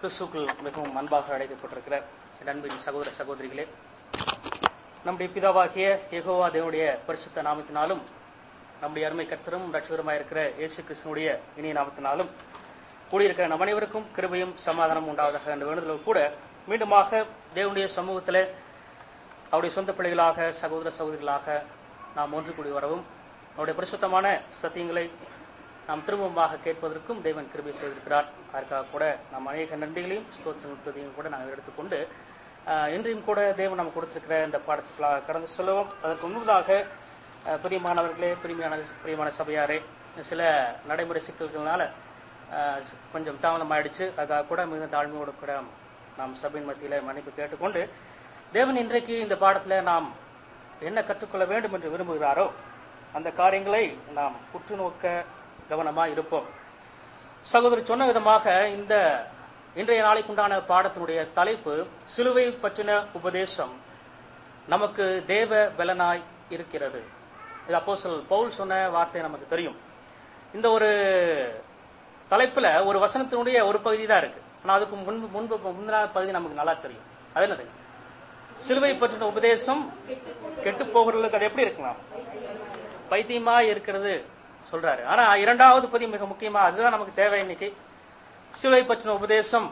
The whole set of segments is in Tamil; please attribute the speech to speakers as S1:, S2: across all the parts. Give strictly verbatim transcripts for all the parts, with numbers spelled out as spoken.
S1: கிறிஸ்துக்குள் மிகவும் அன்பாக அழைக்கப்பட்டிருக்கிற அன்பின் சகோதர சகோதரிகளே, நம்முடைய பிதாவாகிய யெகோவா தேவனுடைய பரிசுத்த நாமத்தினாலும் நம்முடைய அருமை கர்த்தரும் ரட்சகருமாயிருக்கிற இயேசு கிறிஸ்துவினுடைய இனிய நாமத்தினாலும் கூடியிருக்கிற நம் அனைவருக்கும் கிருபையும் சமாதானம் உண்டாவதாக என்ற வேண்டுதலோடு கூட மீண்டுமாக தேவனுடைய சமூகத்திலே அவருடைய சொந்த பிள்ளைகளாக சகோதர சகோதரிகளாக நாம் ஒன்று கூடி வரவும் அவருடைய பரிசுத்தமான சத்தியங்களை நாம் திரும்பமாக கேட்பதற்கும் தேவன் கிருபை செய்திருக்கிறார். அதற்காக கூட நாம் அநேக நன்றிகளையும் ஸ்தோத்திரத்தையும் கூட நாங்கள் எடுத்துக்கொண்டு இன்றையும் கூட தேவன் நாம் கொடுத்திருக்கிற இந்த பாடத்துக்களாக கடந்து செல்வோம். அதற்கு முன்பதாக பிரியமானவர்களே, பிரியமான பிரியமான சபையாரே, சில நடைமுறை சிக்கல்களால கொஞ்சம் தாமதமாயிடுச்சு. அதுக்காக கூட மிகுந்த தாழ்மையோடு கூட நாம் சபையின் மத்தியில மன்னிப்பு கேட்டுக்கொண்டு தேவன் இன்றைக்கு இந்த பாடத்துல நாம் என்ன கற்றுக்கொள்ள வேண்டும் என்று விரும்புகிறாரோ அந்த காரியங்களை நாம் உற்று நோக்க கவனமா இருப்போம். சகோதரி சொன்ன விதமாக இந்த இன்றைய நாளைக்குண்டான பாடத்தினுடைய தலைப்பு சிலுவை பற்றின உபதேசம் நமக்கு தேவ பலனாய் இருக்கிறது. இது அப்போஸ்தலன் பவுல் சொன்ன வார்த்தை நமக்கு தெரியும். இந்த ஒரு தலைப்புல ஒரு வசனத்தினுடைய ஒரு பகுதி தான் இருக்கு. ஆனா அதுக்கு முன்பு முன்பு முந்தின பகுதி நமக்கு நல்லா தெரியும். அது என்னது? சிலுவை பற்றின உபதேசம் கெட்டு போகிறவர்களுக்கு அது எப்படி இருக்கலாம்? பைத்தியமா இருக்கிறது சொல்றாரு. ஆனா இரண்டாவது பகுதி மிக முக்கியமா, அதுதான் நமக்கு தேவை. இன்னைக்கு சிலுவை பற்றின உபதேசம்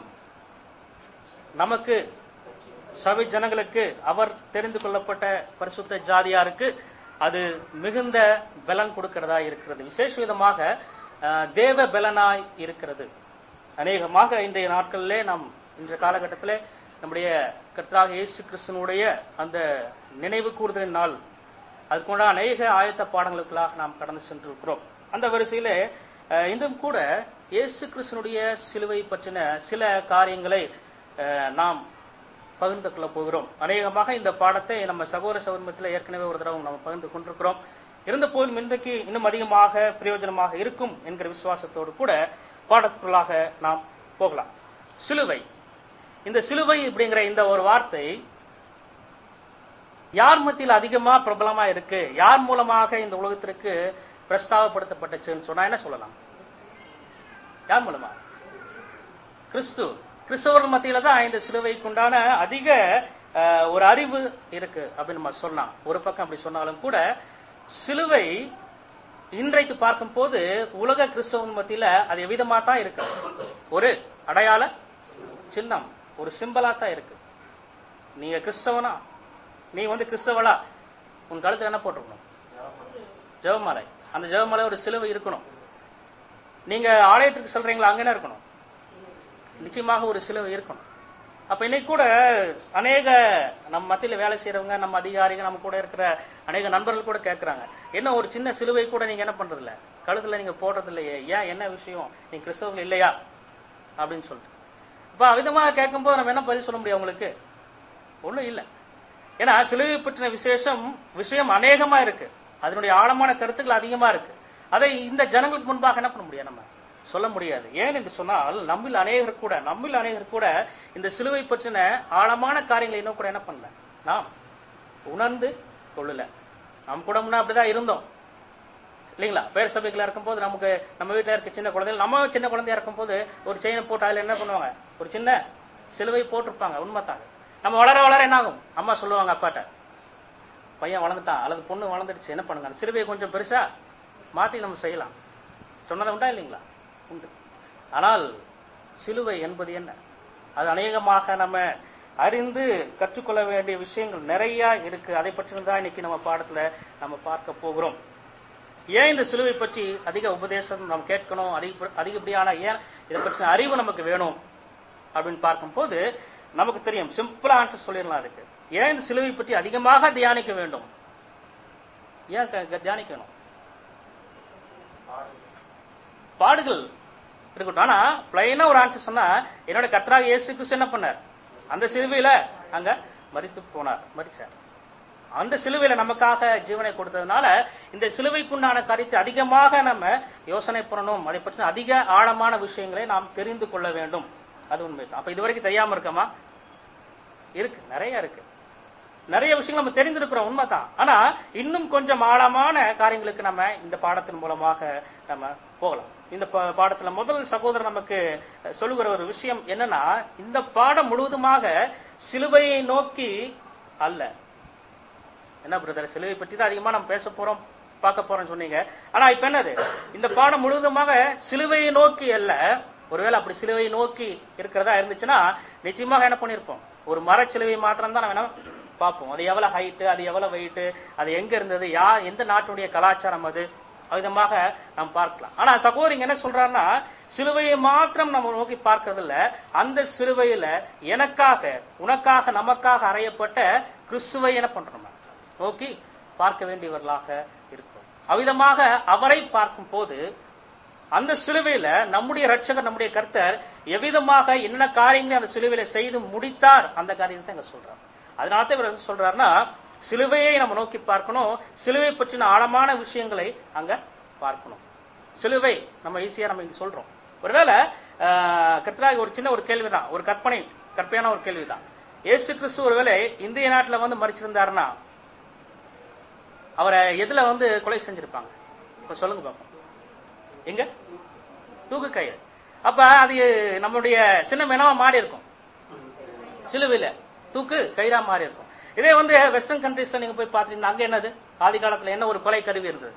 S1: நமக்கு சபை ஜனங்களுக்கு, அவர் தெரிந்து கொள்ளப்பட்ட பரிசுத்த ஜாதியாருக்கு அது மிகுந்த பலன் கொடுக்கிறதா இருக்கிறது. விசேஷ விதமாக தேவ பலனாய் இருக்கிறது. அநேகமாக இன்றைய நாட்களிலே நாம் இன்றைய காலகட்டத்திலே நம்முடைய கர்த்தராகிய இயேசு கிறிஸ்துவினுடைய அந்த நினைவு கூறுதலின் நாள், அதுக்குள்ள அநேக ஆயத்த பாடங்களுக்குள்ளாக நாம் கடந்து சென்றிருக்கிறோம். அந்த வரிசையிலே இன்றும் கூட இயேசு கிறிஸ்துவினுடைய சிலுவை பற்றின சில காரியங்களை நாம் பகிர்ந்து கொள்ள போகிறோம். அநேகமாக இந்த பாடத்தை நம்ம சகோதர சகோதரத்தில் ஏற்கனவே ஒரு தடவை நம்ம பகிர்ந்து கொண்டிருக்கிறோம். இருந்த போதும் இன்றைக்கு இன்னும் அதிகமாக பிரயோஜனமாக இருக்கும் என்கிற விசுவாசத்தோடு கூட பாடத்துக்குள்ளாக நாம் போகலாம். சிலுவை, இந்த சிலுவை அப்படிங்கிற இந்த ஒரு வார்த்தை யார் மத்தியில் அதிகமா பிரபலமா இருக்கு, யார் மூலமாக இந்த உலகத்திற்கு பிரஸ்தாவப்படுத்தப்பட்டுச்சுன்னு சொன்னா என்ன சொல்லலாம்? யார் மூலமா? கிறிஸ்து. கிறிஸ்தவர்கள் மத்தியில தான் இந்த சிலுவைக்குண்டான அதிக ஒரு அறிவு இருக்கு அப்படின்னு நம்ம சொல்லலாம். ஒரு பக்கம் அப்படி சொன்னாலும் கூட சிலுவை இன்றைக்கு பார்க்கும் போது உலக கிறிஸ்தவன் மத்தியில அது எவ்விதமா தான் இருக்கு. ஒரு அடையாள சின்னம், ஒரு சிம்பலா தான் இருக்கு. நீங்க கிறிஸ்தவனா, நீ வந்து கிறிஸ்தவளா, உன் கழுத்துல என்ன போட்டிருக்கணும்? ஜெபமாலை. அந்த ஜெபமாலை ஒரு சிலுவை இருக்கணும். நீங்க ஆலயத்திற்கு சொல்றீங்களா, அங்க என்ன இருக்கணும்? நிச்சயமாக ஒரு சிலுவை இருக்கணும். அப்ப இன்னைக்கு கூட அநேக நம்ம மத்தியில வேலை செய்யறவங்க, நம்ம அதிகாரிகள், நம்ம கூட இருக்கிற அநேக நண்பர்கள் கூட கேட்கறாங்க, என்ன ஒரு சின்ன சிலுவை கூட நீங்க என்ன பண்றது இல்ல, கழுத்துல நீங்க போடுறது இல்லையே, ஏன், என்ன விஷயம், நீங்க கிறிஸ்தவர்கள் இல்லையா அப்படின்னு சொல்லிட்டு. இப்ப விதமாக கேட்கும் போது நம்ம என்ன பதில் சொல்ல முடியும்? உங்களுக்கு ஒண்ணும் இல்ல. ஏன்னா சிலுவை பற்றின விசேஷம் விஷயம் அநேகமா இருக்கு, அதனுடைய ஆழமான கருத்துக்கள் அதிகமா இருக்கு. அதை இந்த ஜனங்களுக்கு முன்பாக என்ன பண்ண முடியாது, நம்ம சொல்ல முடியாது. ஏன் என்று சொன்னால் நம்மில் அநேகர் கூட நம்மில் அநேகர் கூட இந்த சிலுவை பற்றின ஆழமான காரியங்களை இன்னும் கூட என்ன பண்ணல, நாம் உணர்ந்து கொள்ளல. நம்ம கூட முன்னா அப்படிதான் இருந்தோம் இல்லைங்களா? பேர் சபைகளா இருக்கும் போது நமக்கு நம்ம வீட்டுல இருக்க சின்ன குழந்தைகள், நம்ம சின்ன குழந்தையா இருக்கும் போது ஒரு செயினை போட்டு அதுல என்ன பண்ணுவாங்க, ஒரு சின்ன சிலுவை போட்டிருப்பாங்க. உண்மைத்தாங்க. நம்ம வளர வளர என்ன ஆகும், அம்மா சொல்லுவாங்க அப்பாட்ட, பையன் வளர்ந்துட்டான் அல்லது பொண்ணு வளர்ந்துடுச்சு, என்ன பண்ணுங்க, சிலுவையை கொஞ்சம் பெருசா மாத்தி நம்ம செய்யலாம். சொன்னதை உண்டா இல்லைங்களா? உண்டு. ஆனால் சிலுவை என்பது என்ன? அது அநேகமாக நம்ம அறிந்து கற்றுக்கொள்ள வேண்டிய விஷயங்கள் நிறைய இருக்கு. அதை பற்றி தான் இன்னைக்கு நம்ம பாடத்துல நம்ம பார்க்க போகிறோம். ஏன் இந்த சிலுவை பற்றி அதிக உபதேசம் நாம் கேட்கணும், அதிக அதிகப்படியான ஏன் இதை பற்றின அறிவு நமக்கு வேணும் அப்படின்னு பார்க்கும் போது நமக்கு தெரியும். சிம்பிளா ஆன்சர் சொல்லிடலாம் அதுக்கு. ஏன் இந்த சிலுவை பற்றி அதிகமாக தியானிக்க வேண்டும்? ஏன் தியானிக்கணும்? பாடுகள் இருக்கட்டும். ஆனா பிளைனா ஒரு ஆன்சர் சொன்னா, என்னோட கர்த்தராகிய இயேசு கிறிஸ்து என்ன பண்ணார்? அந்த சிலுவையில அங்க மரித்து போனார், மரிச்சார். அந்த சிலுவையில நமக்காக ஜீவனை கொடுத்ததுனால இந்த சிலுவைக்குண்டான கருத்தை அதிகமாக நம்ம யோசனை பண்ணணும். அதை பற்றி அதிக ஆழமான விஷயங்களை நாம் தெரிந்து கொள்ள வேண்டும். அது உண்மை. அப்ப இதுவரைக்கும் தெரியாம இருக்கமா? இருக்கு, நிறைய இருக்கு. நிறைய விஷயங்கள் நம்ம தெரிந்திருக்கிறோம், உண்மைதான். ஆனா இன்னும் கொஞ்சம் ஆழமான காரியங்களுக்கு நம்ம இந்த பாடத்தின் மூலமாக நம்ம போகலாம். இந்த பாடத்துல முதல் சகோதரர் நமக்கு சொல்லுகிற ஒரு விஷயம் என்னன்னா, இந்த பாடம் முழுவதுமாக சிலுவையை நோக்கி அல்ல. என்ன பிரதர், சிலுவை பற்றி தான் அதிகமா நம்ம பேச போறோம், பார்க்க போறோம் சொன்னீங்க. ஆனா இப்ப என்னது, இந்த பாடம் முழுவதுமாக சிலுவையை நோக்கி அல்ல. ஒருவேளை அப்படி சிலுவையை நோக்கி இருக்கிறதா இருந்துச்சுன்னா நிச்சயமாக என்ன பண்ணிருப்போம், ஒரு மரச்சிலுவை மாத்திரம் தான் நம்ம பார்ப்போம். அது எவ்வளவு ஹைட்டு, அது எவ்வளவு வெயிட், அது எங்க இருந்தது, யார் எந்த நாட்டுடைய கலாச்சாரம், அது விதமாக நாம் பார்க்கலாம். ஆனா சகோதரிங்க என்ன சொல்றாருன்னா, சிலுவையை மாத்திரம் நம்ம நோக்கி பார்க்கறது இல்ல, அந்த சிலுவையில எனக்காக உனக்காக நமக்காக அறையப்பட்ட கிறிஸ்துவை என்ன பண்றோம் நோக்கி பார்க்க வேண்டியவர்களாக இருக்கும். அவ்விதமாக அவரை பார்க்கும் போது அந்த சிலுவையில நம்முடைய ரட்சகர் நம்முடைய கர்த்தர் எவ்விதமாக என்ன காரியங்களை அந்த சிலுவையில செய்து முடித்தார், அந்த காரியத்தை அங்க சொல்றார். அதனால இவர் சொல்றாருன்னா, சிலுவையை நம்ம நோக்கி பார்க்கணும், சிலுவை பற்றின ஆழமான விஷயங்களை அங்க பார்க்கணும். சிலுவை நம்ம ஈஸியா நம்ம இங்க சொல்றோம். ஒருவேளை கர்த்தராக ஒரு சின்ன ஒரு கேள்விதான், ஒரு கற்பனை கற்பனையான ஒரு கேள்விதான். இயேசு கிறிஸ்து ஒருவேளை இந்திய நாட்டுல வந்து மறிச்சிருந்தாருன்னா அவரை எதுல வந்து கொலை செஞ்சிருப்பாங்க? சொல்லுங்க பாப்போம். எங்க? தூக்கு கயிறு. அப்ப அது நம்மளுடைய சின்னம் என்னவா மாறி இருக்கும், சிலுவையில தூக்கு கயிறா மாறி இருக்கும். இதே வந்து வெஸ்டர்ன் கண்ட்ரீஸ்ல நீங்க போய் பாத்தீங்கன்னா அங்க என்னது, ஆதி காலத்துல என்ன ஒரு கொலை கருவி இருந்தது,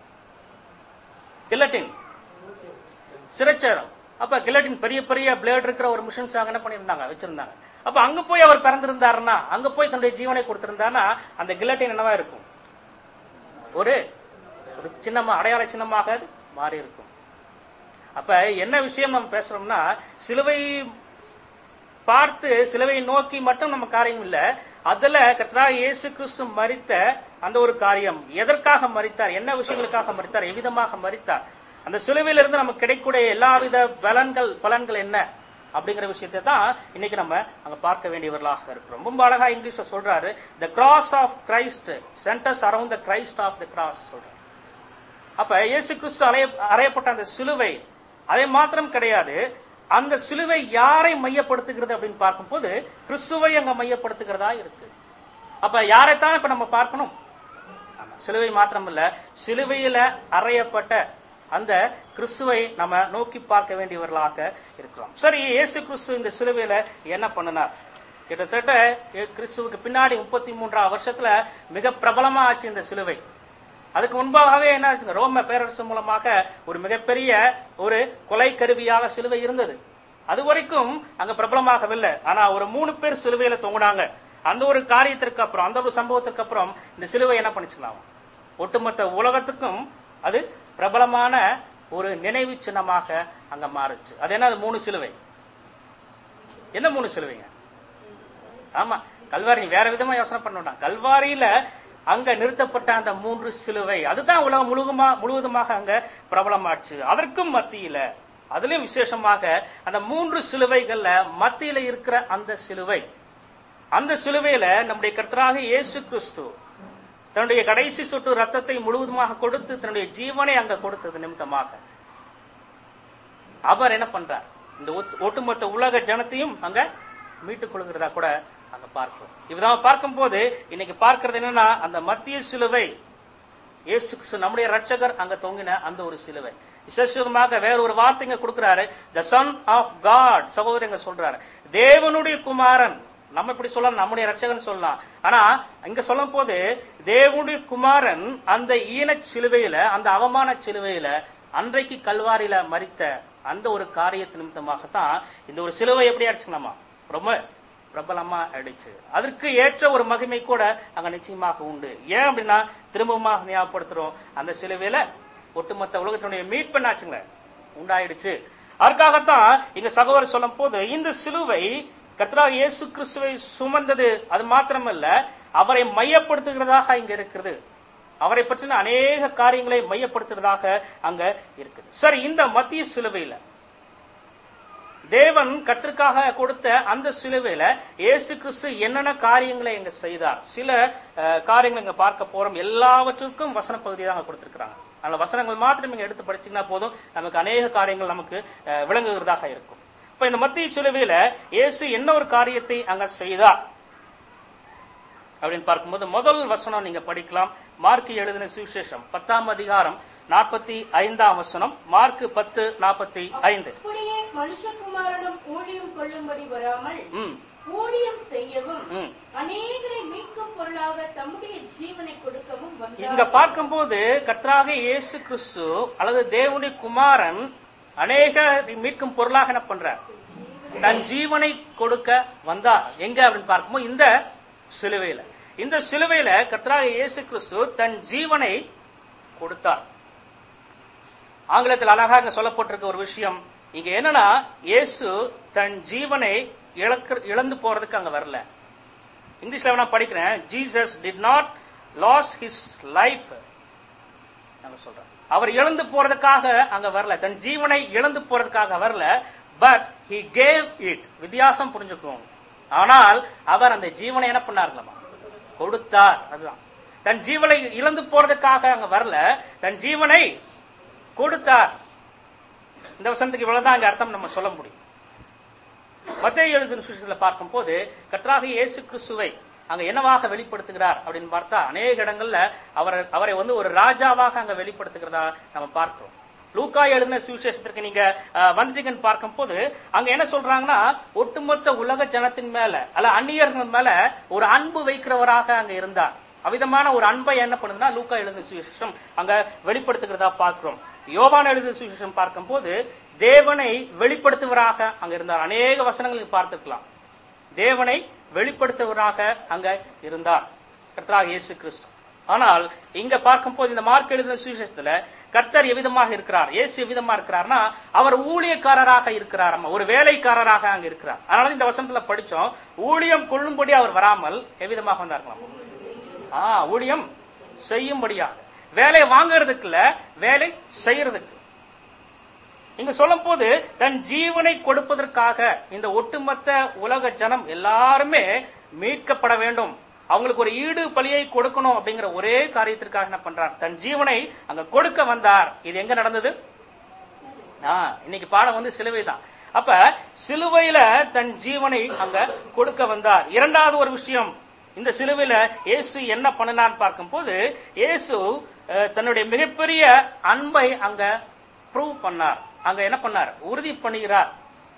S1: கில்லட்டின், சிறைச்சேரம். அப்ப கில்லட்டின் பெரிய பெரிய பிளேட் இருக்கிற ஒரு மிஷின்ஸ் என்ன பண்ணிருந்தாங்க, வச்சிருந்தாங்க. அப்ப அங்க போய் அவர் பிறந்திருந்தாருன்னா, அங்க போய் தன்னுடைய ஜீவனை கொடுத்திருந்தாருன்னா அந்த கில்லட்டின் என்னவா இருக்கும், ஒரு சின்னமா அடையாள சின்னமாக மாறி இருக்கும். அப்ப என்ன விஷயம் நம்ம பேசுறோம்னா, சிலுவை பார்த்து சிலுவையை நோக்கி மட்டும் நம்ம காரியம் இல்ல, அதுல கர்த்தராகிய இயேசு கிறிஸ்து மரித்த அந்த ஒரு காரியம், எதற்காக மரித்தார், என்ன விஷயங்களுக்காக மரித்தார், எவ்விதமாக மரித்தார், அந்த சிலுவையில இருந்து நமக்கு கிடைக்கக்கூடிய எல்லாவித பலன்கள் பலன்கள் என்ன அப்படிங்கிற விஷயத்தை தான் இன்னைக்கு நம்ம அங்க பார்க்க வேண்டியவர்களாக இருக்கிறோம். ரொம்ப அழகா இங்கிலீஷ்ல சொல்றாரு, the cross of Christ centers around the Christ of the cross சொல்றாரு. அப்ப இயேசு கிறிஸ்து அறையப்பட்ட அந்த சிலுவை அதை மாத்திரம் கிடையாது, அந்த சிலுவை யாரை மையப்படுத்துகிறது அப்படின்னு பார்க்கும் போது கிறிஸ்துவை அங்க மையப்படுத்துகிறதா இருக்கு. அப்ப யாரைத்தான் இப்ப நம்ம பார்க்கணும், சிலுவை மாத்திரம் இல்ல, சிலுவையில அறையப்பட்ட அந்த கிறிஸ்துவை நம்ம நோக்கி பார்க்க வேண்டியவர்களாக இருக்கிறோம். சரி, இயேசு கிறிஸ்து இந்த சிலுவையில என்ன பண்ணினார்? கிட்டத்தட்ட கிறிஸ்துவுக்கு பின்னாடி முப்பத்தி மூன்றாம் வருஷத்துல மிக பிரபலமா ஆச்சு இந்த சிலுவை. அதுக்கு முன்பாகவே என்ன ஆச்சுங்க, ரோம பேரரசு மூலமாக ஒரு மிகப்பெரிய ஒரு கொலை கருவியாக சிலுவை இருந்தது. அது வரைக்கும் அங்க பிரபலமாகவில்லை. ஆனா ஒரு மூணு பேர் சிலுவையில தொங்குனாங்க. அந்த ஒரு காரியத்திற்கு அப்புறம், அந்த ஒரு சம்பவத்திற்கு அப்புறம் இந்த சிலுவை என்ன பண்ணிச்சுக்கலாம், ஒட்டுமொத்த உலகத்துக்கும் அது பிரபலமான ஒரு நினைவு சின்னமாக அங்க மாறுச்சு. அது என்ன, அது மூணு சிலுவை. என்ன மூணு சிலுவைங்க? ஆமா, கல்வாரி. வேற விதமா யோசனை பண்ணா, கல்வாரியில அங்க நிறுத்தப்பட்ட அந்த மூன்று சிலுவை, அதுதான் உலகம் முழுவதுமா முழுவதுமாக அங்க பிரபலமாச்சு. அதற்கும் மத்தியில, அதுலயும் விசேஷமாக அந்த மூன்று சிலுவைகள்ல மத்தியில இருக்கிற அந்த சிலுவை, அந்த சிலுவையில நம்முடைய கர்த்தராகிய இயேசு கிறிஸ்து தன்னுடைய கடைசி சொட்டு ரத்தத்தை முழுவதுமாக கொடுத்து தன்னுடைய ஜீவனை அங்க கொடுத்தது நிமித்தமாக அவர் என்ன பண்றார், இந்த ஒட்டுமொத்த உலக ஜனத்தையும் அங்க மீட்டுக் கொள்கிறதா கூட அங்க பார்க்கிறோம். இவ்விதமா பார்க்கும் போது இன்னைக்கு பார்க்கிறது என்னன்னா, அந்த மத்திய சிலுவை இயேசு கிறிஸ்து நம்முடைய ரட்சகர் அங்க தொங்கின அந்த ஒரு சிலுவை. விசேஷமாக வேற ஒரு வார்த்தைங்க கொடுக்கிறாரு, த சன் ஆஃப் காட். சகோதரங்க சொல்றாரு, தேவனுடைய குமாரன். நம்ம இப்படி சொல்லலாம், நம்முடைய ரட்சகன் சொல்லலாம். ஆனா இங்க சொல்லும் போது தேவனுடைய குமாரன் அந்த ஈன சிலுவையில, அந்த அவமான சிலுவையில, அன்றைக்கு கல்வாரியில மரித்த அந்த ஒரு காரியத்து நிமித்தமாகத்தான் இந்த ஒரு சிலுவை எப்படி அடிச்சுக்கலாமா, ரொம்ப பிரபலமா ஆயிடுச்சு. அதற்கு ஏற்ற ஒரு மகிமை கூட அங்க நிச்சயமாக உண்டு. ஏன் அப்படின்னா, திரும்பமாக ஞாபகப்படுத்துறோம், அந்த சிலுவையில ஒட்டுமொத்த உலகத்தினுடைய மீட்பு என்னாச்சுங்க உண்டாயிடுச்சு. அதற்காகத்தான் இங்க சகோதரர் சொல்லும் போது இந்த சிலுவை கர்த்தராகிய இயேசு கிறிஸ்துவை சுமந்தது, அது மாத்திரமல்ல அவரை மையப்படுத்துகிறதாக இங்க இருக்குது. அவரை பற்றின அநேக காரியங்களை மையப்படுத்துறதாக அங்க இருக்குது. சரி, இந்த மத்திய சிலுவையில தேவன் கர்த்தருக்காக கொடுத்த அந்த சிலுவையில இயேசு கிறிஸ்து என்னென்ன காரியங்களை இங்க செய்தார், சில காரியங்களை இங்க பார்க்க போறோம். எல்லாவற்றுக்கும் வசன பகுதி தான் கொடுத்திருக்கிறாங்க. அந்த வசனங்கள் மாத்திரம் இங்க எடுத்து படிச்சீங்கன்னா போதும், நமக்கு அநேக காரியங்கள் நமக்கு விளங்குகிறதாக இருக்கும். இப்ப இந்த மத்திய சிலுவையில இயேசு என்ன ஒரு காரியத்தை அங்க செய்தார், அப்படின்னு பார்க்கும்போது முதல் வசனம் நீங்க படிக்கலாம். மார்க் எழுதின சுவிசேஷம் பத்தாம் அதிகாரம் நாற்பத்தி ஐந்தாம் வசனம். மார்க் பத்து நாற்பத்தி ஐந்து.
S2: அப்படியே மனுஷகுமாரனும் ஊழியம் கொள்ளும்படி வராமல் ஊழியம் செய்யவும் அநேகரை மீட்கும் பொருளாக தம்முடைய ஜீவனை கொடுக்கவும் வந்தார்.
S1: இங்க பார்க்கும்போது கர்த்தராகிய இயேசு கிறிஸ்து அல்லது தேவனுடைய குமாரன் அநேக மீட்கும் பொருளாக என்ன பண்றார்? தன் ஜீவனை கொடுக்க வந்தார். எங்க அப்படின்னு பார்க்கும்போது இந்த சிலுவையில. இந்த சிலுவையில கர்த்தராகிய இயேசு கிறிஸ்து தன் ஜீவனை கொடுத்தார். ஆங்கிலத்தில் அழகாக சொல்லப்பட்டிருக்க ஒரு விஷயம் இங்க என்னன்னா, இயேசு தன் ஜீவனை இழந்து போறதுக்கு அங்க வரல. இங்கிலீஷ்ல நான் படிக்கிறேன், Jesus did not lose his life. சொல்றேன், அவர் இழந்து போறதுக்காக அங்க வரல, தன் ஜீவனை இழந்து போறதுக்காக வரல. But he gave it. வித்தியாசம் புரிஞ்சுக்குவோம். ஆனால் அவர் அந்த ஜீவனை என்ன பண்ணாருங்களா? கொடுத்தார். அதுதான், தன் ஜீவனை இழந்து போறதுக்காக அங்க வரல, தன் ஜீவனை கொடுத்தார். இந்த வசனத்துக்கு இவ்வளவுதான் அங்க அர்த்தம் நம்ம சொல்ல முடியும். மத்தேயு எழுதின சுவிசேஷத்துல பார்க்கும் போது கர்த்தராகிய இயேசு கிறிஸ்துவை அங்க என்னவாக வெளிப்படுத்துகிறார் அப்படின்னு பார்த்தா, அநேக இடங்கள்ல அவர் அவரை வந்து ஒரு ராஜாவாக அங்க வெளிப்படுத்துகிறதா நம்ம பார்க்கிறோம். லூக்கா எழுதின சுவிசேஷத்திற்கு நீங்க வந்துட்டீங்கன்னு பார்க்கும் போது அங்க என்ன சொல்றாங்கன்னா, ஒட்டுமொத்த உலக ஜனத்தின் மேல அல்ல அந்நியர்கள் மேல ஒரு அன்பு வைக்கிறவராக அங்க இருந்தார். அவ்விதமான ஒரு அன்பை என்ன பண்ணுதுன்னா லூக்கா எழுதின சுவிசேஷம் அங்க வெளிப்படுத்துகிறதா பார்க்கிறோம். யோவான் எழுதின சுவிசேஷம் பார்க்கும் போது தேவனை வெளிப்படுத்துவராக அங்க இருந்தார். அநேக வசனங்களுக்கு பார்த்துக்கலாம், தேவனை வெளிப்படுத்துவராக அங்க இருந்தார் கர்த்தராகிய இயேசு கிறிஸ்து. ஆனால் இங்க பார்க்கும் போது இந்த மார்க் எழுதின சுவிசேஷத்துல கர்த்தர் எவ்விதமாக இருக்கிறார், இயேசு எவ்விதமா இருக்கிறார்னா அவர் ஊழியக்காரராக இருக்கிறார், ஒரு வேலைக்காரராக அங்க இருக்கிறார். அதனால இந்த வசனத்துல படிச்சோம், ஊழியம் கொள்ளும்படி அவர் வராமல் எவ்விதமாக வந்தார்களாம்? ஆஹ் ஊழியம் செய்யும்படியாக, வேலை வாங்கறதுக்கு இல்ல, வேலை செய்யறதுக்கு. இங்க சொல்லும் போது தன் ஜீவனை கொடுப்பதற்காக இந்த ஒட்டுமொத்த உலக ஜனம் எல்லாருமே மீட்கப்பட வேண்டும், அவங்களுக்கு ஒரு ஈடு பலியை கொடுக்கணும் அப்படிங்கிற ஒரே காரியத்திற்காக என்ன பண்றார்? தன் ஜீவனை அங்க கொடுக்க வந்தார். இது எங்க நடந்தது? ஆஹ் இன்னைக்கு பாடம் வந்து சிலுவை தான். அப்ப சிலுவையில தன் ஜீவனை அங்க கொடுக்க வந்தார். இரண்டாவது ஒரு விஷயம், இந்த சிலுவையில இயேசு என்ன பண்ணினான்னு பார்க்கும் போது இயேசு தன்னுடைய மிகப்பெரிய அன்பை அங்க ப்ரூவ் பண்ணார். அங்க என்ன பண்ணார்? உறுதி பண்ணுகிறார்.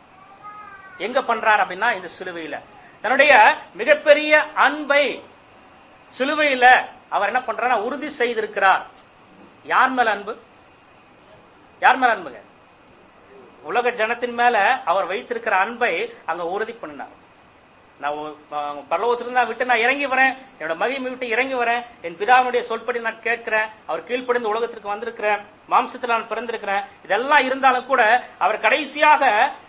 S1: எங்க பண்றார் அப்படின்னா இந்த சிலுவையில தன்னுடைய மிகப்பெரிய அன்பை சிலுவையில அவர் என்ன பண்றார்? உறுதி செய்திருக்கிறார். யார் மேல அன்பு? யார் மேல அன்புங்க? உலக ஜனத்தின் மேல அவர் வைத்திருக்கிற அன்பை அங்க உறுதி பண்ணினார். நான் பரலோகத்திலிருந்து நான் விட்டு நான் இறங்கி வரேன், என்னோட மகிமை விட்டு இறங்கி வரேன், என் பிதாவினுடைய சொல்படி நான் கேட்கிறேன், அவர் கீழ்ப்படிந்து உலகத்திற்கு வந்திருக்கிறேன், மாம்சத்தில் நான் பிறந்திருக்கிறேன். இதெல்லாம் இருந்தாலும் கூட அவர் கடைசியாக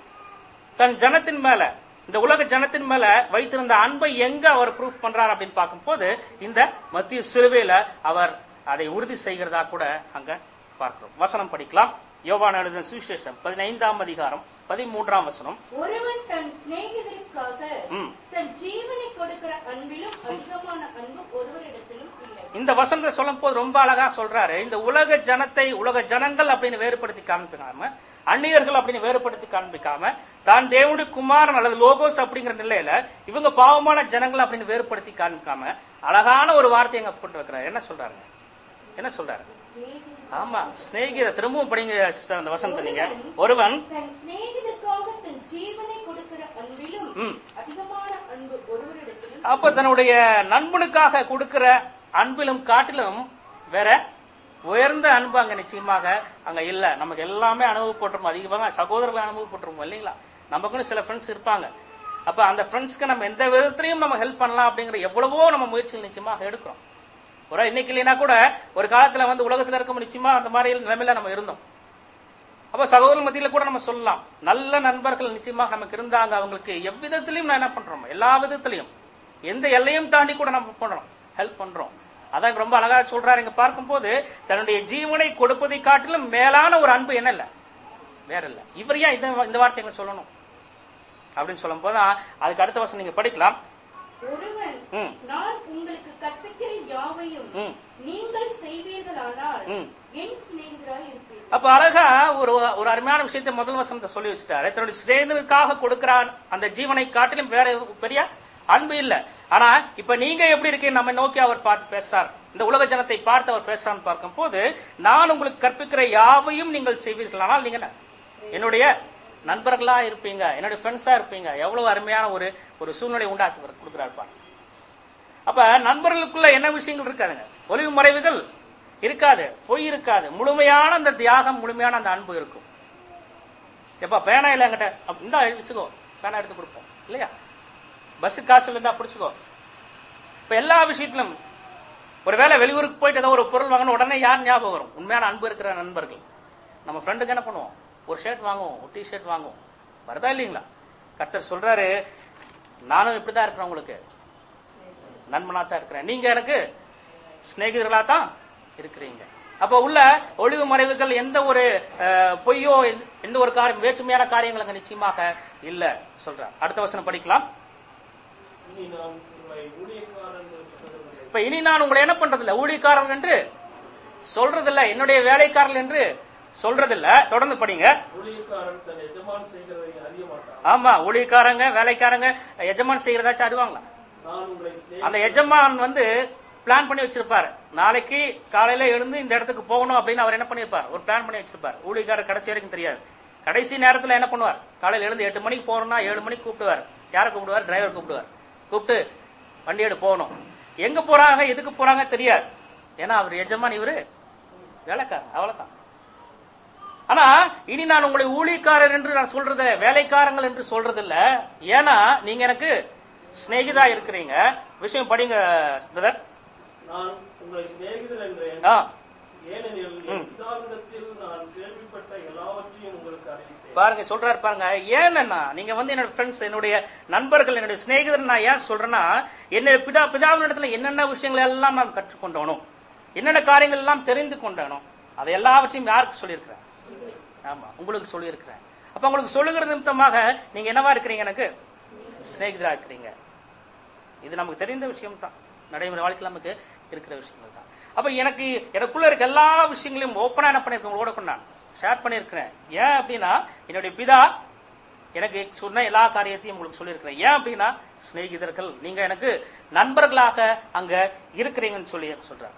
S1: தன் ஜனத்தின் மேல, இந்த உலக ஜனத்தின் மேல வைத்திருந்த அன்பை எங்க அவர் ப்ரூஃப் பண்றார் அப்படின்னு பார்க்கும் போது இந்த மத்திய சிலுவையில அவர் அதை உறுதி செய்கிறதா கூட அங்க பார்க்கிறோம். வசனம் படிக்கலாம். யோவான் எழுதின சுவிசேஷம் பதினைந்தாம் அதிகாரம் பதிமூன்றாம் வசனம்.
S2: ஒருவன் தன் சிநேகிதருக்காக தன் ஜீவனை கொடுக்கிற அன்பிலும் அதிகமான அன்பு ஒருவரிடத்திலும் இல்லை. இந்த
S1: வசனத்தை சொல்லும் போது ரொம்ப அழகா சொல்றாரு. இந்த உலக ஜனத்தை உலக ஜனங்கள் அப்படின்னு வேறுபடுத்தி காண்பிக்காம, அந்நியர்கள் அப்படின்னு வேறுபடுத்தி காண்பிக்காம, தான் தேவனுடைய குமாரன் அல்லது லோகோஸ் அப்படிங்கிற நிலையில இவங்க பாவமான ஜனங்கள் அப்படின்னு வேறுபடுத்தி காண்பிக்காம அழகான ஒரு வார்த்தை எங்க போட்டு வைக்கிறார். என்ன சொல்றாருங்க? என்ன சொல்றாரு? ஆமா, சிநேகித. திரும்பவும் படிங்க அந்த வசனத்தை நீங்க. ஒருவன்
S2: தன் சிநேகிதருக்காக தன் ஜீவனை கொடுக்கிற அன்பிலும் அதிகமான அன்பு ஒருவரிடத்திலும்.
S1: அப்ப தன்னுடைய நண்பனுக்காக கொடுக்கிற அன்பிலும் காட்டிலும் வேற உயர்ந்த அன்பு அங்க நிச்சயமாக அங்க இல்ல. நமக்கு எல்லாமே அனுபவப்பட்டிருப்போம், அதிகமாக சகோதரர்கள் அனுபவப்பட்டிருப்போம் இல்லைங்களா? நமக்குன்னு சில ஃப்ரெண்ட்ஸ் இருப்பாங்க. அப்ப அந்த ஃப்ரெண்ட்ஸ்க்கு நம்ம எந்த விதத்திலையும் நம்ம ஹெல்ப் பண்ணலாம் அப்படிங்கிற எவ்வளவோ நம்ம முயற்சிகள் நிச்சயமாக எடுக்கிறோம். ஒரு இன்னைக்கு இல்லைன்னா கூட ஒரு காலத்துல வந்து உலகத்துல இருக்கும் நிச்சயமா அந்த மாதிரி நிலைமையில நம்ம இருந்தோம். அப்ப சகோதர மத்தியில கூட நம்ம சொல்லலாம், நல்ல நண்பர்கள் நிச்சயமாக நமக்கு இருந்தாங்க. அவங்களுக்கு எவ்விதத்திலையும் நான் என்ன பண்றோம், எல்லா விதத்திலையும் எந்த எல்லையும் தாண்டி கூட நம்ம பண்றோம், ஹெல்ப் பண்றோம். அதான் ரொம்ப அழகா சொல்றாரு. இங்க பார்க்கும் போது தன்னுடைய ஜீவனை கொடுப்பதை காட்டிலும் மேலான ஒரு அன்பு என்ன இல்ல, வேற இல்ல. இவர் ஏன் இந்த வார்த்தைகளை சொல்லணும் அப்படின்னு சொல்லும் போதுதான் அதுக்கு அடுத்த வருஷம் நீங்க படிக்கலாம்.
S2: ஒருவன் நான் உங்களுக்கு கற்பிக்கிற யாவையும் நீங்கள் செய்வீர்களானால் என் சிநேகிதராய் இருப்பீர்கள்.
S1: அப்ப அழகா ஒரு ஒரு அருமையான விஷயத்தை முதல் வசனத்தை சொல்லி வச்சுட்டாரு. தன்னுடைய சிநேகிதருக்காக கொடுக்கிறான் அந்த ஜீவனை காட்டிலும் வேற பெரிய அன்பு இல்ல. ஆனா இப்ப நீங்க எப்படி இருக்கீங்க நம்ம நோக்கி அவர் பார்த்து பேசுறார். இந்த உலக ஜனத்தை பார்த்து அவர் பேசுறான்னு பார்க்கும் போது, நான் உங்களுக்கு கற்பிக்கிற யாவையும் நீங்கள் செய்வீர்கள், ஆனால் நீங்க என்னுடைய நண்பர்களா இருப்பீங்க, என்னுடைய ஃப்ரெண்ட்ஸா இருப்பீங்க. எவ்வளவு அருமையான ஒரு ஒரு சூழ்நிலை உண்டாக்கி கொடுக்கிறார் பாருங்க. அப்ப நண்பர்களுக்குள்ள என்ன விஷயங்கள் இருக்காதுங்க, ஒளிவு மறைவுகள் இருக்காது, பொய் இருக்காது, முழுமையான அந்த தியாகம், முழுமையான அந்த அன்பு இருக்கும். எப்ப பேனா இல்ல என்கிட்ட இந்தா வச்சுக்கோ, பேனா எடுத்து கொடுப்போம் இல்லையா, பஸ் காசுல இருந்தா பிடிச்சுக்கோ. இப்ப எல்லா விஷயத்திலும் ஒருவேளை வெளியூருக்கு போயிட்டு ஏதோ ஒரு பொருள் வாங்கணும், உடனே யார் ஞாபகம் வரும்? உண்மையான அன்பு இருக்கிற நண்பர்கள். நம்ம ஃப்ரெண்டுக்கு என்ன பண்ணுவோம், ஒரு ஷர்ட் வாங்குவோம், ஒரு டி ஷர்ட் வாங்குவோம், வருதா இல்லீங்களா? கர்த்தர் சொல்றாரு, நானும் இப்படிதான் இருக்கிறேன், உங்களுக்கு நண்பனா தான் இருக்கிறேன், நீங்க எனக்கு சிநேகிதர்களா தான் இருக்கிறீங்க. அப்ப உள்ள ஒளிவு மறைவுகள் எந்த ஒரு பொய்யோ எந்த ஒரு காரியம் வேற்றுமையான காரியங்கள் அங்க நிச்சயமாக இல்ல சொல்றார். அடுத்த வசனம் படிக்கலாம். இப்ப இனி நான் உங்களை என்ன பண்றதில்ல, ஊழியக்காரர்கள் என்று சொல்றதில்ல, என்னுடைய வேலைக்காரர்கள் என்று சொல்றதில்ல. தொடர்ந்து படிங்க. ஆமா, ஊழியக்காரங்க வேலைக்காரங்க எஜமான் செய்யறதாச்சும் அறிவாங்களா? அந்த எஜமான் வந்து பிளான் பண்ணி வச்சிருப்பாரு, நாளைக்கு காலையில எழுந்து இந்த இடத்துக்கு போகணும் அப்படின்னு அவர் என்ன பண்ணிருப்பார், ஒரு பிளான் பண்ணி வச்சிருப்பார். ஊழியக்காரர் கடைசி வரைக்கும் தெரியாது. கடைசி நேரத்துல என்ன பண்ணுவார், காலையில எழுந்து எட்டு மணிக்கு போறோம்னா ஏழு மணிக்கு கூப்பிடுவார். யாரை கூப்பிடுவார்? டிரைவர் கூப்பிடுவார். கூப்பிட்டு வண்டி எடு போகணும். எங்க போறாங்க எதுக்கு போறாங்க தெரியாது. ஏன்னா அவர் எஜமான், இவரு வேலைக்காரர், அவ்வளவுதான். ஆனா இனி நான் உங்களை ஊழியக்காரர் என்று நான் சொல்றது வேலைக்காரங்கள் என்று சொல்றது இல்ல. ஏன்னா நீங்க எனக்கு சிநேகிதா இருக்கிறீங்க. விஷயம் படிங்க பிரதர்.
S3: நான் உங்களை சிநேகிதர் என்றேன், ஏனெனில் என் பிதாவினிடத்தில் நான் கேள்விப்பட்ட எல்லாவற்றையும் உங்களுக்கு அறிவித்தேன்.
S1: பாருங்க சொல்றாரு பாருங்க. ஏன்னா நீங்க வந்து என்னோட ஃப்ரெண்ட்ஸ், என்னுடைய நண்பர்கள், என்னுடைய சிநேகிதர் நான் ஏன் சொல்றேன்னா, என்னுடைய பிதா பிதாவினிடத்துல என்னென்ன விஷயங்கள் எல்லாம் நான் கற்றுக்கொண்டோனோ, என்னென்ன காரியங்கள் எல்லாம் தெரிந்து கொண்டோனோ, அதை எல்லாவற்றையும் யாருக்கு சொல்லியிருக்கிறேன்? ஆமா, உங்களுக்கு சொல்லியிருக்கிறேன். அப்ப உங்களுக்கு சொல்லுகிற நிமித்தமாக நீங்க என்னவா இருக்கிறீங்க, எனக்கு சிநேகிதரா இருக்கிறீங்க. இது நமக்கு தெரிந்த விஷயம் தான், நடைமுறை வாழ்க்கையில் நமக்கு இருக்கிற விஷயங்கள் தான். அப்ப எனக்கு எனக்குள்ள இருக்க எல்லா விஷயங்களையும் ஓப்பனா என்ன பண்ணிருக்கேன், உங்களோட நான் ஷேர் பண்ணிருக்கிறேன். ஏன் அப்படின்னா என்னுடைய பிதா எனக்கு சொன்ன எல்லா காரியத்தையும் உங்களுக்கு சொல்லியிருக்கிறேன். ஏன் அப்படின்னா சிநேகிதர்கள், நீங்க எனக்கு நண்பர்களாக அங்க இருக்கிறீங்கன்னு சொல்லி சொல்றாங்க.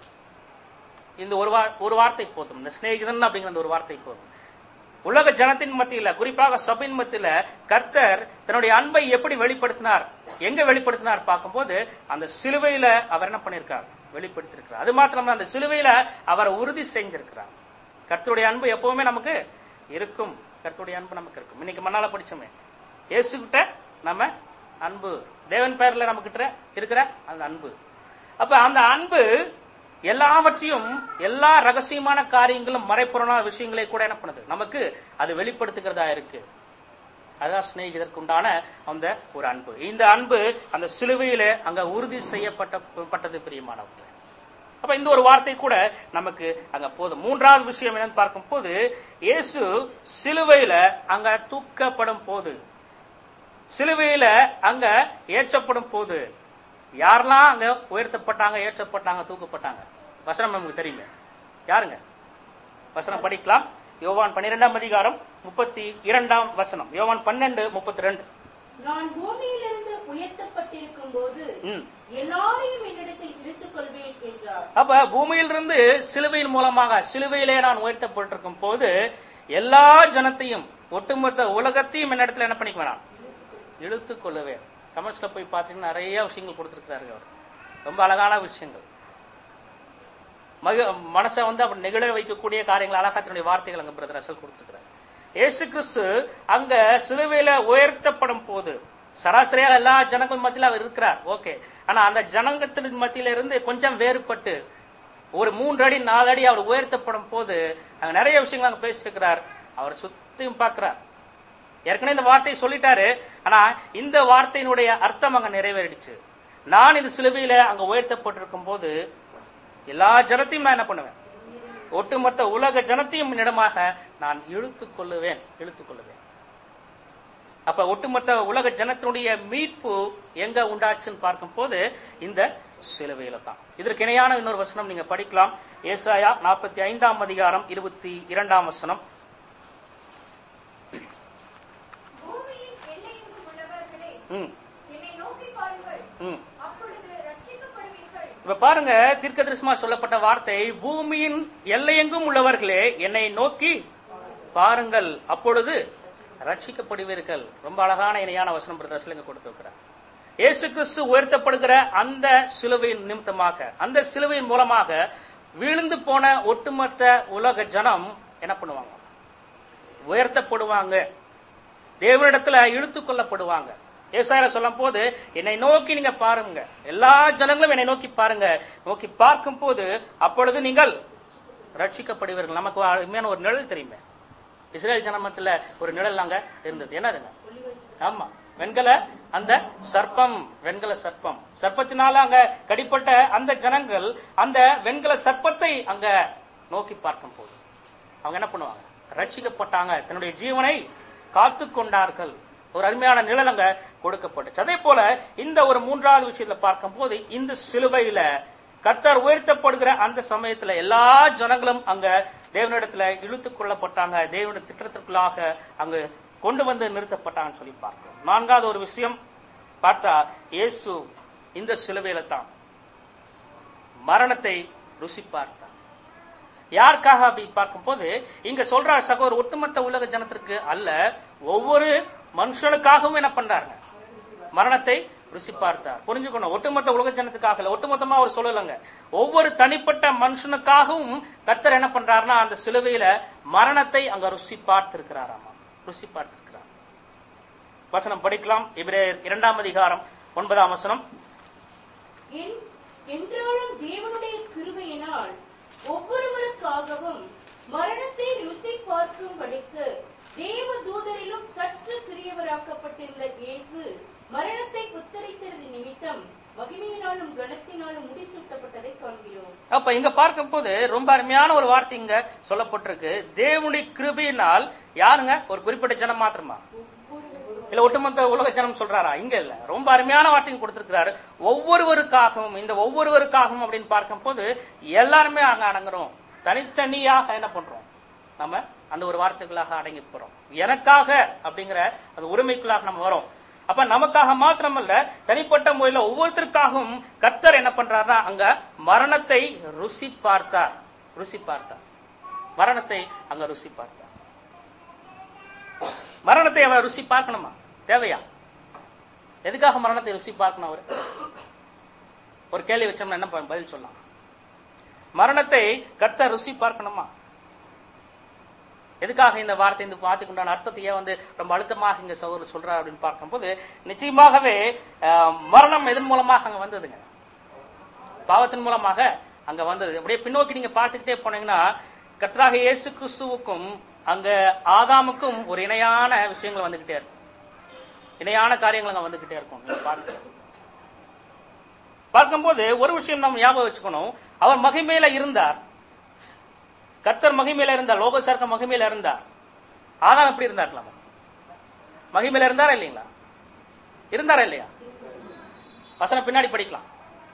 S1: இந்த ஒரு ஒரு வார்த்தை போதும், இந்த சிநேகிதன் அப்படிங்கிற ஒரு வார்த்தை போதும். உலக ஜனத்தின் மத்தியில, குறிப்பாக சபையின் மத்தியில கர்த்தர் தன்னுடைய அன்பை எப்படி வெளிப்படுத்தினார், எங்க வெளிப்படுத்தினார் பார்க்கும்போது அந்த சிலுவையில அவர் என்ன பண்ணிருக்கார், வெளிப்படுத்திருக்கிறார். அது மாத்திரம் அந்த சிலுவையில அவர் உறுதி செஞ்சிருக்கிறார். கர்த்தருடைய அன்பு எப்பவுமே நமக்கு இருக்கும், கர்த்தருடைய அன்பு நமக்கு இருக்கும். இன்னைக்கு மண்ணால படிச்சோமே, இயேசு கிட்ட நம்ம அன்பு, தேவன் பெயர்ல நம்ம கிட்ட இருக்கிற அந்த அன்பு. அப்ப அந்த அன்பு எல்லாவற்றையும், எல்லா ரகசியமான காரியங்களும், மறைப்புறமான விஷயங்களை கூட என்ன பண்ணுது, நமக்கு அது வெளிப்படுத்துகிறதா இருக்கு. அதுதான் சிநேகிதற்கு உண்டான அந்த ஒரு அன்பு. இந்த அன்பு அந்த சிலுவையில அங்க உறுதி செய்யப்பட்டது பிரியமானவர்களே. அப்ப இந்த ஒரு வார்த்தை கூட நமக்கு அங்க போதும். மூன்றாவது விஷயம் என்னன்னு பார்க்கும் போது, இயேசு சிலுவையில அங்க தூக்கப்படும் போது, சிலுவையில அங்க ஏற்றப்படும் போது யாரெல்லாம் அங்க உயர்த்தப்பட்டாங்க, ஏற்றப்பட்டாங்க, தூக்கப்பட்டாங்க? வசனம் நமக்கு தெரியுமே. யாருங்க? வசனம் படிக்கலாம். யோவான் பன்னிரெண்டாம் அதிகாரம் முப்பத்தி இரண்டாம் வசனம். யோவான் பன்னெண்டு முப்பத்தி ரெண்டு.
S2: நான் பூமியிலிருந்து உயர்த்தப்பட்டிருக்கும் போது எல்லாரையும் என்னிடத்தில் இழுத்துக் கொள்வேன் என்றார்.
S1: அப்ப பூமியிலிருந்து சிலுவையின் மூலமாக, சிலுவையிலே நான் உயர்த்தப்பட்டிருக்கும் போது எல்லா ஜனத்தையும், ஒட்டுமொத்த உலகத்தையும் என்னிடத்துல என்ன பண்ணிக்குவேன், இழுத்துக் கொள்ளுவேன். கமெண்ட்ஸ்ல போய் பாத்தீங்கன்னா நிறைய விஷயங்கள் கொடுத்திருக்கிறாரு அவர், ரொம்ப அழகான விஷயங்கள். மனசை வந்து அப்படி நெகிழ வைக்கக்கூடிய காரியங்கள், அழகா தன்னுடைய வார்த்தைகள் அங்க பிரதர் ரசல் கொடுத்திருக்கிறார். இயேசு கிறிஸ்து அங்க சிலுவையில உயர்த்தப்படும் போது சராசரியாக எல்லா ஜனங்கள் மத்தியில அவர் இருக்கிறார், ஓகே. ஆனா அந்த ஜனங்கத்தின் மத்தியில இருந்து கொஞ்சம் வேறுபட்டு ஒரு மூன்று அடி நாலு அடி அவர் உயர்த்தப்படும் போது அங்க நிறைய விஷயங்கள் அங்க பேசியிருக்கிறார். அவர் சுத்தியும் பார்க்கிறார். ஏற்கனவே இந்த வார்த்தையை சொல்லிட்டாரு, ஆனா இந்த வார்த்தையினுடைய அர்த்தம் அங்க நிறைவேறிடுச்சு. நான் இந்த சிலுவையில அங்க உயர்த்தப்பட்டிருக்கும் போது எல்லா ஜனத்தையும் நான் என்ன பண்ணுவேன், ஒட்டுமொத்த உலக ஜனத்தையும் இடமாக நான் இழுத்துக் கொள்ளுவேன், இழுத்துக் கொள்ளுவேன். அப்ப ஒட்டுமொத்த உலக ஜனத்தினுடைய மீட்பு எங்க உண்டாச்சுன்னு பார்க்கும் போது இந்த சிலுவையில தான். இதற்கு இணையான இன்னொரு வசனம் நீங்க படிக்கலாம். ஏசாயா நாற்பத்தி ஐந்தாம் அதிகாரம் இருபத்தி இரண்டாம் வசனம்.
S4: என்னை நோக்கி பாருங்கள்,
S1: இப்ப பாருங்க, தீர்க்கதரிசனமா சொல்லப்பட்ட வார்த்தை, பூமியின் எல்லையெங்கும் உள்ளவர்களே என்னை நோக்கி பாருங்கள், அப்பொழுது ரட்சிக்கப்படுவீர்கள். ரொம்ப அழகான இணையான வசனம் பிரதர்சனங்க கொடுத்திருக்கிறார். இயேசு கிறிஸ்து உயர்த்தப்படுகிற அந்த சிலுவையின் நிமித்தமாக, அந்த சிலுவையின் மூலமாக விழுந்து போன ஒட்டுமொத்த உலக ஜனம் என்ன பண்ணுவாங்க? உயர்த்தப்படுவாங்க, தேவனிடத்துல இழுத்துக் கொள்ளப்படுவாங்க. ஏசாயா சொல்லும் போது, என்னை நோக்கி நீங்க பாருங்க, எல்லா ஜனங்களும் என்னை நோக்கி பாருங்க, நோக்கி பார்க்கும் போது அப்பொழுது நீங்கள் ரட்சிக்கப்படுவீர்கள். நமக்கு அருமையான ஒரு நிழல் தெரியுமே, இஸ்ரேல் ஜனமத்துல ஒரு நிழல் அங்க இருந்தது. என்னதுங்க? ஆமா, வெண்கல அந்த சர்ப்பம், வெண்கல சர்ப்பம். சர்ப்பத்தினால அங்க கடிப்பட்ட அந்த ஜனங்கள் அந்த வெண்கல சர்ப்பத்தை அங்க நோக்கி பார்க்கும் போது அவங்க என்ன பண்ணுவாங்க? ரட்சிக்கப்பட்டாங்க, தன்னுடைய ஜீவனை காத்து கொண்டார்கள். ஒரு அருமையான நிழல் அங்க கொடுக்கப்பட்டுச்சு. அதே போல இந்த ஒரு மூன்றாவது விஷயத்துல பார்க்கும் போது, இந்த சிலுவையில கர்த்தர் உயர்த்தப்படுகிற அந்த சமயத்துல எல்லா ஜனங்களும் அங்க தேவனிடத்துல இழுத்துக் கொள்ளப்பட்டாங்க, தேவனுடைய திட்டத்திற்குள்ளாக அங்கு கொண்டு வந்து நிறுத்தப்பட்டாங்கன்னு சொல்லி பார்க்கிறோம். நான்காவது ஒரு விஷயம் பார்த்தா, இயேசு இந்த சிலுவையில தான் மரணத்தை ருசி பார்த்தார். யாருக்காக அப்படி பார்க்கும் போது இங்க சொல்ற சகோதரர் ஒட்டுமொத்த உலக ஜனத்திற்கு அல்ல, ஒவ்வொரு மனுஷனுக்காகவும் என்ன பண்றாங்க? மரணத்தை ருசி பார்த்தார். புரிஞ்சுக்கணும், ஒட்டுமொத்த உலக ஜனத்துக்காக இல்ல, ஒட்டுமொத்தமா அவர் சொல்லலங்க, ஒவ்வொரு தனிப்பட்ட மனுஷனுக்காகவும் கர்த்தர் என்ன பண்றாருன்னா அந்த சிலுவையில மரணத்தை அங்க ருசி பார்த்திருக்கிறாராமா, ருசி பார்த்திருக்கிறார். வசனம் படிக்கலாம். எபிரேயர் இரண்டாம் அதிகாரம் ஒன்பதாம் வசனம்.
S2: என்றாலும் தேவனுடைய கிருபையினால் ஒவ்வொருவருக்காகவும் மரணத்தை ருசி பார்க்கும்படிக்கு தேவ தூதரிலும் சற்று சிறியவராக்கப்பட்டிருந்த இயேசு மரணத்தை குத்தரித்தது நிமித்தம் மகிமையினாலும் கனத்தினாலும் முடிசூட்டப்பட்டதை காண்கிறோம்.
S1: அப்ப இங்க பார்க்கும் போது ரொம்ப அருமையான ஒரு வார்த்தை இங்க சொல்லப்பட்டிருக்கு. தேவனுடைய கிருபையினால் யாருங்க? ஒரு குறிப்பிட்ட ஜனம் மாத்திரமா இல்ல ஒட்டுமொத்த உலக ஜனம் சொல்றாரா? இங்க இல்ல, ரொம்ப அருமையான வார்த்தையும் கொடுத்திருக்கிறாரு. ஒவ்வொருவருக்காகவும், இந்த ஒவ்வொருவருக்காகவும் அப்படின்னு பார்க்கும் போது எல்லாருமே அங்க அடங்குறோம், தனித்தனியாக என்ன பண்றோம்? நம்ம அந்த ஒரு வார்த்தைகளாக அடங்கி போறோம். எனக்காக அப்படிங்கிற அந்த உரிமைக்குள்ளாக நம்ம வரோம். அப்ப நமக்காக மாத்திரமல்ல, தனிப்பட்ட முறையில ஒவ்வொருத்தருக்காகவும் கர்த்தர் என்ன பண்றாருன்னா அங்க மரணத்தை ருசி பார்த்தார், ருசி பார்த்தார், மரணத்தை அங்க ருசி பார்த்தார். மரணத்தை அவர் ருசி பார்க்கணுமா? தேவையா? எதுக்காக மரணத்தை ருசி பார்க்கணும்? அவரு ஒரு கேள்வி வச்சோம்னா என்ன பதில் சொல்லலாம்? மரணத்தை கர்த்தர் ருசி பார்க்கணுமா? எதுக்காக இந்த வார்த்தை, இந்த வார்த்தைக்கு உண்டான அர்த்தத்தையே வந்து ரொம்ப அழுத்தமாக இங்க சகோதரர் சொல்றார் அப்படின்னு பார்க்கும்போது, நிச்சயமாகவே மரணம் எதன் மூலமாக அங்க வந்ததுங்க? பாவத்தின் மூலமாக அங்க வந்தது. அப்படியே பின்னோக்கி நீங்க பார்த்துக்கிட்டே போனீங்கன்னா, கர்த்தராக இயேசு கிறிஸ்துவுக்கும் அங்க ஆதாமுக்கும் ஒரு இணையான விஷயங்கள் வந்துகிட்டே இருக்கும், இணையான காரியங்கள் அங்க வந்துகிட்டே இருக்கும். நீங்க பார்க்க பார்க்கும்போது ஒரு விஷயம் நம்ம ஞாபகம் வச்சுக்கணும், அவர் மகிமையில இருந்தார், கர்த்தர் மகிமையில இருந்தார், லோக சர்க்க மகிமையில இருந்தார். ஆதாம் எப்படி இருந்தார்? மகிமையில இருந்தாரா இல்லைங்களா? இருந்தாரா இல்லையா? வசனம் பின்னாடி படிக்கலாம்.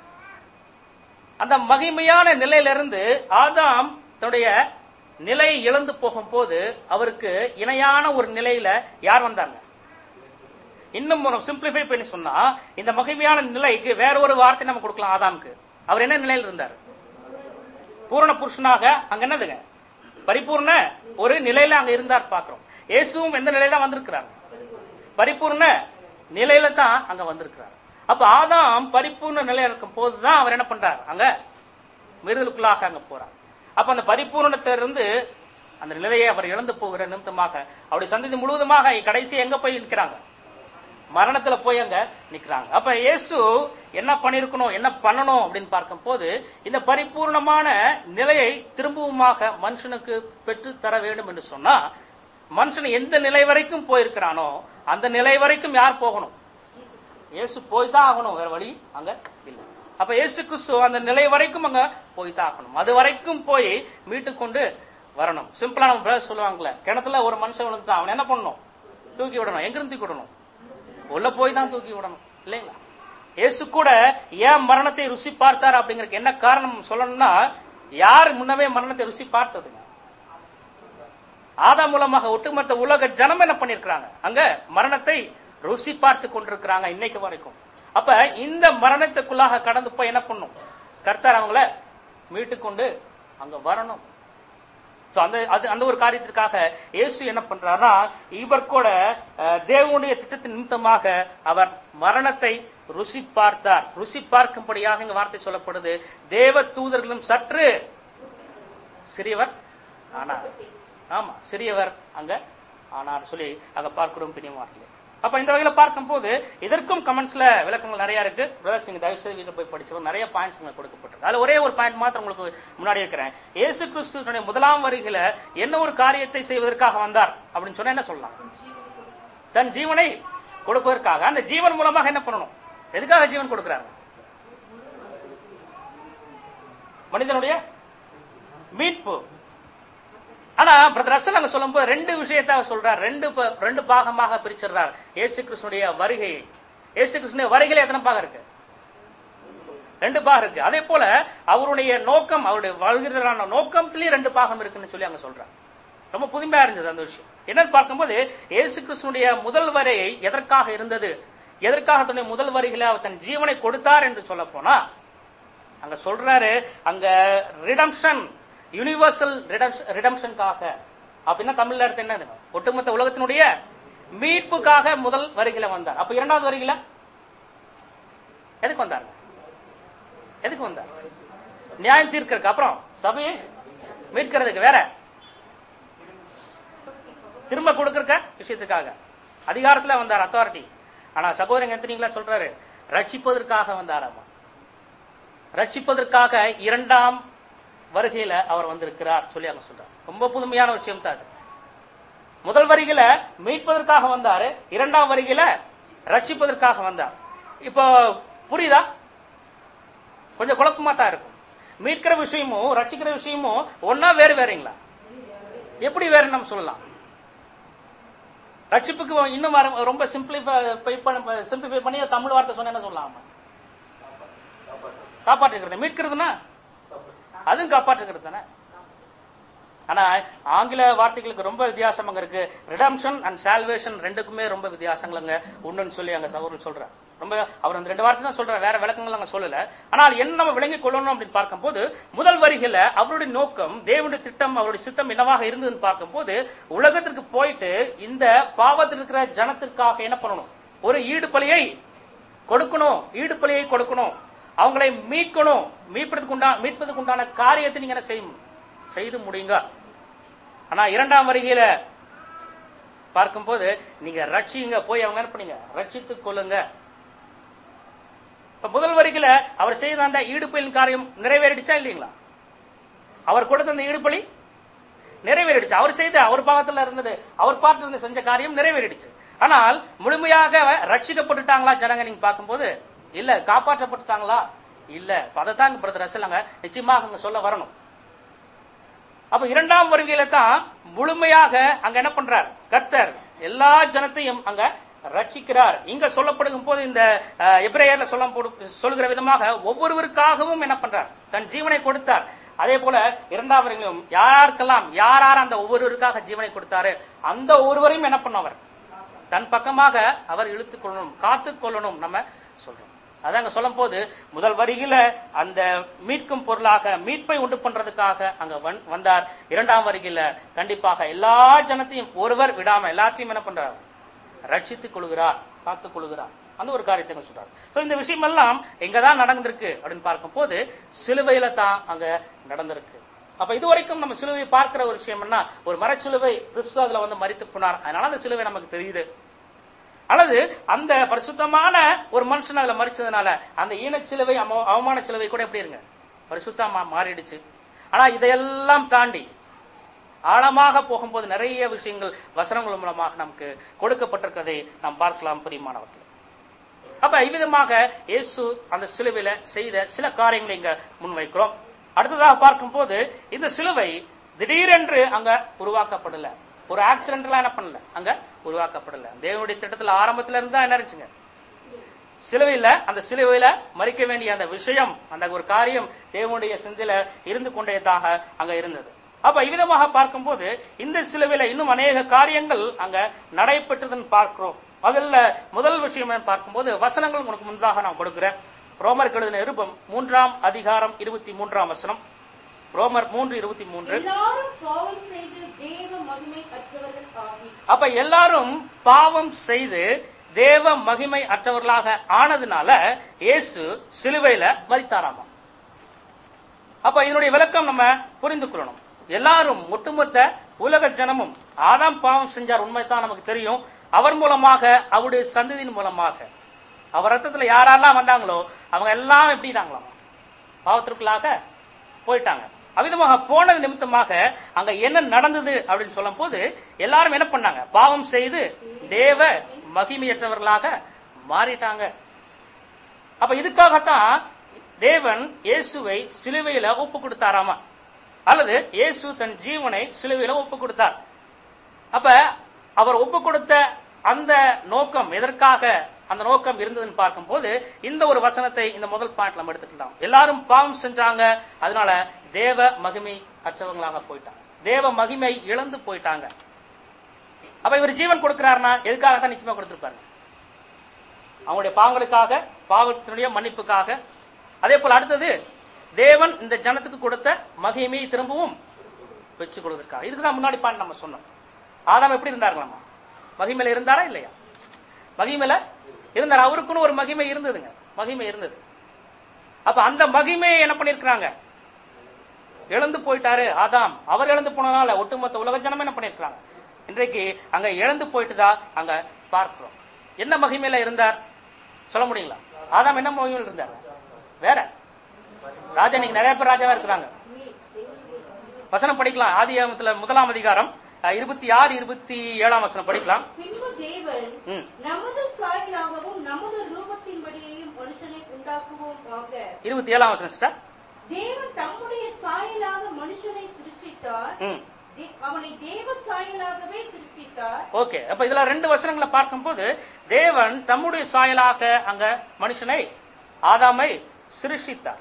S1: அந்த மகிமையான நிலையிலிருந்து ஆதாம் தன்னுடைய நிலை இழந்து போகும் போது அவருக்கு இணையான ஒரு நிலையில யார் வந்தாங்க? இன்னும் சிம்பிளிஃபை பண்ணி சொன்னா, இந்த மகிமையான நிலைக்கு வேற ஒரு வார்த்தை நம்ம கொடுக்கலாம். ஆதாமுக்கு அவர் என்ன நிலையில் இருந்தார்? பூரண புருஷனாக அங்க என்னதுங்க? பரிபூர்ண ஒரு நிலையில அங்க இருந்தார் பாக்குறோம். இயேசுவும் எந்த நிலையில வந்திருக்கிறார்? பரிபூர்ண நிலையில தான் அங்க வந்திருக்கிறார். அப்ப ஆதாம் பரிபூர்ண நிலையில இருக்கும் போதுதான் அவர் என்ன பண்றார்? அங்க மிருதலுக்குள்ளாக அங்க போறார். அப்ப அந்த பரிபூர்ணத்திலிருந்து அந்த நிலையை அவர் இழந்து போகிற நிமித்தமாக அவருடைய சந்ததி முழுவதுமாக கடைசி எங்க போய் நிற்கிறாங்க? மரணத்துல போய் அங்க நிக்கிறாங்க. அப்ப இயேசு என்ன பண்ணிருக்கணும், என்ன பண்ணணும் அப்படின்னு பார்க்கும் போது, இந்த பரிபூர்ணமான நிலையை திரும்பவுமாக மனுஷனுக்கு பெற்று தர வேண்டும் என்று சொன்னா, மனுஷன் எந்த நிலை வரைக்கும் போயிருக்கிறானோ அந்த நிலை வரைக்கும் யார் போகணும்? இயேசு போய் தான் ஆகணும், வேற வழி அங்க இல்லை. அப்ப இயேசு கிறிஸ்து அந்த நிலை வரைக்கும் அங்க போய் தான் ஆகணும், அது வரைக்கும் போய் மீட்டு கொண்டு வரணும். சிம்பிளா நம்ம பிரதர் சொல்லுவாங்கல்ல, கிணத்துல ஒரு மனுஷன் விழுந்துட்டான், அவன் என்ன பண்ணணும்? தூக்கி விடணும். எங்கிருந்து தூக்கி விடணும்? உள்ள போய் தான் தூக்கி விடணும், இல்லைங்களா? இயேசு கூட ஏன் மரணத்தை ருசி பார்த்தார் அப்படிங்கறதுக்கு என்ன காரணம் சொல்லணும்னா, யார் முன்னவே மரணத்தை ருசி பார்த்ததுங்க? ஆதாம் மூலமாக ஒட்டுமொத்த உலக ஜனம் என்ன பண்ணிருக்கிறாங்க? அங்க மரணத்தை ருசி பார்த்து கொண்டிருக்கிறாங்க இன்னைக்கு வரைக்கும். அப்ப இந்த மரணத்துக்குள்ளாக கடந்து போய் என்ன பண்ணும்? கர்த்தர் அவங்கள மீட்டுக்கொண்டு அங்க வரணும். அந்த அந்த ஒரு காரியத்திற்காக இயேசு என்ன பண்றாருன்னா, இவர் கூட தேவனுடைய திட்டத்தின் நிமித்தமாக அவர் மரணத்தை ருசி பார்த்தார். ருசி பார்க்கும்படியாக இங்க வார்த்தை சொல்லப்படுது. தேவ தூதர்களும் சற்று சிறியவர் ஆனார். ஆமா, சிறியவர் அங்க ஆனார் சொல்லி அங்க பார்க்கிறோம் பிரியமானவர்களே. அப்ப இந்த வகையில பார்க்கும் போது இதற்கும் கமெண்ட்ஸ்ல விளக்கங்கள் நிறைய இருக்கு. பிரதர்ஸ் நீங்க தயவு செய்து வீட்டுல போய் படிச்சோம், நிறைய பாயிண்ட்ஸ் கொடுக்கப்பட்டிருக்கு. அதுல ஒரே ஒரு பாயிண்ட் மாத்திரம் உங்களுக்கு முன்னாடி இருக்கிறேன். இயேசு கிறிஸ்துவினுடைய முதலாம் வருகையில என்ன ஒரு காரியத்தை செய்வதற்காக வந்தார் அப்படின்னு சொன்னா என்ன சொல்லலாம்? தன் ஜீவனை கொடுப்பதற்காக. அந்த ஜீவன் மூலமாக என்ன பண்ணணும்? எதுக்காக ஜீவன் கொடுக்கிறார்? மனிதனுடைய மீட்பு. ஆனா பிரதர் ரசல் அங்க சொல்லும் போது ரெண்டு விஷயத்தை சொல்றார். ரெண்டு ரெண்டு பாகமாக பிரிச்சிடுறார் இயேசு கிறிஸ்துடைய வருகையை. இயேசு கிறிஸ்துடைய வருகையில எத்தனை பாகம் இருக்கு? ரெண்டு பாகம் இருக்கு. அதே போல அவருடைய நோக்கம், அவருடைய வருகிறான நோக்கத்திலேயே ரெண்டு பாகம் இருக்குன்னு சொல்லி அங்க சொல்றார். ரொம்ப புதுமையா இருந்தது அந்த விஷயம். என்னன்னு பார்க்கும்போது இயேசு கிறிஸ்துடைய முதல் வருகை எதற்காக இருந்தது, எதற்காக தன்னுடைய முதல் வருகையில அவர் தன் ஜீவனை கொடுத்தார் என்று சொல்ல போனா அங்க சொல்றாரு, அங்க ரிடம்ஷன், யூனிவர்சல் ரிடம்ஷனுக்காக. அப்படின்னா தமிழ்ல அர்த்தம் என்ன? ஒட்டுமொத்த உலகத்தினுடைய மீட்புக்காக முதல் வருகையில வந்தார். அப்ப இரண்டாவது வருகையில எதுக்கு வந்தார்? எதுக்கு வந்தார்? நியாயம் தீர்க்கிறதுக்கு, அப்புறம் சபையை மீட்கிறதுக்கு, வேற திரும்ப கொடுக்கற விஷயத்துக்காக அதிகாரத்துல வந்தார், அத்தாரிட்டி. ஆனா சகோதரன் எத்தனைங்களா சொல்றாரு, ரட்சிப்பதற்காக வந்தாராமா. ரட்சிப்பதற்காக இரண்டாம் வருகையில அவர் வந்திருக்கிறார் சொல்லி அவங்க சொல்றார். ரொம்ப புதுமையான விஷயம் தான். முதல் வருகையில மீட்பதற்காக வந்தாரு, இரண்டாம் வருகையில ரட்சிப்பதற்காக வந்தார். இப்போ புரியுதா? கொஞ்சம் குழப்பமா தான் இருக்கும். மீட்கிற விஷயமும் ரட்சிக்கிற விஷயமும் ஒன்னா வேறு வேறீங்களா? எப்படி வேறு நம்ம சொல்லலாம்? ரட்சிப்புக்கு இன்னும் ரொம்ப சிம்பிளிஃபை சிம்பிளிஃபை பண்ணி தமிழ் வார்த்தை சொன்ன என்ன சொல்லலாம்? காப்பாற்றுகிறது. மீட்கிறதுனா அதுவும் காப்பாற்றுகிறது தானே. ஆனா ஆங்கில வார்த்தைகளுக்கு ரொம்ப வித்தியாசம் அங்க இருக்கு. ரிடம்ஷன் அண்ட் சால்வேஷன் ரெண்டுக்குமே ரொம்ப வித்தியாசங்கள் அங்க உண்டுன்னு சொல்லி அங்க சகோதரர் சொல்றார். ரொம்ப அவர் அந்த ரெண்டு வார்த்தை தான் சொல்ற, வேற விளக்கங்கள் அங்க சொல்லல. ஆனால் என்ன நம்ம விளங்கிக் கொள்ளணும் அப்படின்னு பார்க்கும் போது முதல் வரிகளை அவருடைய நோக்கம், தேவனுடைய திட்டம், அவருடைய சித்தம் என்னவாக இருந்ததுன்னு பார்க்கும் போது உலகத்திற்கு போயிட்டு இந்த பாவத்தில் இருக்கிற ஜனத்திற்காக என்ன பண்ணணும்? ஒரு ஈடுபலியை கொடுக்கணும். ஈடுபலியை கொடுக்கணும், அவங்களை மீட்கணும். மீட்பதற்கு உண்டான மீட்பதற்கு உண்டான காரியத்தை நீங்க என்ன செய்யும் செய்து முடியுங்க. ஆனா இரண்டாம் வருகையில பார்க்கும்போது நீங்க ரட்சிங்க, போய் அவங்க என்ன பண்ணீங்க? ரட்சித்துக் கொள்ளுங்க. முதல் வருகையில அவர் செய்த அந்த ஈடுபலின் காரியம் நிறைவேறிடுச்சா இல்லீங்களா? அவர் கொடுத்த அந்த ஈடுபலி நிறைவேறிடுச்சு. அவர் செய்த அவர் பாகத்துல இருந்தது, அவர் பார்த்து செஞ்ச காரியம் நிறைவேறிடுச்சு. ஆனால் முழுமையாக ரட்சிக்கப்பட்டுட்டாங்களா ஜனங்க நீங்க பார்க்கும்போது? இல்ல. காப்பாற்றப்பட்டுட்டாங்களா? இல்ல. அதைத்தான் பிரதர் ரசல் அங்க நிச்சயமாக அங்க சொல்ல வரணும். அப்ப இரண்டாம் வருகையில தான் முழுமையாக அங்க என்ன பண்றார்? கர்த்தர் எல்லா ஜனத்தையும் அங்க ரட்சிக்கிறார். இங்க சொல்லப்படும் போது இந்த எபிரேயர்ல சொல்ல சொல்லுகிற விதமாக ஒவ்வொருவருக்காகவும் என்ன பண்றார்? தன் ஜீவனை கொடுத்தார். அதே போல இரண்டாம் வருகையிலும் யாருக்கெல்லாம் யார் யார் அந்த ஒவ்வொருவருக்காக ஜீவனை கொடுத்தாரு அந்த ஒவ்வொருவரையும் என்ன பண்ணவர்? தன் பக்கமாக அவர் இழுத்துக் கொள்ளணும், காத்துக் கொள்ளணும் நம்ம சொல்றோம். அதாங்க சொல்லும் போது முதல் வரியில அந்த மீட்கும் பொருளாக மீட்பை உண்டு பண்றதுக்காக அங்க வந்தார். இரண்டாம் வருகையில கண்டிப்பாக எல்லா ஜனத்தையும் ஒருவர் விடாம எல்லாத்தையும் என்ன பண்றார்? ரட்சித்துக் கொள்கிறார், காத்துக் கொள்கிறார். அந்த ஒரு காரியத்தை சொல்றாரு. சோ இந்த விஷயம் எல்லாம் எங்கதான் நடந்திருக்கு அப்படின்னு பார்க்கும் போது சிலுவையில தான் அங்க நடந்திருக்கு. அப்ப இதுவரைக்கும் நம்ம சிலுவை பார்க்கிற ஒரு விஷயம் என்ன? ஒரு மரச்சிலுவை, கிறிஸ்து அதுல வந்து மரித்து போனார், அதனால அந்த சிலுவை நமக்கு தெரியுது. அல்லது அந்த பரிசுத்தமான ஒரு மனுஷன் அதுல மறிச்சதுனால அந்த ஈனச்சிலுவை, அவமான சிலுவை கூட எப்படி இருங்க பரிசுத்தமா மாறிடுச்சு. ஆனா இதையெல்லாம் தாண்டி ஆழமாக போகும்போது நிறைய விஷயங்கள் வசனங்கள் மூலமாக நமக்கு கொடுக்கப்பட்டிருக்கிறதை நாம் பார்க்கலாம் பிரியமானவர்கள். அப்ப இவ்விதமாக இயேசு அந்த சிலுவையில செய்த சில காரியங்களை இங்க முன்வைக்கிறோம். அடுத்ததாக பார்க்கும் போது இந்த சிலுவை திடீரென்று அங்க உருவாக்கப்படல, ஒரு ஆக்சிடென்ட்லாம் என்ன பண்ணல, அங்க உருவாக்கப்படல. தேவனுடைய திட்டத்துல ஆரம்பத்துல இருந்தா என்ன இருந்துச்சுங்க? சிலுவையில அந்த சிலுவையில மறிக்க வேண்டிய அந்த விஷயம், அந்த ஒரு காரியம் தேவனுடைய சிந்தையில இருந்து கொண்டதாக அங்க இருந்தது. அப்ப இவ்விதமாக பார்க்கும்போது இந்த சிலுவையில இன்னும் அநேக காரியங்கள் அங்க நடைபெற்றதுன்னு பார்க்கிறோம். அதுல முதல் விஷயம் பார்க்கும்போது வசனங்கள் உங்களுக்கு முன்பாக நான் கொடுக்கிறேன். ரோமருக்கு எழுதின நிருபம் மூன்றாம் அதிகாரம் இருபத்தி மூன்றாம் வசனம். ரோமர் மூன்று இருபத்தி மூன்று.
S2: எல்லாரும் பாவம் செய்து தேவ மகிமை அற்றவர்கள் ஆகி.
S1: அப்ப எல்லாரும் பாவம் செய்து தேவ மகிமை அற்றவர்களாக ஆனதுனால இயேசு சிலுவையில மரித்தாராமா. அப்ப இதனுடைய விளக்கம் நம்ம புரிந்து கொள்ளணும். எல்லாரும் ஒட்டுமொத்த உலக ஜனமும் ஆதாம் பாவம் செஞ்சார், உண்மைதான் நமக்கு தெரியும். அவர் மூலமாக அவருடைய சந்ததியின் மூலமாக அவர் ரத்தத்துல யாரெல்லாம் வந்தாங்களோ அவங்க எல்லாம் எப்படினாங்களாம், பாவத்திற்குள்ளாக போயிட்டாங்க. அவ்விதமாக போனது நிமித்தமாக அங்க என்ன நடந்தது அப்படின்னு சொல்லும் போது எல்லாரும் என்ன பண்ணாங்க, பாவம் செய்து தேவ மகிமையற்றவர்களாக மாறிட்டாங்க. அப்ப இதுக்காகத்தான் தேவன் இயேசுவை சிலுவையில ஒப்பு கொடுத்தாராமா, அல்லது இயேசு தன் ஜீவனை சிலுவையில ஒப்பு கொடுத்தார். அப்ப அவர் ஒப்பு கொடுத்த அந்த நோக்கம் எதற்காக அந்த நோக்கம் இருந்ததுன்னு பார்க்கும் போது இந்த ஒரு வசனத்தை இந்த முதல் பாயிண்ட் நம்ம எடுத்துக்கலாம். எல்லாரும் பாவம் செஞ்சாங்க, அதனால தேவ மகிமை அற்றவங்களாக போயிட்டாங்க, தேவ மகிமை இழந்து போயிட்டாங்க. அப்ப இவர் ஜீவன் கொடுக்கிறாருன்னா எதுக்காகத்தான் நிச்சயமா கொடுத்திருப்பாரு, அவங்களுடைய பாவங்களுக்காக, பாவத்தினுடைய மன்னிப்புக்காக. அதே போல அடுத்தது தேவன் இந்த ஜனத்துக்கு கொடுத்த மகிமையை திரும்பவும் பெற்றுக் கொள்வதற்காக. இதுக்குதான் முன்னாடி பாயிண்ட் நம்ம சொன்னோம். ஆதாம் எப்படி இருந்தார்களாமா, மகிமையில இருந்தாரா இல்லையா? மகிமையில இருந்தார், அவருக்குன்னு ஒரு மகிமை இருந்ததுங்க, மகிமை இருந்தது. அப்ப அந்த மகிமையை என்ன பண்ணிருக்கிறாங்க, இழந்து போயிட்டாரு ஆதாம். அவர் இழந்து போனதுனால ஒட்டுமொத்த உலக ஜனமே என்ன பண்ணிருக்கிறாங்க, இன்றைக்கு அங்க இழந்து போயிட்டுதான் அங்க பார்க்கிறோம். என்ன மகிமையில இருந்தார் சொல்ல முடியுங்களா? ஆதாம் என்ன மகிமையில இருந்தார்? வேற ராஜா, நீங்க நிறைய பேர் ராஜாவா இருக்கிறாங்க. வசனம் படிக்கலாம், ஆதியாகமத்துல முதலாம் அதிகாரம் இருபத்தி ஆறு இருபத்தி ஏழாம் வசனம் படிக்கலாம்.
S2: பின்பு தேவன் நமது சாயலாகவும் நமது ரூபத்தின்படியையும் மனுஷனை உண்டாக்குவோம் ஆக. இருபத்தி
S1: ஏழாம் வசனம் சிஸ்டர்.
S2: தேவன் தம்முடைய சாயலாக மனுஷனை சிருஷ்டித்தார், அவனை தேவ சாயலாகவே சிருஷ்டித்தார்.
S1: ஓகே, அப்ப இதுல ரெண்டு வசனங்களை பார்க்கும் போது தேவன் தம்முடைய சாயலாக அங்க மனுஷனை ஆதாமை சிருஷ்டித்தார்,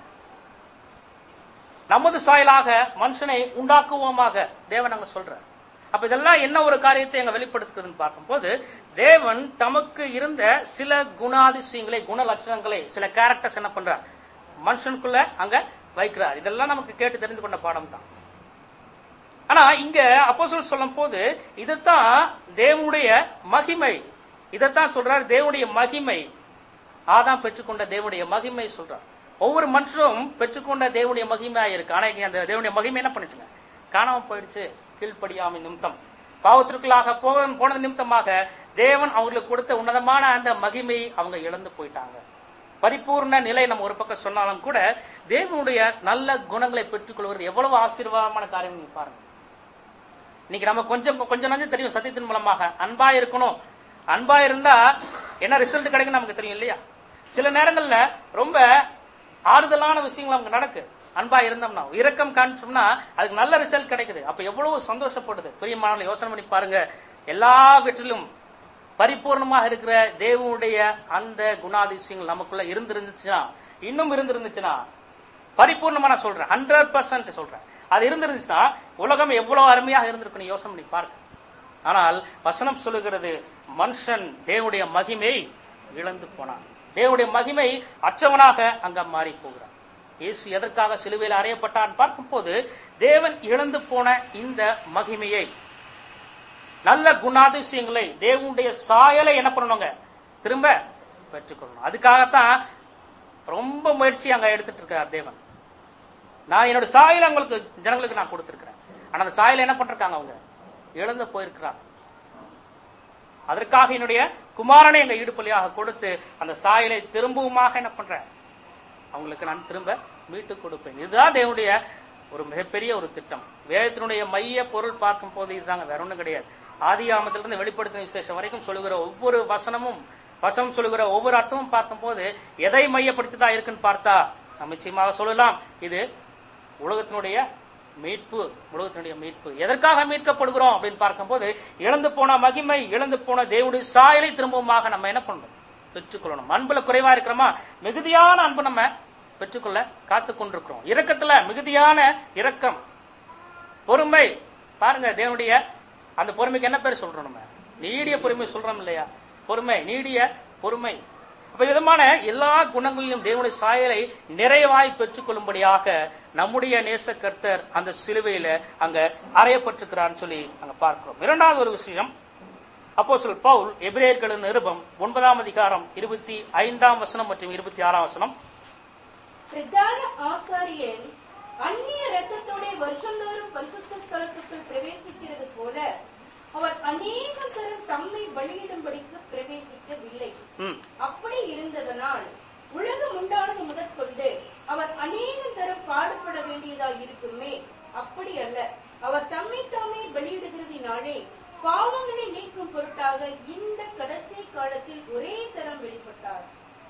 S1: நமது சாயலாக மனுஷனை உண்டாக்குவோமாக தேவன் அங்க சொல்றார். அப்ப இதெல்லாம் என்ன ஒரு காரியத்தை அங்க வெளிப்படுத்துறதுன்னு பார்க்கும் போது தேவன் தமக்கு இருந்த சில குணாதிசயங்களை, குண லட்சணங்களை, சில கேரக்டர்ஸ் என்ன பண்றார், மனுஷனுக்குள்ள அங்க வைக்கிறார். இதெல்லாம் நமக்கு கேட்டு தெரிந்து கொண்ட பாடம் தான். ஆனா இங்க அப்போஸ்தலர் சொல்லும் போது இதுதான் தேவனுடைய மகிமை, இதைத்தான் சொல்றார், தேவனுடைய மகிமை. ஆதாம் பெற்றுக்கொண்ட தேவனுடைய மகிமை சொல்றார். ஒவ்வொரு மனுஷனும் பெற்றுக்கொண்ட தேவனுடைய மகிமையா இருக்கு. ஆனா அந்த தேவனுடைய மகிமை என்ன பண்ணுச்சுங்க, காணாம போயிடுச்சு. கீழ்ப்படியாமை நிமித்தம், பாவத்திற்குள்ளாக போனது நிமித்தமாக தேவன் அவங்களுக்கு கொடுத்த உன்னதமான அந்த மகிமை அவங்க இழந்து போயிட்டாங்க. பரிபூர்ண நிலை நம்ம ஒரு பக்கம் சொன்னாலும் கூட தேவனுடைய நல்ல குணங்களை பெற்றுக் கொள்வது எவ்வளவு ஆசீர்வாதமான காரியம் நீங்க பாருங்க. இன்னைக்கு நம்ம கொஞ்சம் கொஞ்சம் கொஞ்சம் தெரியும், சத்தியத்தின் மூலமாக அன்பா இருக்கணும், அன்பா இருந்தா என்ன ரிசல்ட் கிடைக்கும் நமக்கு தெரியும் இல்லையா? சில நேரங்கள்ல ரொம்ப ஆறுதலான விஷயங்கள் நமக்கு நடக்கு, அன்பா இருந்தோம்னா, இரக்கம் காமிச்சோம்னா அதுக்கு நல்ல ரிசல்ட் கிடைக்குது. அப்ப எவ்வளவு சந்தோஷப்படுது. பிரியமானவர்களே, யோசனை பண்ணி பாருங்க, எல்லா வெற்றிலும் பரிபூர்ணமாக இருக்கிற தேவனுடைய அந்த குணாதிசயங்கள் நமக்குள்ள இருந்திருந்துச்சுன்னா, இன்னும் இருந்திருந்துச்சுன்னா, பரிபூர்ணமா நான் சொல்றேன், ஹண்ட்ரட் பர்சன்ட் சொல்றேன், அது இருந்திருந்துச்சுன்னா உலகம் எவ்வளவு அருமையாக இருந்திருக்குன்னு யோசனை பண்ணி பாருங்க. ஆனால் வசனம் சொல்லுகிறது, மனுஷன் தேவனுடைய மகிமை இழந்து போனான், தேவனுடைய மகிமை அற்றவனாக அங்க மாறி போகிறான். இயேசு எதற்காக சிலுவையில் அறையப்பட்டான் பார்க்கும் போது தேவன் இழந்து போன இந்த மகிமையை, நல்ல குணாதிசயங்களை, தேவனுடைய சாயலை என்ன பண்ணணுங்க, திரும்ப பெற்றுக்கொள்ளணும். அதுக்காகத்தான் ரொம்ப முயற்சி அங்க எடுத்துட்டு இருக்கார் தேவன். நான் என்னோட சாயலை உங்களுக்கு ஜனங்களுக்கு நான் கொடுத்திருக்கிறேன், ஆனா அந்த சாயலை என்ன பண்றாங்க, அவங்க இழந்து போயிருக்கிறாங்க. அதற்காக என்னுடைய குமாரனை எங்க ஈடுபலியாக கொடுத்து அந்த சாயலை திரும்பவுமாக என்ன பண்றேன், அவங்களுக்கு நான் திரும்ப மீட்டு கொடுப்பேன். இதுதான் தேவனுடைய ஒரு மிகப்பெரிய ஒரு திட்டம். வேதத்தினுடைய மைய பொருள் பார்க்கும் போது இதுதாங்க, வேற ஒண்ணும் கிடையாது. ஆதியாகமத்திலிருந்து வெளிப்படுத்தின விசேஷம் வரைக்கும் சொல்லுகிற ஒவ்வொரு வசனமும், வசனம் சொல்லுகிற ஒவ்வொரு அர்த்தமும் பார்க்கும் போது எதை மையப்படுத்தி தான் இருக்குன்னு பார்த்தா நம்ம நிச்சயமாக சொல்லலாம், இது உலகத்தினுடைய மீட்பு. உலகத்தினுடைய மீட்பு எதற்காக மீட்கப்படுகிறோம் அப்படின்னு பார்க்கும் போது இழந்து போன மகிமை, இழந்து போன தேவனுடைய சாயலை திரும்பவுமாக நம்ம என்ன பண்ணணும், பெற்றுக்கொள்ளணும். அன்புல குறைவா இருக்கிறோமா, மிகுதியான அன்பு நம்ம பெற்றுக்கொள்ள காத்து கொண்டிருக்கிறோம். இரக்கத்துல மிகுதியான இரக்கம், பொறுமை. பாருங்க தேவனுடைய அந்த பொறுமைக்கு என்ன பேர் சொல்றோம், நம்ம நீடிய பொறுமை சொல்றோம் இல்லையா? பொறுமை, நீடிய பொறுமை. அப்ப விதமான எல்லா குணங்களிலும் தேவனுடைய சாயலை நிறைவாய் பெற்றுக் கொள்ளும்படியாக நம்முடைய நேச கர்த்தர் அந்த சிலுவையில அங்க அறையப்பட்டிருக்கிறான்னு சொல்லி அங்க பார்க்கிறோம். இரண்டாவது ஒரு விஷயம், அப்போஸ்தலர் பவுல் எபிரேயர்களின் நிருபம் ஒன்பதாம் அதிகாரம் இருபத்தி ஐந்தாம் வசனம் மற்றும் இருபத்தி ஆறாம் வசனம்.
S2: பிரதான ஆசாரியன் அந்நிய இரத்தத்தோட வருஷந்தோறும் பரிசுத்த ஸ்தலத்துக்குள் பிரவேசிக்கிறது போல அவர் அநேக தரம் தம்மை பலியிடும்படிக்கு பிரவேசிக்கவில்லை. அப்படி இருந்ததனால் உலகம் உண்டானது முதற்கொண்டு அவர் அநேக தரம் பாடுபட வேண்டியதாக இருக்குமே. அப்படி அல்ல, அவர் தம்மை தாமே பலியிடுகிறதினாலே பாவங்களை நீக்கும் பொருட்டாக இந்த கடைசி காலத்தில் ஒரே தரம் வெளிப்பட்டார்.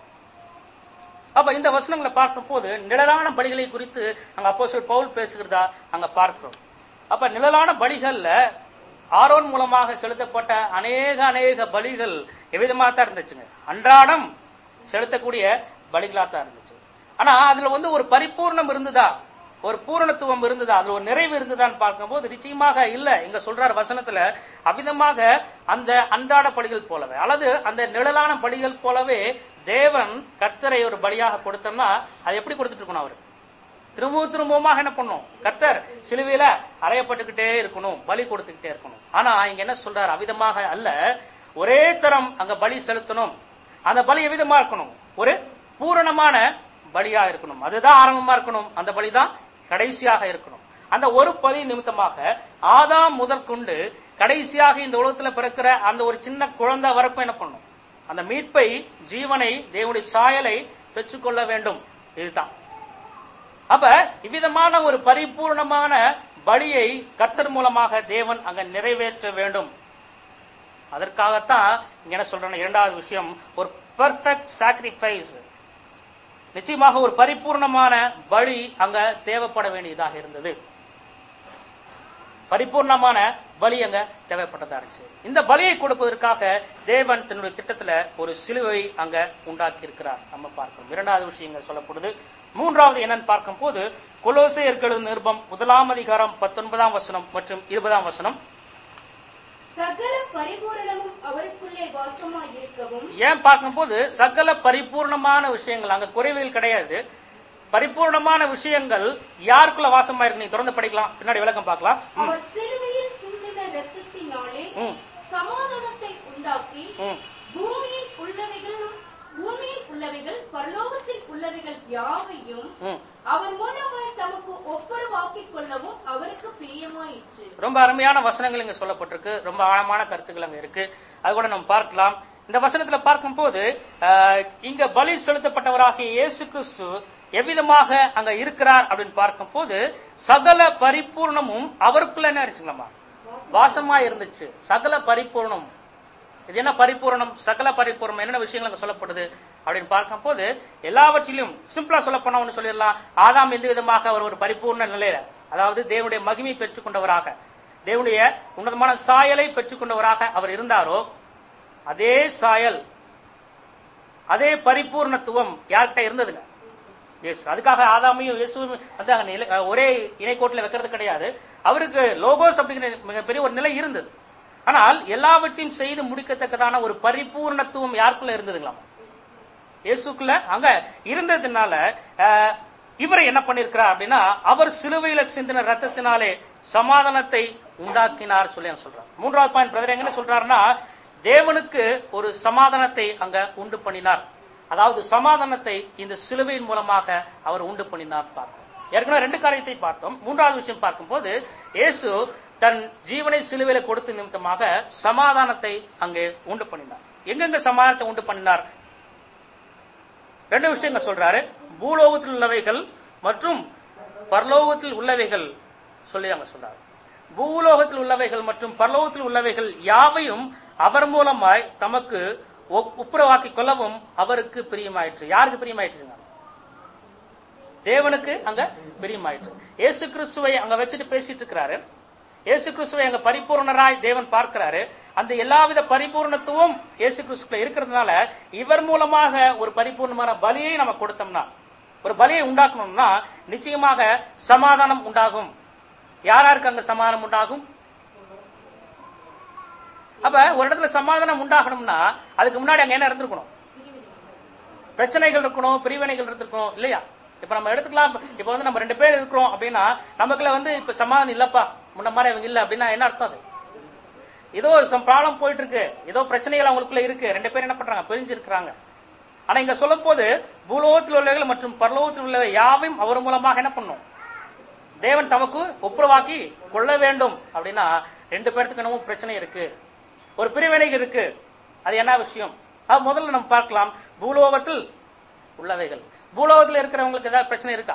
S1: அப்ப இந்த வசனங்களை பார்க்கும் போது நிழலான பலிகளை குறித்து அங்க அப்போஸ்தலர் பவுல் பேசுகிறதா அங்க பார்க்கிறோம். அப்ப நிழலான பலிகள்ல ஆரோன் மூலமாக செலுத்தப்பட்ட அநேக அநேக பலிகள் எவ்விதமா தான் இருந்துச்சுங்க, அன்றாடம் செலுத்தக்கூடிய பலிகளா தான் இருந்துச்சு. ஆனா அதுல வந்து ஒரு பரிபூர்ணம் இருந்ததா, ஒரு பூரணத்துவம் இருந்ததா, அதுல ஒரு நிறைவு இருந்ததான்னு பார்க்கும்போது நிச்சயமாக இல்ல. இங்க சொல்றாரு வசனத்துல, அவ்விதமாக அந்த அன்றாட பலிகள் போலவே அல்லது அந்த நிழலான பலிகள் போலவே தேவன் கர்த்தரை ஒரு பலியாக கொடுத்தோம்னா அது எப்படி கொடுத்துட்டு இருக்கணும்? அவரு திரும்பவும் திரும்பவுமாக என்ன பண்ணும்? கர்த்தர் சிலுவையில அறையப்பட்டுக்கிட்டே இருக்கணும், பலி கொடுத்துக்கிட்டே இருக்கணும். ஆனா இங்க என்ன சொல்றாரு? அவ்விதமாக அல்ல, ஒரே தரம் அங்க பலி செலுத்தணும். அந்த பலி எவ்விதமா இருக்கணும்? ஒரு பூரணமான பலியா இருக்கணும். அதுதான் ஆரம்பமா இருக்கணும், அந்த பலிதான் கடைசியாக இருக்கணும். அந்த ஒரு பலி நிமித்தமாக ஆதாம் முதற்கொண்டு கடைசியாக இந்த உலகத்துல பிறக்கிற அந்த ஒரு சின்ன குழந்தை வரப்ப என்ன பண்ணும்? அந்த மீட்பை, ஜீவனை, தேவனுடைய சாயலை பெற்றுக்கொள்ள வேண்டும். இதுதான். அப்ப இவ்விதமான ஒரு பரிபூர்ணமான பலியை கர்த்தர் மூலமாக தேவன் அங்க நிறைவேற்ற வேண்டும். அதற்காகத்தான் இங்க என்ன சொல்றேன், இரண்டாவது விஷயம், ஒரு பெர்ஃபெக்ட் சாக்ரிஃபைஸ், நிச்சயமாக ஒரு பரிபூர்ணமான பலி அங்க தேவைப்பட வேண்டியதாக இருந்தது. பரிபூர்ணமான பலி அங்க தேவைப்பட்டதா இருந்துச்சு. இந்த பலியை கொடுப்பதற்காக தேவன் தன்னுடைய திட்டத்துல ஒரு சிலுவை அங்க உண்டாக்கி இருக்கிறார். நம்ம பார்க்கிறோம். இரண்டாவது விஷயங்கள் சொல்லப்படுது. மூன்றாவது என்னன்னு பார்க்கும் போது கொலோசையர்களின் நிருபம் முதலாம் அதிகாரம் பத்தொன்பதாம் வசனம் மற்றும் இருபதாம் வசனம்.
S2: சகல பரிபூரணமும் அவருக்குள்ளே வாசமாய் இருக்கவும்.
S1: ஏன் பார்க்கும்போது சகல பரிபூர்ணமான விஷயங்கள், அங்க குறைவுகள் கிடையாது. பரிபூர்ணமான விஷயங்கள் யாருக்குள்ள வாசமா இருக்கு? நீங்க தொடர்ந்து படிக்கலாம், பின்னாடி விளக்கம் பார்க்கலாம்.
S2: அவர் சிலுவையில் சிந்தின இரத்தத்தினாலே சமாதானத்தை உண்டாக்கி பூமியில் உள்ளவைகளும் பூமியில் உள்ளவைகள் பரலோகத்தில் உள்ளவைகள் யாவையும் அவர் மூலமாய் தமக்கு ஒப்புரவாக்கிக் கொள்ளவும் அவருக்கு பிரியமாயிற்று. ரொம்ப அருமையான வசனங்கள் இங்க சொல்லப்பட்டிருக்கு. ரொம்ப ஆழமான கருத்துக்கள் அங்க இருக்கு. அது கூட நம்ம பார்க்கலாம். இந்த வசனத்துல பார்க்கும் போது இங்க பலி செலுத்தப்பட்டவராகிய இயேசு கிறிஸ்து எவ்விதமாக அங்க இருக்கிறார் அப்படின்னு பார்க்கும் போது சகல பரிபூர்ணமும் அவருக்குள்ள என்ன இருந்துச்சுங்களாமா? வாசமா இருந்துச்சு. சகல பரிபூர்ணம். இது என்ன பரிபூர்ணம்? சகல பரிபூர்ணம் என்னென்ன விஷயங்கள் அங்க சொல்லப்படுது அப்படின்னு பார்க்கும் போது எல்லாவற்றிலும் சிம்பிளா சொல்ல போனா ஒண்ணு சொல்லிடலாம். ஆதாம் எந்த விதமாக அவர் ஒரு பரிபூர்ண நிலையில, அதாவது தேவனுடைய மகிமை பெற்றுக் கொண்டவராக, தேவனுடைய உன்னதமான சாயலை பெற்றுக் கொண்டவராக அவர் இருந்தாரோ, அதே சாயல், அதே பரிபூர்ணத்துவம் யார்கிட்ட இருந்ததுங்க? இயேசு. அதுக்காக ஆதாமையும் இயேசுவும் ஒரே இணைக்கோட்டில் வைக்கிறது கிடையாது. அவருக்கு லோகோஸ் அப்படிங்கிற மிகப்பெரிய ஒரு நிலை இருந்தது. ஆனால் எல்லாவற்றையும் செய்து முடிக்கத்தக்கதான ஒரு பரிபூர்ணத்துவம் யாருக்குள்ள இருந்ததுங்களாம்? இயேசுக்குள்ள அங்க இருந்ததுனால இவரை என்ன பண்ணிருக்கிறார் அப்படின்னா, அவர் சிலுவையில சிந்தின ரத்தத்தினாலே சமாதானத்தை உண்டாக்கினார் சொல்லி சொல்றார். மூன்றாவது பாயிண்ட் பிரதர் எங்க சொல்றாருன்னா, தேவனுக்கு ஒரு சமாதானத்தை அங்க உண்டு பண்ணினார். அதாவது சமாதானத்தை இந்த சிலுவையின் மூலமாக அவர் உண்டு பண்ணினார் பார்த்தோம். ஏற்கனவே ரெண்டு காரியத்தை பார்த்தோம். மூன்றாவது விஷயம் பார்க்கும் போது இயேசு தன் ஜீவனை சிலுவையில கொடுத்த நிமித்தமாக சமாதானத்தை அங்கே உண்டு பண்ணினார். எங்கெங்க சமாதானத்தை உண்டு பண்ணினார்? ரெண்டு விஷயங்கள் சொல்றாரு. பூலோகத்தில் உள்ளவைகள் மற்றும் பரலோகத்தில் உள்ளவைகள் சொல்லி அங்க சொல்றாரு. பூலோகத்தில் உள்ளவைகள் மற்றும் பரலோகத்தில் உள்ளவைகள் யாவையும் அவர் மூலமாய் தமக்கு ஒப்புரவாக்கி கொள்ளவும் அவருக்கு பிரியமாயிற்று. யாருக்கு பிரியமாயிற்றுங்க? தேவனுக்கு அங்க பிரியமாயிற்று. இயேசு கிறிஸ்துவை அங்க வச்சுட்டு பேசிட்டு இருக்கிறாரு. இயேசு கிறிஸ்துவை அங்க பரிபூர்ணராய் தேவன் பார்க்கிறாரு. அந்த எல்லாவித பரிபூர்ணத்துவம் இயேசு கிறிஸ்துக்குள்ள இருக்கிறதுனால இவர் மூலமாக ஒரு பரிபூர்ணமான பலியை நம்ம கொடுத்தோம்னா, ஒரு பலியை உண்டாக்கணும்னா நிச்சயமாக சமாதானம் உண்டாகும். யாராருக்கு அங்க சமாதானம் உண்டாகும்? அப்ப ஒரு இடத்துல சமாதானம் உண்டாகணும்னா அதுக்கு முன்னாடி அங்க என்ன இருந்திருக்கணும்?
S1: பிரச்சனைகள் இருக்கணும், பிரிவினைகள் இருக்கணும் இல்லையா? இப்ப நம்ம எடுத்துக்கலாம். இப்ப வந்து நம்ம ரெண்டு பேர் இருக்கிறோம் அப்படின்னா நமக்குள்ள வந்து இப்ப சமாதானம் இல்லப்பா, முன்ன மாதிரி அவங்க இல்ல அப்படின்னா என்ன அர்த்தம்? அது ஏதோ ப்ராப்ளம் போயிட்டு இருக்கு, ஏதோ பிரச்சனைகள் அவங்களுக்குள்ள இருக்கு, ரெண்டு பேரும் என்ன பண்றாங்க, பிரிஞ்சு இருக்கிறாங்க. ஆனா இங்க சொல்லும் போது பூலோகத்தில் உள்ளவர்கள் மற்றும் பரலோகத்தில் உள்ள யாவையும் அவர் மூலமாக என்ன பண்ணும், தேவன் தமக்கு ஒப்புரவாக்கி கொள்ள வேண்டும் அப்படின்னா ரெண்டு பேருக்கு என்னமோ பிரச்சனை இருக்கு, ஒரு பிரிவினை இருக்கு. அது என்ன விஷயம்? அது முதல்ல நம்ம பார்க்கலாம். பூலோகத்தில் உள்ளவைகள், பூலோகத்தில் இருக்கிறவங்களுக்கு ஏதாவது பிரச்சனை இருக்கா?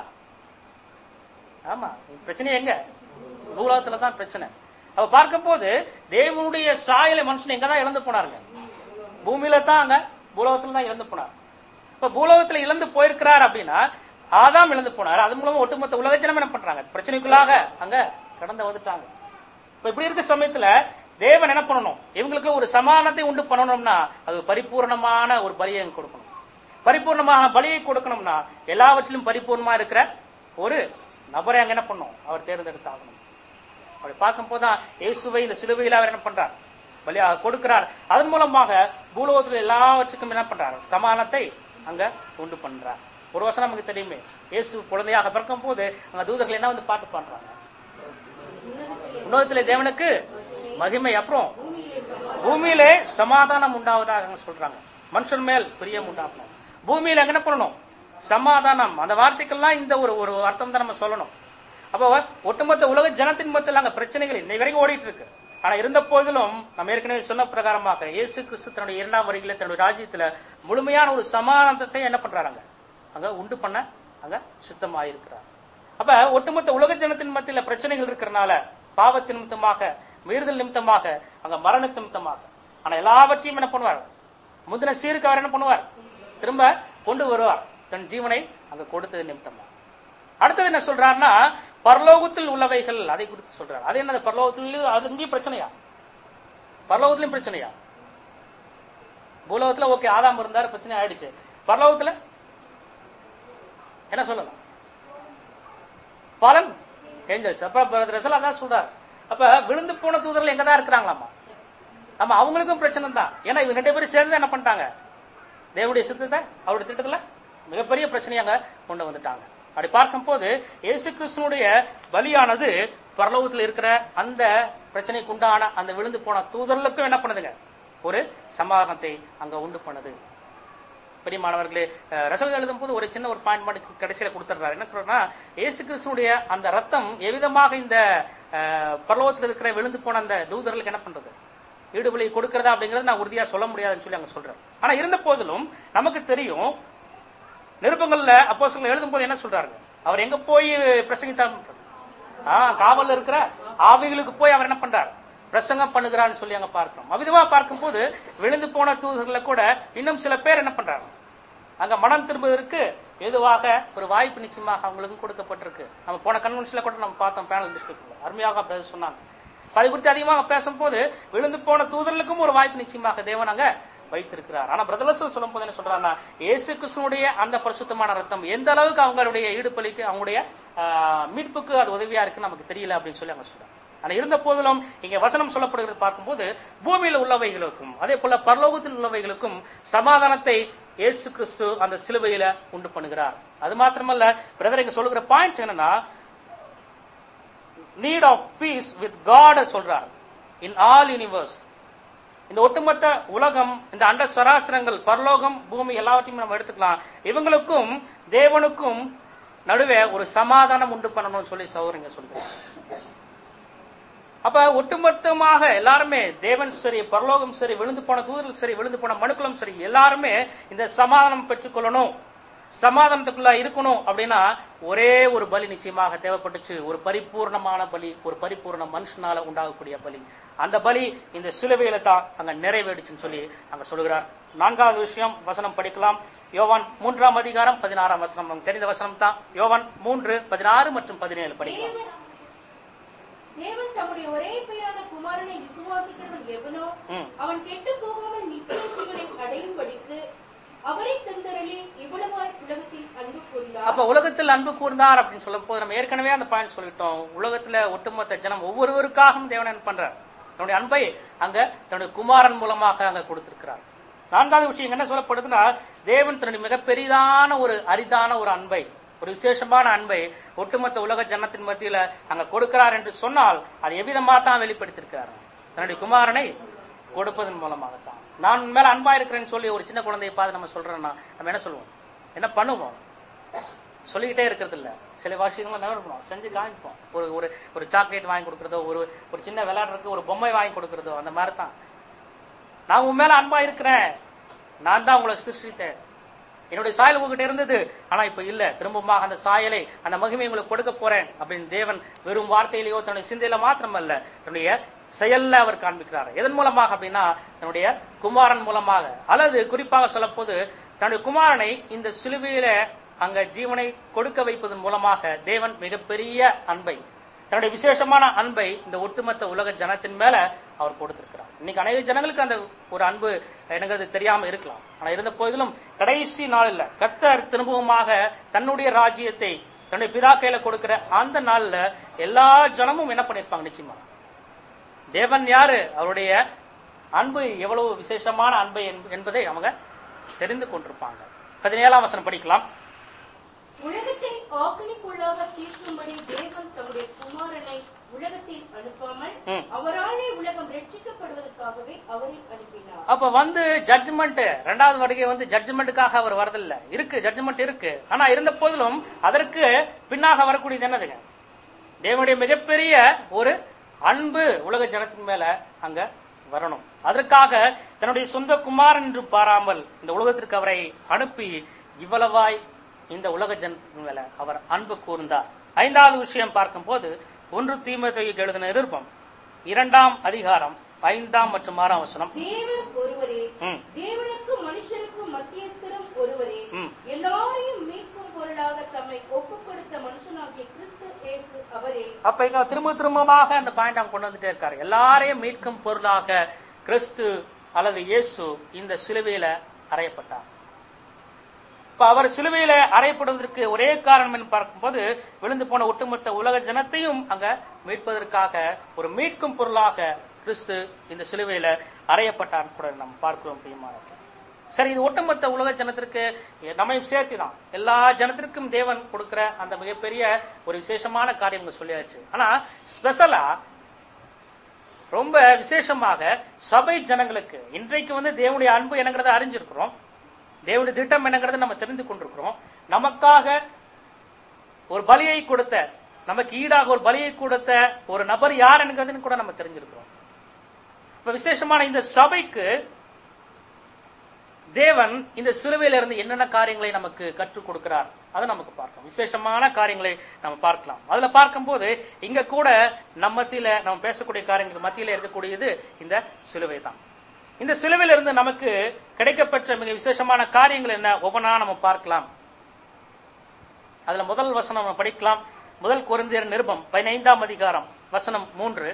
S1: ஆமா, பிரச்சனை எங்க? பூலோகத்துல தான் பிரச்சனை. அவ பார்க்கும் போது தேவனுடைய சாயலை மனுஷன் எங்கதான் இழந்து போனாருங்க? பூமியில தான், அங்க பூலோகத்துல தான் இழந்து போனார். இப்ப பூலோகத்துல இழந்து போயிருக்கிறார் அப்படின்னா ஆதாம் இழந்து போனார், அது மூலமா ஒட்டுமொத்த உலக ஜனம் என்ன பண்றாங்க, பிரச்சனைக்குள்ளாக அங்க கடந்து வந்துட்டாங்க. இப்ப இப்படி இருக்க சமயத்துல தேவன் என்ன பண்ணணும், இவங்களுக்கு ஒரு சமாதானத்தை உண்டு பண்ணணும்னா அது பரிபூர்ணமான ஒரு பலியை கொடுக்கணும். பரிபூர்ணமான பலியை கொடுக்கணும்னா எல்லாவற்றிலும் பரிபூர்ணமா இருக்கிற ஒரு நபரை அங்க என்ன பண்ணும், அவர் தேர்ந்தெடுத்தாகணும். அப்படி பார்க்கும் போதுதான் இயேசுவை இந்த சிலுவையில் அவர் என்ன பண்றார், பலியாக கொடுக்கிறார். அதன் மூலமாக பூலோகத்தில் எல்லாவற்றுக்கும் என்ன பண்றார், சமாதானத்தை அங்க உண்டு பண்றார். ஒரு வருஷம் நமக்கு தெரியுமே, இயேசு குழந்தையாக பிறக்கும் போது அங்க தூதர்கள் என்ன வந்து பாட்டு பண்றாங்க, உன்னதத்திலே தேவனுக்கு மகிமை, அப்புறம் பூமியிலே சமாதானம் உண்டாவதாக சொல்றாங்க. மனுஷன் மேல் பிரியம் உண்டாகணும், பூமியில என்ன பண்ணணும், சமாதானம். அந்த வார்த்தைக்கெல்லாம் இந்த ஒரு ஒரு அர்த்தம் தான் நம்ம சொல்லணும். அப்போ ஒட்டுமொத்த உலக ஜனத்தின் மத்தியில் அங்க பிரச்சனைகள் இன்னை வரைக்கும் ஓடிட்டு இருக்கு. ஆனா இருந்த போதிலும் நம்ம ஏற்கனவே சொன்ன பிரகாரமாக இயேசு கிறிஸ்து தன்னுடைய இரண்டாம் வருகையில தன்னுடைய ராஜ்யத்துல முழுமையான ஒரு சமாதானத்தை என்ன பண்றாங்க, அங்க உண்டு பண்ண அங்க சித்தமாயிருக்கிறார். அப்ப ஒட்டுமொத்த உலக ஜனத்தின் மத்தியில பிரச்சனைகள் இருக்கிறனால பாவத்தின் நிமித்தமாக, மீறுதல் நிமித்தமாக, அங்க மரண நிமித்தமாக, ஆனா எல்லாவற்றையும் என்ன பண்ணுவார், முந்தின சீருக்கு அவர் என்ன பண்ணுவார், திரும்ப கொண்டு வருவார், தன் ஜீவனை அங்க கொடுத்தது நிமித்தமா. அடுத்தது என்ன சொல்றாருன்னா பரலோகத்தில் உள்ளவைகள், அதை குறித்து சொல்றாரு. அது என்னது, பரலோகத்தில் அது இங்கேயும் பிரச்சனையா, பரலோகத்திலும் பிரச்சனையா? பூலோகத்துல ஓகே ஆதாம் இருந்தாரு, பிரச்சனை ஆயிடுச்சு. பரலோகத்துல என்ன சொல்லலாம், பலன் ஏஞ்சல்ஸ். அப்ப ரசல் அதான் சொல்றாரு. அப்ப விழுந்து போன தூதர்கள் எங்கதான் இருக்கிறாங்களாமா? ஆமா, அவங்களுக்கும் பிரச்சனை தான். ஏன்னா இவங்க ரெண்டு பேரும் சேர்ந்து என்ன பண்ணிட்டாங்க, தேவனுடைய சித்தத்தை அவருடைய திட்டத்துல மிகப்பெரிய பிரச்சனையாக கொண்டு வந்துட்டாங்க. அப்படி பார்க்கும் போது இயேசு கிறிஸ்துனுடைய பலியானது பரலோகத்தில் இருக்கிற அந்த பிரச்சனைக்கு உண்டான அந்த விழுந்து போன தூதர்களுக்கும் என்ன பண்ணுதுங்க, ஒரு சமாதானத்தை அங்க உண்டு பண்ணுது. பெரியமானவர்களே, ரசல் எழுதும் போது ஒரு சின்ன ஒரு பாயிண்ட் மட்டும் கடைசியில கொடுத்துறாரு. என்ன சொல்றா, இயேசு கிறிஸ்துனுடைய அந்த ரத்தம் எவ்விதமாக இந்த பரலோகத்தில் இருக்கிற விழுந்து போன அந்த தூதர்களுக்கு என்ன பண்றது, ஈடுபலி கொடுக்கறதா அப்படிங்கறது நான் உறுதியா சொல்ல முடியாதுன்னு சொல்லி அங்க சொல்றேன். ஆனா இருந்த போதிலும் நமக்கு தெரியும், நிருபங்கள்ல அப்போஸ்தலர்கள் எழுதும் போது என்ன சொல்றாரு, அவர் எங்க போய் பிரசங்கித்தார், காவல்ல இருக்கிற ஆவிகளுக்கு போய் அவர் என்ன பண்றார், பிரசங்கம் பண்ணுகிறான்னு சொல்லி அங்க பார்க்கிறோம். அவ்விதமா பார்க்கும் போது விழுந்து போன தூதர்களை கூட இன்னும் சில பேர் என்ன பண்றாங்க, அங்க மனம் திரும்புவதற்கு ஏதுவாக ஒரு வாய்ப்பு நிச்சயமாக அவங்களுக்கு கொடுக்கப்பட்டிருக்கு. நம்ம போன கன்வென்ஷன்ல கூட நம்ம பார்த்தோம், பேனல் டிஸ்கஷன்ல அருமையாக சொன்னாங்க. அதை குறித்து அதிகமாக பேசும்போது விழுந்து போன தூதர்களுக்கும் ஒரு வாய்ப்பு நிச்சயமாக தேவன் அங்க வைத்திருக்கிறார். ஆனா பிரதலசல் சொல்லும் போது என்ன சொல்றாங்கன்னா, இயேசு கிறிஸ்துனுடைய அந்த பரிசுத்தமான ரத்தம் எந்த அளவுக்கு அவங்களுடைய ஈடுபலிக்கு, அவங்களுடைய மீட்புக்கு அது உதவியா இருக்குன்னு நமக்கு தெரியல அப்படின்னு சொல்லி அவங்க சொல்றாங்க. ஆனா இருந்த போதிலும் இங்க வசனம் சொல்லப்படுகிறது பார்க்கும்போது பூமியில் உள்ளவைகளுக்கும் அதே போல பரலோகத்தில் உள்ளவைகளுக்கும் சமாதானத்தை இயேசு கிறிஸ்து அந்த சிலுவையில உண்டு பண்ணுகிறார். அது மாத்திரமல்ல, பிரதர் இங்க சொல்லுகிற பாயிண்ட் என்னன்னா, need of peace with God சொல்றார் இன் ஆல் யூனிவர்ஸ். இந்த ஒட்டுமொத்த உலகம், இந்த அண்ட சராசரங்கள், பரலோகம், பூமி எல்லாவற்றையும் நம்ம எடுத்துக்கலாம். இவங்களுக்கும் தேவனுக்கும் நடுவே ஒரு சமாதானம் உண்டு பண்ணணும்னு சொல்லி சௌரங்க சொல்றாங்க. அப்ப ஒட்டுமொத்தமாக எல்லாருமே, தேவன் சரி, பரலோகம் சரி, விழுந்து போன தூதர்கள் சரி, விழுந்து போன மனுக்களும் சரி, எல்லாருமே இந்த சமாதானம் பெற்றுக்கொள்ளணும், சமாதானத்துக்குள்ள இருக்கணும் அப்படின்னா ஒரே ஒரு பலி நிச்சயமாக தேவைப்பட்டுச்சு, ஒரு பரிபூர்ணமான பலி, ஒரு பரிபூர்ண மனுஷனால உண்டாகக்கூடிய பலி. அந்த பலி இந்த சிலுவையில தான் அங்க நிறைவேடுச்சுன்னு சொல்லி அங்க சொல்லுகிறார். நான்காவது விஷயம், வசனம் படிக்கலாம். யோவான் மூன்றாம் அதிகாரம் பதினாறாம் வசனம், நமக்கு தெரிந்த வசனம் தான். யோவான் மூன்று பதினாறு மற்றும் பதினேழு படிக்கலாம்.
S2: தேவன் தம்முடைய ஒரே பெயரான குமாரனை விசுவாசிக்கிறவன் எவனோ அவன் கெட்டு போகாமல் நித்திய ஜீவனை அடையும்படிக்கு அவரை தந்தரளி இவ்வளவாய் உலகத்தில் அன்பு கூர்ந்தார்.
S1: அப்ப உலகத்தில் அன்பு கூர்ந்தார் அப்படின்னு சொல்லும் போது நம்ம ஏற்கனவே அந்த பாயிண்ட் சொல்லிட்டோம். உலகத்துல ஒட்டுமொத்த ஜனம் ஒவ்வொருவருக்காகவும் தேவன் என்ன பண்றார், தன்னுடைய அன்பை அங்க தன்னுடைய குமாரன் மூலமாக அங்க கொடுத்திருக்கிறார். நான்காவது விஷயம் என்ன சொல்லப்படுதுன்னா, தேவன் தன்னுடைய மிக பெரிதான ஒரு அரிதான ஒரு அன்பை, ஒரு விசேஷமான அன்பை ஒட்டுமொத்த உலக ஜனத்தின் மத்தியில அங்க கொடுக்கிறார் என்று சொன்னால் அது எவ்விதமா தான் வெளிப்படுத்திருக்கிறார்? தன்னுடைய குமாரனை கொடுப்பதன் மூலமாகத்தான். நான் உன் மேல அன்பா இருக்கிறேன்னு சொல்லி ஒரு சின்ன குழந்தையை பார்த்து நம்ம சொல்றோம்னா நம்ம என்ன சொல்லுவோம்? என்ன பண்ணுவோம்? சொல்லிக்கிட்டே இருக்கிறது இல்ல. சில விஷயங்களும் நினைப்போம், செஞ்சு காமிப்போம். ஒரு ஒரு ஒரு சாக்லேட் வாங்கி கொடுக்கறதோ, ஒரு ஒரு சின்ன விளையாடுறதுக்கு ஒரு பொம்மை வாங்கி கொடுக்கறதோ, அந்த மாதிரி தான். நான் உன் மேல அன்பா இருக்கிறேன், நான் தான் உங்களை சிருஷ்டித்தேன், என்னுடைய சாயல் உங்ககிட்ட இருந்தது, ஆனா இப்ப இல்ல, திரும்பமாக அந்த சாயலை அந்த மகிமை உங்களுக்கு கொடுக்க போறேன் அப்படின்னு தேவன் வெறும் வார்த்தையிலேயோ தன்னுடைய சிந்தையில மாத்திரமல்ல, தன்னுடைய செயல்ல அவர் காண்பிக்கிறார். எதன் மூலமாக அப்படின்னா தன்னுடைய குமாரன் மூலமாக, அல்லது குறிப்பாக சொல்ல போது தன்னுடைய குமாரனை இந்த சிலுவையில அங்க ஜீவனை கொடுக்க வைப்பதன் மூலமாக தேவன் மிகப்பெரிய அன்பை, தன்னுடைய விசேஷமான அன்பை இந்த ஒட்டுமொத்த உலக ஜனத்தின் மேல அவர் கொடுத்திருக்கிறார். இன்னைக்கு அநேக ஜனங்களுக்கு அந்த ஒரு அன்பு எனக்கு தெரியாம இருக்கலாம். ஆனா இருந்த போதிலும் கடைசி நாளில் கர்த்தர் திரும்பவுமாக தன்னுடைய ராஜ்யத்தை தன்னுடைய பிதா கையில கொடுக்கிற அந்த நாள்ல எல்லா ஜனமும் என்ன பண்ணிருப்பாங்க? நிச்சயமா தேவன் யாரு, அவருடைய அன்பு எவ்வளவு விசேஷமான அன்பை என்பதை அவங்க தெரிந்து கொண்டிருப்பாங்க. பதினேழாம் வசனம் படிக்கலாம்.
S2: உலகத்தை ஆக்கினைக்குள்ளாக தீர்க்கும்படி தேவன் தம்முடைய குமாரனை உலகத்தில் அனுப்பாமல் அவராலே உலகம் ரட்சிக்கப்படுவதற்காகவே அவரை அனுப்பினார்.
S1: அப்ப வந்து ஜட்ஜ்மெண்ட், இரண்டாவது வருகை வந்து ஜட்ஜ்மெண்ட்டுக்காக அவர் வரதில்லை. இருக்கு, ஜட்ஜ்மெண்ட் இருக்கு. ஆனா இருந்த போதிலும் அதற்கு பின்னாக வரக்கூடியது என்னதுங்க? தேவனுடைய மிகப்பெரிய ஒரு அன்பு உலக ஜனத்தின் மேல அங்க வரணும். அதற்காக தன்னுடைய சொந்த குமாரன் என்று பாராமல் இந்த உலகத்திற்கு அவரை அனுப்பி இவ்வளவாய் இந்த உலக ஜனத்தின் மேல அவர் அன்பு கூர்ந்தார். ஐந்தாவது விஷயம் பார்க்கும் போது ஒன்று தீமோத்தேயுக்கு எழுதின நிருபம் இரண்டாம் அதிகாரம் ஐந்தாம் மற்றும் ஆறாம் வசனம்.
S2: தேவன் ஒருவரே, தேவனுக்கு மனுஷனுக்கும் மத்தியஸ்தரும் ஒருவரே, எல்லாரையும் மீட்கும் பொருளாக தம்மை ஒப்புக் கொடுத்த மனுஷனாகிய கிறிஸ்து இயேசு அவரே. அப்ப இங்க
S1: திரும்ப திரும்பமாக அந்த பாயிண்ட் அவங்க கொண்டு வந்துட்டே இருக்காரு. எல்லாரையும் மீட்கும் பொருளாக கிறிஸ்து அல்லது இயேசு இந்த சிலுவையில அறையப்பட்டார். இப்ப அவர் சிலுவையில அறையப்படுவதற்கு ஒரே காரணம் என்று பார்க்கும்போது விழுந்து போன ஒட்டுமொத்த உலக ஜனத்தையும் அங்க மீட்பதற்காக ஒரு மீட்கும் பொருளாக கிறிஸ்து இந்த சிலுவையில அறையப்பட்டார் கூட நம்ம பார்க்கிறோம். சரி, இது ஒட்டுமொத்த உலக ஜனத்திற்கு நம்மையும் சேர்த்துதான், எல்லா ஜனத்திற்கும் தேவன் கொடுக்கிற அந்த மிகப்பெரிய ஒரு விசேஷமான காரியம் சொல்லியாச்சு. ஆனா ஸ்பெஷலா ரொம்ப விசேஷமாக சபை ஜனங்களுக்கு இன்றைக்கு வந்து தேவனுடைய அன்பு என்னங்கிறத அறிஞ்சிருக்கிறோம், தேவனுடைய திட்டம் என்னங்கிறத நம்ம தெரிந்து கொண்டிருக்கிறோம். நமக்காக ஒரு பலியை கொடுத்த, நமக்கு ஈடாக ஒரு பலியை கொடுத்த ஒரு நபர் யார் என்கிறதுன்னு கூட நம்ம தெரிஞ்சிருக்கிறோம். இப்ப விசேஷமான இந்த சபைக்கு தேவன் இந்த சிலுவையில இருந்து என்னென்ன காரியங்களை நமக்கு கற்றுக் கொடுக்கிறார் அதை நமக்கு பார்க்கலாம். விசேஷமான காரியங்களை நம்ம பார்க்கலாம். அதுல பார்க்கும் போது இங்க கூட நம்ம மத்தியில நம்ம பேசக்கூடிய காரியங்களுக்கு மத்தியில இருக்கக்கூடியது இந்த சிலுவை தான். இந்த சிலுவையில இருந்து நமக்கு கிடைக்கப்பெற்ற மிக விசேஷமான காரியங்கள் என்ன ஒவ்வொன்றா நம்ம பார்க்கலாம். அதுல முதல் வசனம் நம்ம படிக்கலாம். முதல் கொரிந்தியர் நிருபம் பதினைந்தாம் அதிகாரம் வசனம் மூன்று.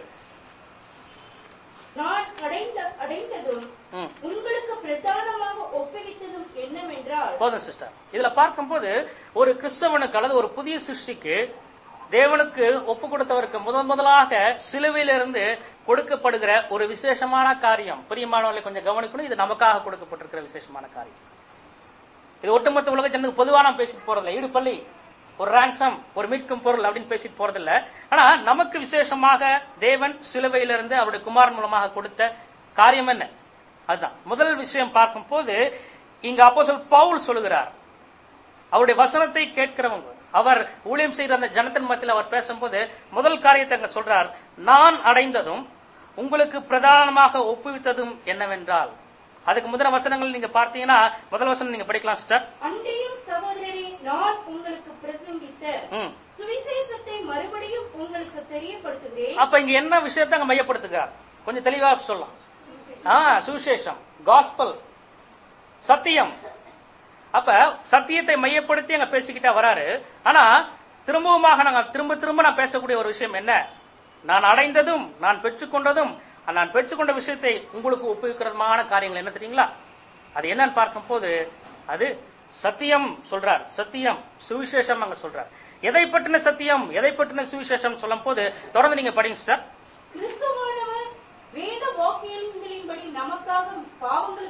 S2: நான் அடைந்த அடைந்ததும் உங்களுக்கு பிரதானமாக ஒப்புவித்ததும் என்னவென்றால்,
S1: போதும் சிஸ்டர். இதுல பார்க்கும்போது ஒரு கிறிஸ்தவனுக்கு அல்லது ஒரு புதிய சிருஷ்டிக்கு தேவனுக்கு ஒப்பு கொடுத்தவருக்கு முதல் முதலாக சிலுவையிலிருந்து கொடுக்கப்படுகிற ஒரு விசேஷமான காரியம், பிரியமானவர்களை கொஞ்சம் கவனிக்கணும், இது நமக்காக கொடுக்கப்பட்டிருக்கிற விசேஷமான காரியம். இது ஒட்டுமொத்த உலக ஜனத்துக்கு பொதுவா நாம் பேசிட்டு போறதில்லை. ஈடுபள்ளி ஒரு ரான்சம், ஒரு மீட்கும் பொருள் அப்படின்னு பேசிட்டு போறதில்ல. ஆனா நமக்கு விசேஷமாக தேவன் சிலுவையிலிருந்து அவருடைய குமாரன் மூலமாக கொடுத்த காரியம் என்ன? அதுதான் முதல் விஷயம். பார்க்கும் போது இங்க அப்போஸ்தலன் பவுல் சொல்லுகிறார், அவருடைய வசனத்தை கேட்கிறவங்க, அவர் ஊழியம் செய்கிற அந்த ஜனத்தின் மத்தியில் அவர் பேசும்போது முதல் காரியத்தை அங்க சொல்றார், நான் அடைந்ததும் உங்களுக்கு பிரதானமாக ஒப்புவித்ததும் என்னவென்றால். அதுக்கு முதல் வசனங்கள் நீங்க பார்த்தீங்கன்னா முதல் வசனம் நீங்க படிக்கலாம் சிஸ்டர்.
S2: அன்றையும் சகோதரனே, நான் உங்களுக்கு பிரசங்கித்த சுவிசேஷத்தை மறுபடியும் உங்களுக்கு தெரியப்படுத்துகிறேன்.
S1: அப்ப இங்க என்ன விஷயத்தை அங்க மையப்படுத்துகிறார் கொஞ்சம் தெளிவா சொல்லலாம். சுவிசேஷம், காஸ்பல், சத்தியம். அப்ப சத்தியத்தை மையப்படுத்தி அங்க பேசிக்கிட்டா வராரு. ஆனா திரும்பவுமாக நாங்க திரும்ப திரும்ப நான் பேசக்கூடிய ஒரு விஷயம் என்ன, நான் அடைந்ததும் நான் பெற்றுக்கொண்டதும் நான் பெற்றுக்கொண்ட விஷயத்தை உங்களுக்கு ஒப்புவிக்கிறதுமான காரியங்கள் என்ன தெரியுங்களா? அது என்னன்னு பார்க்கும் போது அது சத்தியம் சொல்றார். சத்தியம், சுவிசேஷம் அங்க சொல்றார். எதை பற்றின சத்தியம், எதை பற்றின சுவிசேஷம் சொல்லும் போது தொடர்ந்து நீங்க படிங்க சார்.
S2: கிறிஸ்துவானவர் வேத வாக்கியங்களின்படி நமக்காக பாவங்களுக்காக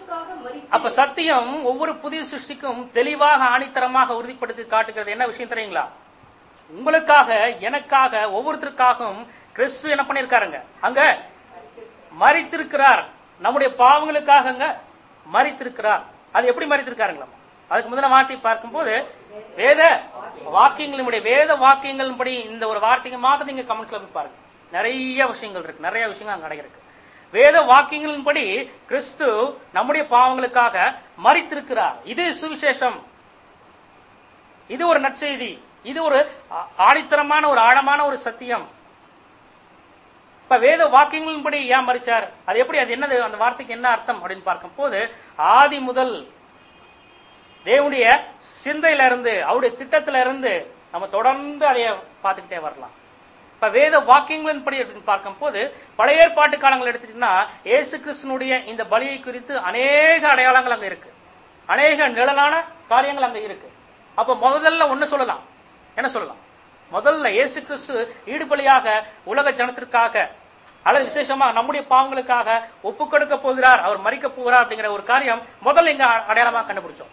S2: மரித்து
S1: அப்ப சத்தியம் ஒவ்வொரு புதிய சிருஷ்டிக்கும் தெளிவாக ஆணித்தரமாக உறுதிப்படுத்தி காட்டுகிறது. என்ன விஷயம் தெரியுங்களா? உங்களுக்காக, எனக்காக, ஒவ்வொருத்தருக்காகவும் கிறிஸ்து என்ன பண்ணிருக்காருங்க? அங்க மரித்திருக்கிறார். நம்முடைய பாவங்களுக்காக அங்க மரித்திருக்கிறார். அது எப்படி மரித்திருக்காருங்களா? அதுக்கு முதல்ல வார்த்தை பார்க்கும் போது வேத வாக்கியங்களுடைய வேத வாக்கியங்கள் படி இந்த ஒரு வார்த்தைக்கு மாத்திரம் நீங்க கமெண்ட்ஸ்ல போய் பாருங்க. நிறைய விஷயங்கள் இருக்கு, நிறைய விஷயங்கள் அங்க அடங்கியிருக்கு. வேத வாக்கியங்களின்படி கிறிஸ்து நம்முடைய பாவங்களுக்காக மரித்திருக்கிறார். இது சுவிசேஷம், இது ஒரு நற்செய்தி, இது ஒரு ஆணித்தரமான ஒரு ஆழமான ஒரு சத்தியம். இப்ப வேத வாக்கியங்களின்படி ஏன் மரிச்சார்? அது எப்படி? அது என்னது? அந்த வார்த்தைக்கு என்ன அர்த்தம் அப்படின்னு பார்க்கும் போது ஆதி முதல் தேவனுடைய சிந்தையில இருந்து, அவருடைய திட்டத்தில இருந்து நம்ம தொடர்ந்து அதைய பார்த்துக்கிட்டே வரலாம். இப்ப வேத வாக்கியங்களின் படி அப்படின்னு பார்க்கும் போது பழைய ஏற்பாட்டு காலங்கள் எடுத்துட்டீங்கன்னா இயேசு கிறிஸ்துனுடைய இந்த பலியை குறித்து அநேக அடையாளங்கள் அங்க இருக்கு, அநேக நிழலான காரியங்கள் அங்க இருக்கு. அப்ப முதல்ல ஒண்ணு சொல்லலாம், என்ன சொல்லலாம்? முதல்ல இயேசு கிறிஸ்து ஈடுபலியாக உலக ஜனத்திற்காக அல்லது விசேஷமா நம்முடைய பாவங்களுக்காக ஒப்பு கொடுக்க போகிறார், அவர் மரிக்க போகிறார் அப்படிங்கிற ஒரு காரியம் முதல்ல எங்க அடையாளமா கண்டுபிடிச்சோம்.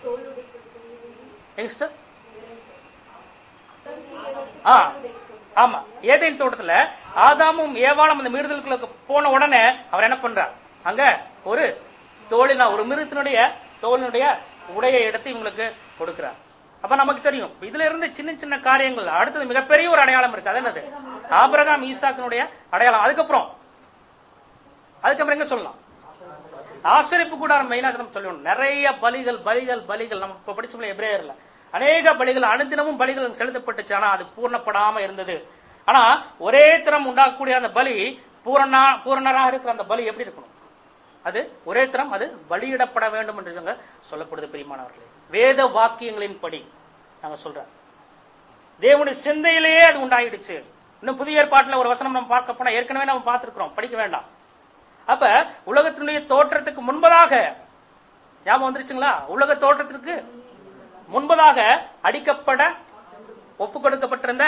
S1: ஆமா, ஏதேன் தோட்டத்துல ஆதாமும் ஏவாளும் அந்த மிருகங்களுக்கு போன உடனே அவர் என்ன பண்றார்? அங்க ஒரு தோளினா ஒரு மிருகத்தினுடைய தோலினுடைய உடையை எடுத்து இவங்களுக்கு கொடுக்கிறார். அப்ப நமக்கு தெரியும் இதுல இருந்து சின்ன சின்ன காரியங்கள். அடுத்தது மிகப்பெரிய ஒரு அடையாளம் இருக்கு, அது என்னது? ஆபிரகாம் ஈசாக்கினுடைய அடையாளம். அதுக்கப்புறம் அதுக்கப்புறம் எங்க சொல்லலாம்? ஆசரிப்பு கூடாரம் மெயினா நம்ம சொல்லணும். நிறைய பலிகள் பலிகள் பலிகள் நம்ம இப்ப படிச்சோம்ல எபிரேயர்ல அநேக பலிகள், அனுதினமும் பலிகள் செலுத்தப்பட்டுச்சு. ஆனா அது பூர்ணப்படாம இருந்தது. ஆனா ஒரே தரம் உண்டாகக்கூடிய அந்த பலி பூரணா பூரணராக இருக்கிற அந்த பலி எப்படி இருக்கணும்? அது ஒரே தரம் அது பலியிடப்பட வேண்டும் என்று சொல்லப்படுது. பிரியமானவர்களே, வேத வாக்கியங்களின் படி நாங்க சொல்றோம், தேவனுடைய சிந்தையிலேயே அது உண்டாயிடுச்சு. இன்னும் புதிய ஏற்பாட்டுல ஒரு வசனம் நம்ம பார்க்க போனா ஏற்கனவே நம்ம பார்த்திருக்கிறோம், படிக்க வேண்டாம். அப்ப உலகத்தினுடைய தோற்றத்துக்கு முன்பதாக ஞாபகம் வந்துருச்சுங்களா? உலக தோற்றத்திற்கு முன்பதாக அடிக்கப்பட ஒப்பு கொடுக்கப்பட்டிருந்த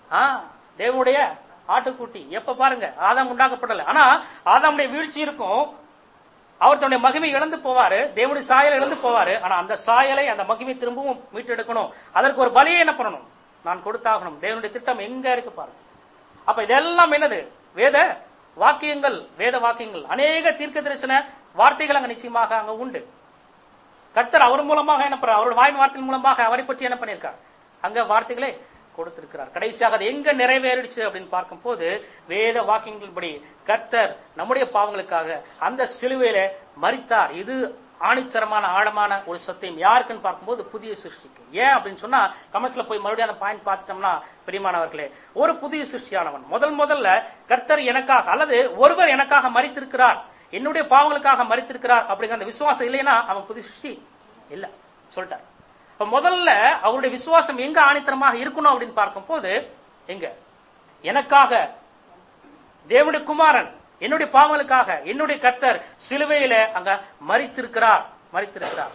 S1: தேவனுடைய ஆட்டுக்குட்டி எப்ப பாருங்க ஆதாம் உண்டாக்கப்படல. ஆனா ஆதாமுடைய வீழ்ச்சி இருக்கும், அவர் தன்னுடைய மகிமை இழந்து போவாரு, தேவனுடைய சாயலை இழந்து போவாரு. ஆனா அந்த சாயலை அந்த மகிமை திரும்பவும் மீட்டெடுக்கணும், அதற்கு ஒரு பலியை என்ன பண்ணணும்? நான் கொடுத்தாகணும். தேவனுடைய திட்டம் எங்க இருக்கு பாருங்க. அப்ப இதெல்லாம் என்னது? வேத வாக்கியங்கள். வேத வாக்கியங்கள் அநேக தீர்க்க தரிசன வார்த்தைகள் அங்க நிச்சயமாக அங்க உண்டு. கர்த்தர் அவர் மூலமாக என்ன பண்றார்? அவருடைய வாயின் வார்த்தையின் மூலமாக அவரை பற்றி என்ன பண்ணிருக்கார்? அங்க வார்த்தைகளை கொடுத்திருக்கிறார். கடைசியாக அது எங்க நிறைவேறிடுச்சு அப்படின்னு பார்க்கும் போது வேத வாக்கியங்களின்படி கர்த்தர் நம்முடைய பாவங்களுக்காக அந்த சிலுவையில மரித்தார். இது ஆணித்தரமான ஆழமான ஒரு சத்தியம். யாருக்குன்னு பார்க்கும்போது புதிய சிருஷ்டிக்கு. ஏன் அப்படின்னு சொன்னா கமெண்ட்ஸ்ல போய் மறுபடியும் அந்த பாயிண்ட் பார்த்துட்டோம்னா, பிரியமானவர்களே, ஒரு புதிய சிருஷ்டியானவன் முதல் முதல்ல கர்த்தர் எனக்காக அல்லது ஒருவர் எனக்காக மரித்திருக்கிறார், என்னுடைய பாவங்களுக்காக மரித்திருக்கிறார் அப்படிங்கிற அந்த விசுவாசம் இல்லைன்னா அவன் புதிய சிருஷ்டி இல்ல சொல்லிட்டார். இப்ப முதல்ல அவருடைய விசுவாசம் எங்க ஆணித்தரமாக இருக்கணும் அப்படின்னு பார்க்கும் போது எங்க எனக்காக தேவனுடைய குமாரன் என்னுடைய பாவங்களுக்காக என்னுடைய கர்த்தர் சிலுவையில அங்க மரித்திருக்கிறார் மரித்திருக்கிறார்.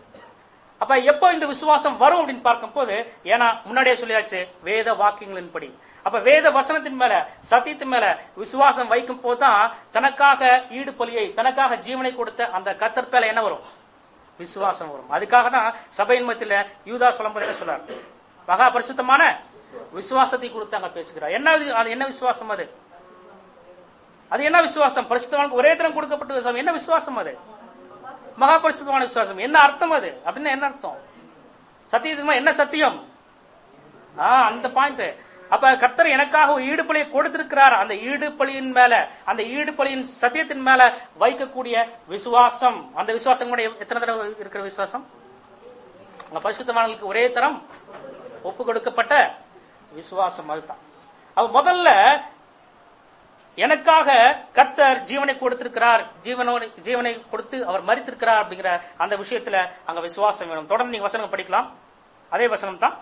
S1: அப்ப எப்போ இந்த விசுவாசம் வரும் அப்படின்னு பார்க்கும் போது, ஏன்னா முன்னாடியே சொல்லியாச்சு வேத வாக்கியங்களின் படி. அப்ப வேத வசனத்தின் மேல சத்தியத்தின் மேல விசுவாசம் வைக்கும் போதுதான் தனக்காக ஈடு பலியை தனக்காக ஜீவனை கொடுத்த அந்த கர்த்தர் மேல என்ன வரும்? விசுவாசம் வரும். அதுக்காக தான் சபையின் மத்தியில யூதா சொல்ல சொல்றார், மகா பரிசுத்தமான விசுவாசத்தை கொடுத்து அங்க பேசுகிறார். என்ன அது? என்ன விசுவாசம் அது? அது என்ன விசுவாசம்? பரிசுத்தவானுக்கு ஒரே தரம் கொடுக்கப்பட்ட விசுவாசம். என்ன விசுவாசம் அது? மகா பரிசுத்தமான விசுவாசம். என்ன அர்த்தம் அது? அப்படின்னா என்ன அர்த்தம்? சத்தியத்துமா என்ன சத்தியம்? ஆஹ் அந்த பாயிண்ட். அப்ப கர்த்தர் எனக்காக ஒரு ஈடுபலியை கொடுத்திருக்கிறார். அந்த ஈடுபலியின் மேல அந்த ஈடுபலியின் சத்தியத்தின் மேல வைக்கக்கூடிய விசுவாசம், அந்த விசுவாசம் கூட எத்தனை தடவை இருக்கிற விசுவாசம்? பரிசுத்தவான்களுக்கு ஒரே தரம் ஒப்பு கொடுக்கப்பட்ட விசுவாசம். அதுதான். அப்ப முதல்ல எனக்காக கர்த்தர் ஜீவனை கொடுத்திருக்கிறார், ஜீவனோடு ஜீவனை கொடுத்து அவர் மரித்திருக்கிறார் அப்படிங்கிற அந்த விஷயத்துல அங்க விசுவாசம் வேணும். தொடர்ந்து நீங்க வசனம் படிக்கலாம். அதே வசனம் தான்.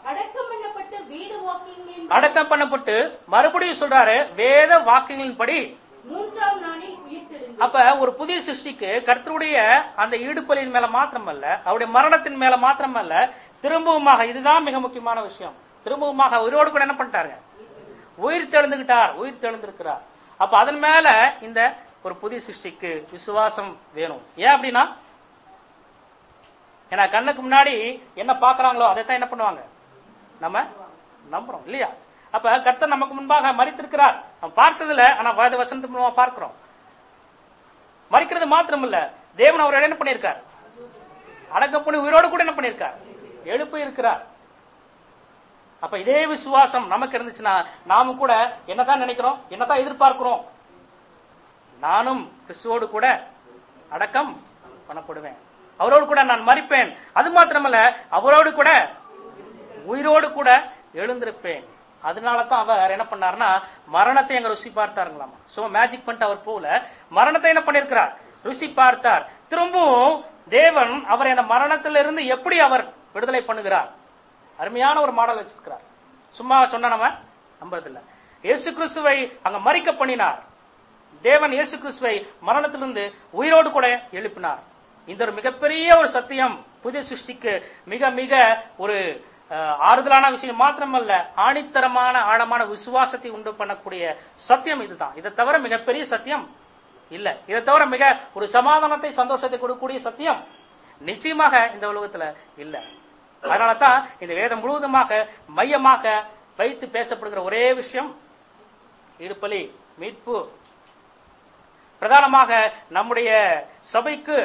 S1: அடக்கம் பண்ணப்பட்டு மறுபடியும் சொல்றாரு வேத வாக்கியங்களின் படி
S2: மூன்றாம் நாளில் உயிர்த்தெழுந்தார்.
S1: அப்ப ஒரு புதிய சிருஷ்டிக்கு கர்த்தருடைய அந்த ஈடுபலியின் மேல மாத்திரமல்ல, அவருடைய மரணத்தின் மேல மாத்திரமல்ல, திரும்பவுமாக, இதுதான் மிக முக்கியமான விஷயம், திரும்பவுமாக உயிரோடு கூட என்ன பண்ணிட்டாருங்க? உயிர் தெழுந்துகிட்டார், உயிர் தெழுந்திருக்கிறார். அப்ப அதன் மேல இந்த ஒரு புதிய சிருஷ்டிக்கு விசுவாசம் வேணும். ஏன் அப்படின்னா ஏன்னா கண்ணுக்கு முன்னாடி என்ன பாக்குறாங்களோ அதைத்தான் என்ன பண்ணுவாங்க, நம்ம நம்புறோம் இல்லையா? அப்ப கர்த்தர் நமக்கு முன்பாக மரித்திருக்கிறார். நம்ம பார்த்ததுல ஆனா வேத வசனத்து மூலமா பார்க்கிறோம். மரிக்கிறது மாத்திரம் இல்ல, தேவன் அவர் என்ன பண்ணியிருக்கார், அடக்கம் பண்ணி உயிரோடு கூட என்ன பண்ணியிருக்கார், எழுப்பி இருக்கிறார். அப்ப இதே விசுவாசம் நமக்கு இருந்துச்சுன்னா நாம கூட என்னதான் நினைக்கிறோம், என்னதான் எதிர்பார்க்கிறோம், நானும் கிறிஸ்துவோடு கூட அடக்கம் பண்ணப்படுவேன், அவரோடு கூட நான் மரிப்பேன், அது மாத்திரமல்ல அவரோடு கூட உயிரோடு கூட எழுந்திருப்பேன். அதனாலதான் அவர் என்ன பண்ணாருன்னா மரணத்தை எங்க ருசி பார்த்தாருங்களாமா. சோ மேஜிக் பண்ணிட்டு அவர் போல மரணத்தை என்ன பண்ணிருக்கிறார், ருசி பார்த்தார். திரும்பவும் தேவன் அவர் அந்த மரணத்திலிருந்து எப்படி அவர் விடுதலை பண்ணுகிறார், அருமையான ஒரு மாடல் வச்சிருக்கிறார். சும்மா சொன்ன நம்ம நம்புறதில்ல. இயேசு கிறிஸ்துவை அங்க மரிக்க பண்ணினார். தேவன் இயேசு கிறிஸ்துவை மரணத்திலிருந்து உயிரோடு கூட எழுப்பினார். இந்த ஒரு மிகப்பெரிய ஒரு சத்தியம் புதிய சிருஷ்டிக்கு மிக மிக ஒரு ஆறுதலான விஷயம் மாத்திரமல்ல, ஆணித்தரமான ஆழமான விசுவாசத்தை உண்டு பண்ணக்கூடிய சத்தியம் இதுதான். இதை தவிர மிகப்பெரிய சத்தியம் இல்ல. இதை தவிர மிக ஒரு சமாதானத்தை சந்தோஷத்தை கொடுக்கக்கூடிய சத்தியம் நிச்சயமாக இந்த உலகத்துல இல்ல. அதனாலதான் இந்த வேதம் முழுவதுமாக மையமாக வைத்து பேசப்படுகிற ஒரே விஷயம் இடுப்பலி மீட்பு. பிரதானமாக நம்முடைய சபைக்கு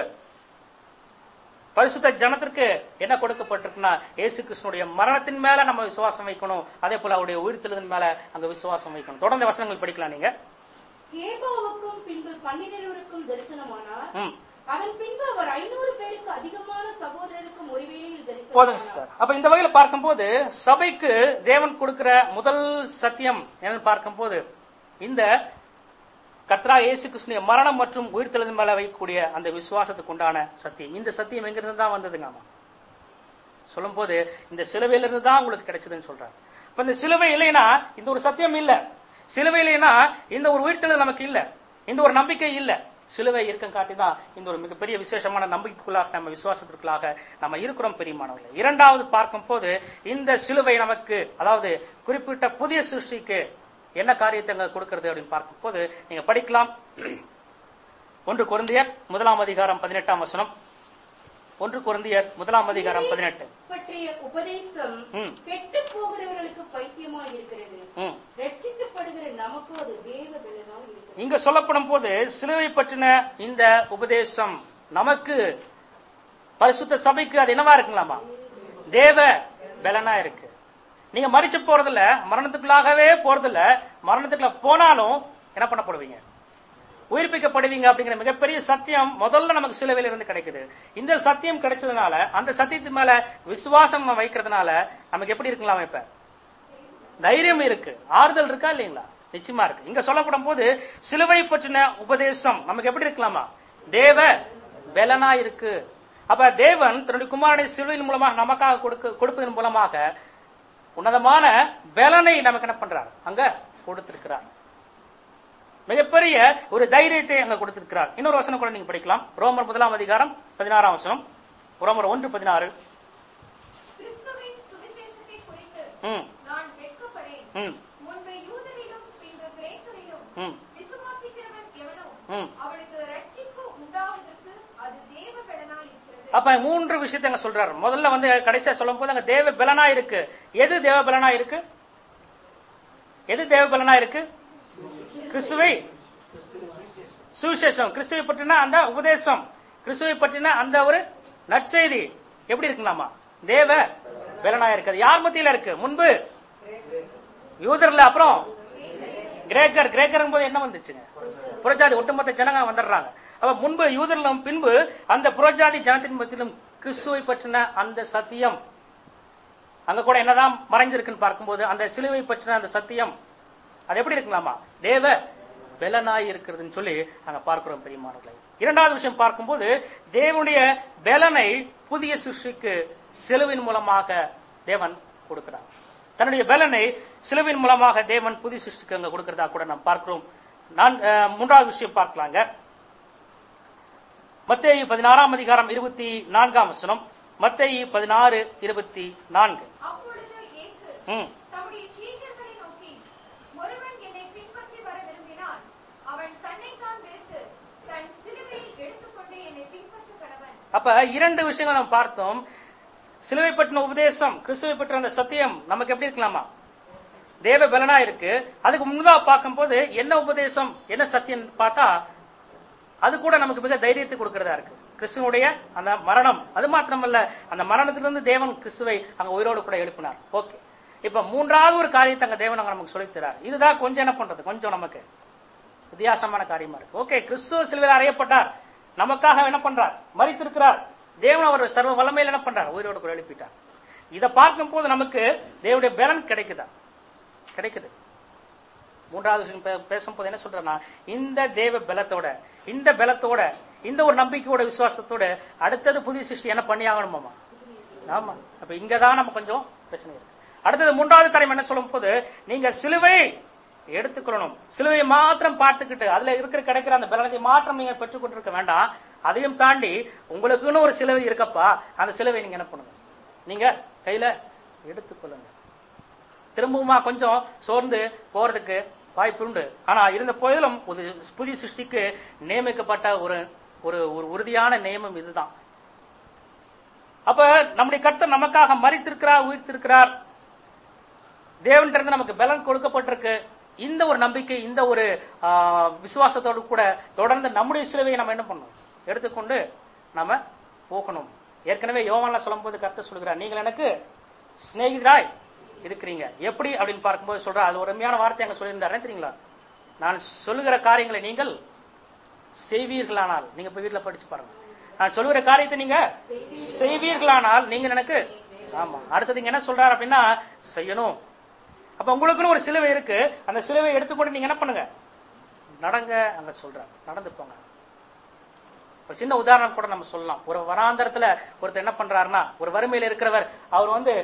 S1: பரிசுத்த ஜனத்திற்கு என்ன கொடுக்கப்பட்டிருக்குன்னா இயேசு கிறிஸ்துனுடைய மரணத்தின் மேல நம்ம விசுவாசம் வைக்கணும், அதே போல அவருடைய உயிர்த்தெழுதலின் மேல அங்க விசுவாசம் வைக்கணும். தொடர்ந்து வசனங்கள் படிக்கலாம் நீங்க.
S2: கேபாவுக்கும் பின்பு பன்னிரண்டுக்கும் தரிசனமானார். அதன் பின்பு அவர் ஐநூறு பேருக்கு அதிகமான சகோதரருக்கும் ஒரு வேளையில் தரிசனமானார்.
S1: அப்ப இந்த வகையில பார்க்கும்போது சபைக்கு தேவன் கொடுக்கிற முதல் சத்தியம் என்னன்னு பார்க்கும்போது இந்த கர்த்தரா இயேசு கிறிஸ்துவின் மரணம் மற்றும் உயிர்த்தெழுதலின் மேல வைக்கக்கூடிய அந்த விசுவாசத்துக்கு உண்டான சத்தியம். இந்த சத்தியம் எங்கிருந்து தான் வந்ததுங்க? சொல்லும் போது இந்த சிலுவையிலிருந்து தான் உங்களுக்கு கிடைச்சதுன்னு சொல்றாங்க. இப்ப இந்த சிலுவை இல்லைன்னா இந்த ஒரு சத்தியம் இல்ல, சிலுவை இல்லைன்னா இந்த ஒரு உயிர்த்தெழுதல் நமக்கு இல்ல, இந்த ஒரு நம்பிக்கை இல்ல. சிலுவை இருக்கும் காட்டிதான் இந்த ஒரு மிகப்பெரிய விசேஷமான நம்பிக்கைக்குள்ளாக நம்ம விசுவாசத்திற்குள்ளாக நம்ம இருக்கிறோம் பெரியமானவர்கள். இரண்டாவது பார்க்கும் போது இந்த சிலுவை நமக்கு, அதாவது குறிப்பிட்ட புதிய சிருஷ்டிக்கு என்ன காரியத்தை அங்க கொடுக்கிறது அப்படின்னு பார்க்கும் போது நீங்க படிக்கலாம். ஒன்று கொரிந்தியர் முதலாம் அதிகாரம் பதினெட்டாம் வசனம். ஒன்று கொரிந்தியர் முதலாம் அதிகாரம் பதினெட்டு.
S2: பற்றிய உபதேசம் கெட்டு போகிறவர்களுக்கு பைத்தியமாக இருக்கிறது, ரட்சிக்கப்படுகிற நமக்கு அது தேவ பலனாக இருக்கிறது.
S1: இங்க சொல்லப்படும் போது சிலுவை பற்றின இந்த உபதேசம் நமக்கு பரிசுத்த சபைக்கு அது என்னவா இருக்குங்களாமா, தேவ பலனா இருக்கு. நீங்க மரிச்சு போறதில்ல, மரணத்துக்குள்ளாகவே போறதில்ல, மரணத்துக்குள்ள போனாலும் என்ன பண்ணப்படுவீங்க, உயிர்ப்பிக்கப்படுவீங்க அப்படிங்கிற மிகப்பெரிய சத்தியம் முதல்ல நமக்கு சிலுவையில இருந்து கிடைக்குது. இந்த சத்தியம் கிடைச்சதுனால அந்த சத்தியத்து மேல விசுவாசம் நம்ம வைக்கிறதுனால நமக்கு எப்படி இருக்கலாம், இப்ப தைரியம் இருக்கு, ஆறுதல் இருக்கா இல்லைங்களா? நிச்சயமா இருக்கு. இங்க சொல்லப்படும் போது சிலுவை பற்றின உபதேசம் நமக்கு எப்படி இருக்கலாமா, தேவ பலனா இருக்கு. அப்ப தேவன் தன்னுடைய குமாரனை சிலுவையின் மூலமாக நமக்காக கொடுப்பதன் மூலமாக உன்னதமான பலனை நமக்கு என்ன பண்றார், அங்க கொடுத்திருக்கிறார். மிகப்பெரிய ஒரு தைரியத்தை அங்க கொடுத்திருக்கிறார். இன்னொரு வசனம் கூட நீங்க படிக்கலாம். ரோமர் முதலாம் அதிகாரம் பதினாறாம் வசனம். ரோமர் ஒன்று பதினாறு. அப்ப மூன்று விஷயத்தை அங்க சொல்றாரு. முதல்ல வந்து கடைசியா சொல்லும் போது அங்க தேவ பலனா இருக்கு. எது தேவ பலனா இருக்கு? எது தேவ பலனா இருக்கு? கிறிஸ்துவை சுவிசேஷம், கிறிஸ்துவை பற்றின அந்த உபதேசம், கிறிஸ்துவை பற்றின அந்த ஒரு நற்செய்தி எப்படி இருக்குங்களாமா, தேவ பலனா இருக்குது. யார் மத்தியில இருக்கு? முன்பு யூதர்ல, அப்புறம் கிரேக்கர். கிரேக்கர் போது என்ன வந்துச்சுங்க, புறஜாதி ஒட்டுமொத்த ஜனங்க வந்துடுறாங்க. அப்ப முன்பு யூதரிலும் பின்பு அந்த புறஜாதி ஜனத்தின் மத்தியிலும் கிறிஸ்துவை பற்றின அந்த சத்தியம் அங்க கூட என்னதான் மறைஞ்சிருக்குன்னு பார்க்கும்போது அந்த சிலுவை பற்றின அந்த சத்தியம் அது எப்படி இருக்குங்களாமா, தேவ பலனாய் இருக்கிறதுன்னு சொல்லி அங்க பார்க்கிறோம் பெரியமானவர்களை. இரண்டாவது விஷயம் பார்க்கும்போது தேவனுடைய பலனை புதிய சிருஷ்டிக்கு சிலுவின் மூலமாக தேவன் கொடுக்கிறார். தன்னுடைய பலனை சிலுவின் மூலமாக தேவன் புதிய சிருஷ்டிக்கு அங்க கொடுக்கிறதா கூட நாம் பார்க்கிறோம். நான் மூன்றாவது விஷயம் பார்க்கலாங்க. மத்தேயு பதினாறாம் அதிகாரம் இருபத்தி நான்காம் வசனம். மத்தேயு பதினாறு இருபத்தி நான்கு. அப்ப இரண்டு விஷயங்கள் நம்ம பார்த்தோம். சிலுவை பற்றின உபதேசம், கிறிஸ்துவை பற்றின அந்த சத்தியம் நமக்கு எப்படி இருக்கலாமா? தேவ பலனா இருக்கு. அதுக்கு முன்னதா பார்க்கும் போது என்ன உபதேசம் என்ன சத்தியம் பார்த்தா அது கூட நமக்கு மிக தைரியத்தை கொடுக்கிறதா இருக்கு. கிறிஸ்துவனுடைய அந்த மரணம், அது மாத்திரமல்ல அந்த மரணத்திலிருந்து தேவன் கிறிஸ்துவை அங்க உயிரோடு கூட எழுப்பினார். ஓகே, இப்ப மூன்றாவது ஒரு காரியத்தை அங்க தேவன் நமக்கு சொல்லித்தரார். இதுதான் கொஞ்சம் என்ன பண்றது, கொஞ்சம் நமக்கு வித்தியாசமான காரியமா இருக்கு. ஓகே, கிறிஸ்துவ சிலுவையில் அறையப்பட்டார், நமக்காக என்ன பண்றார், மரித்திருக்கிறார். தேவன் அவர் சர்வ வல்லமையில் என்ன பண்றார், உயிரோடு கூட எழுப்பிட்டார். இதை பார்க்கும் போது நமக்கு தேவனுடைய பலன் கிடைக்குதா? கிடைக்குது. மூன்றாவது விஷயம் பேசும்போது என்ன சொல்றேன்னா, இந்த தேவ பலத்தோட இந்த பலத்தோட இந்த ஒரு நம்பிக்கையோட விசுவாசத்தோட அடுத்தது புதிய சிருஷ்டி என்ன பண்ணி ஆகணுமாமா? ஆமா. அப்ப இங்கதான் நம்ம கொஞ்சம் பிரச்சனை இருக்கு. அடுத்தது மூன்றாவது காரியம் என்ன சொல்லும் போது, நீங்க சிலுவை எடுத்துக்கொள்ளணும். சிலுவையை மாத்திரம் பார்த்துக்கிட்டு அதுல இருக்கிற கிடைக்கிற அந்த பலனை மாற்றம் நீங்க பெற்றுக்கொண்டு இருக்க வேண்டாம். அதையும் தாண்டி உங்களுக்குன்னு ஒரு சிலுவை இருக்கப்பா, அந்த சிலுவை நீங்க என்ன பண்ணுங்க, நீங்க கையில எடுத்துக்கொள்ளுங்க. திரும்பவுமா கொஞ்சம் சோர்ந்து போறதுக்கு வாய்ப்பு உண்டு. ஆனா இருந்த போதிலும் ஒரு புதிய சிருஷ்டிக்கு நியமிக்கப்பட்ட ஒரு ஒரு உறுதியான நியமம் இதுதான். அப்ப நம்முடைய கர்த்தர் நமக்காக மரித்திருக்கிறார், உயிர்த்திருக்கிறார். தேவனிடமிருந்து நமக்கு பலன் கொடுக்கப்பட்டிருக்கு. இந்த ஒரு நம்பிக்கை, இந்த ஒரு விசுவாசத்தோடு கூட தொடர்ந்து நம்முடைய சிலுவையை நம்ம என்ன பண்ணணும், எடுத்துக்கொண்டு நாம போகணும். ஏற்கனவே யோவான்ல சொல்லும் போது கர்த்தர் சொல்கிறார், நீங்கள் எனக்கு சிநேகிதராய் இருக்கிறீங்க. எப்படி அப்படின்னு பார்க்கும்போது சொல்ற அது ஒரு உண்மையான வார்த்தை அங்க சொல்லியிருந்தாரு தெரியுங்களா? நான் சொல்லுகிற காரியங்களை நீங்கள் செய்வீர்களானால், நீங்க போய் வீட்டுல படிச்சு பாருங்க, நான் சொல்லுகிற காரியத்தை நீங்க செய்வீர்களானால் நீங்க எனக்கு, ஆமா. அடுத்தது என்ன சொல்றாரு அப்படின்னா செய்யணும். அப்ப உங்களுக்குன்னு ஒரு சிலுவை இருக்கு, அந்த சிலுவை எடுத்துக்கொண்டு நீங்க என்ன பண்ணுங்க, நடங்க. அங்க சொல்ற நடந்து போங்க. ஒரு சின்ன உதாரணம் கூட நம்ம சொல்லலாம். ஒரு வனாந்தரத்துல ஒருத்தர் என்ன பண்றாருன்னா, ஒரு வறுமையில இருக்கிறவர், அவர் வந்து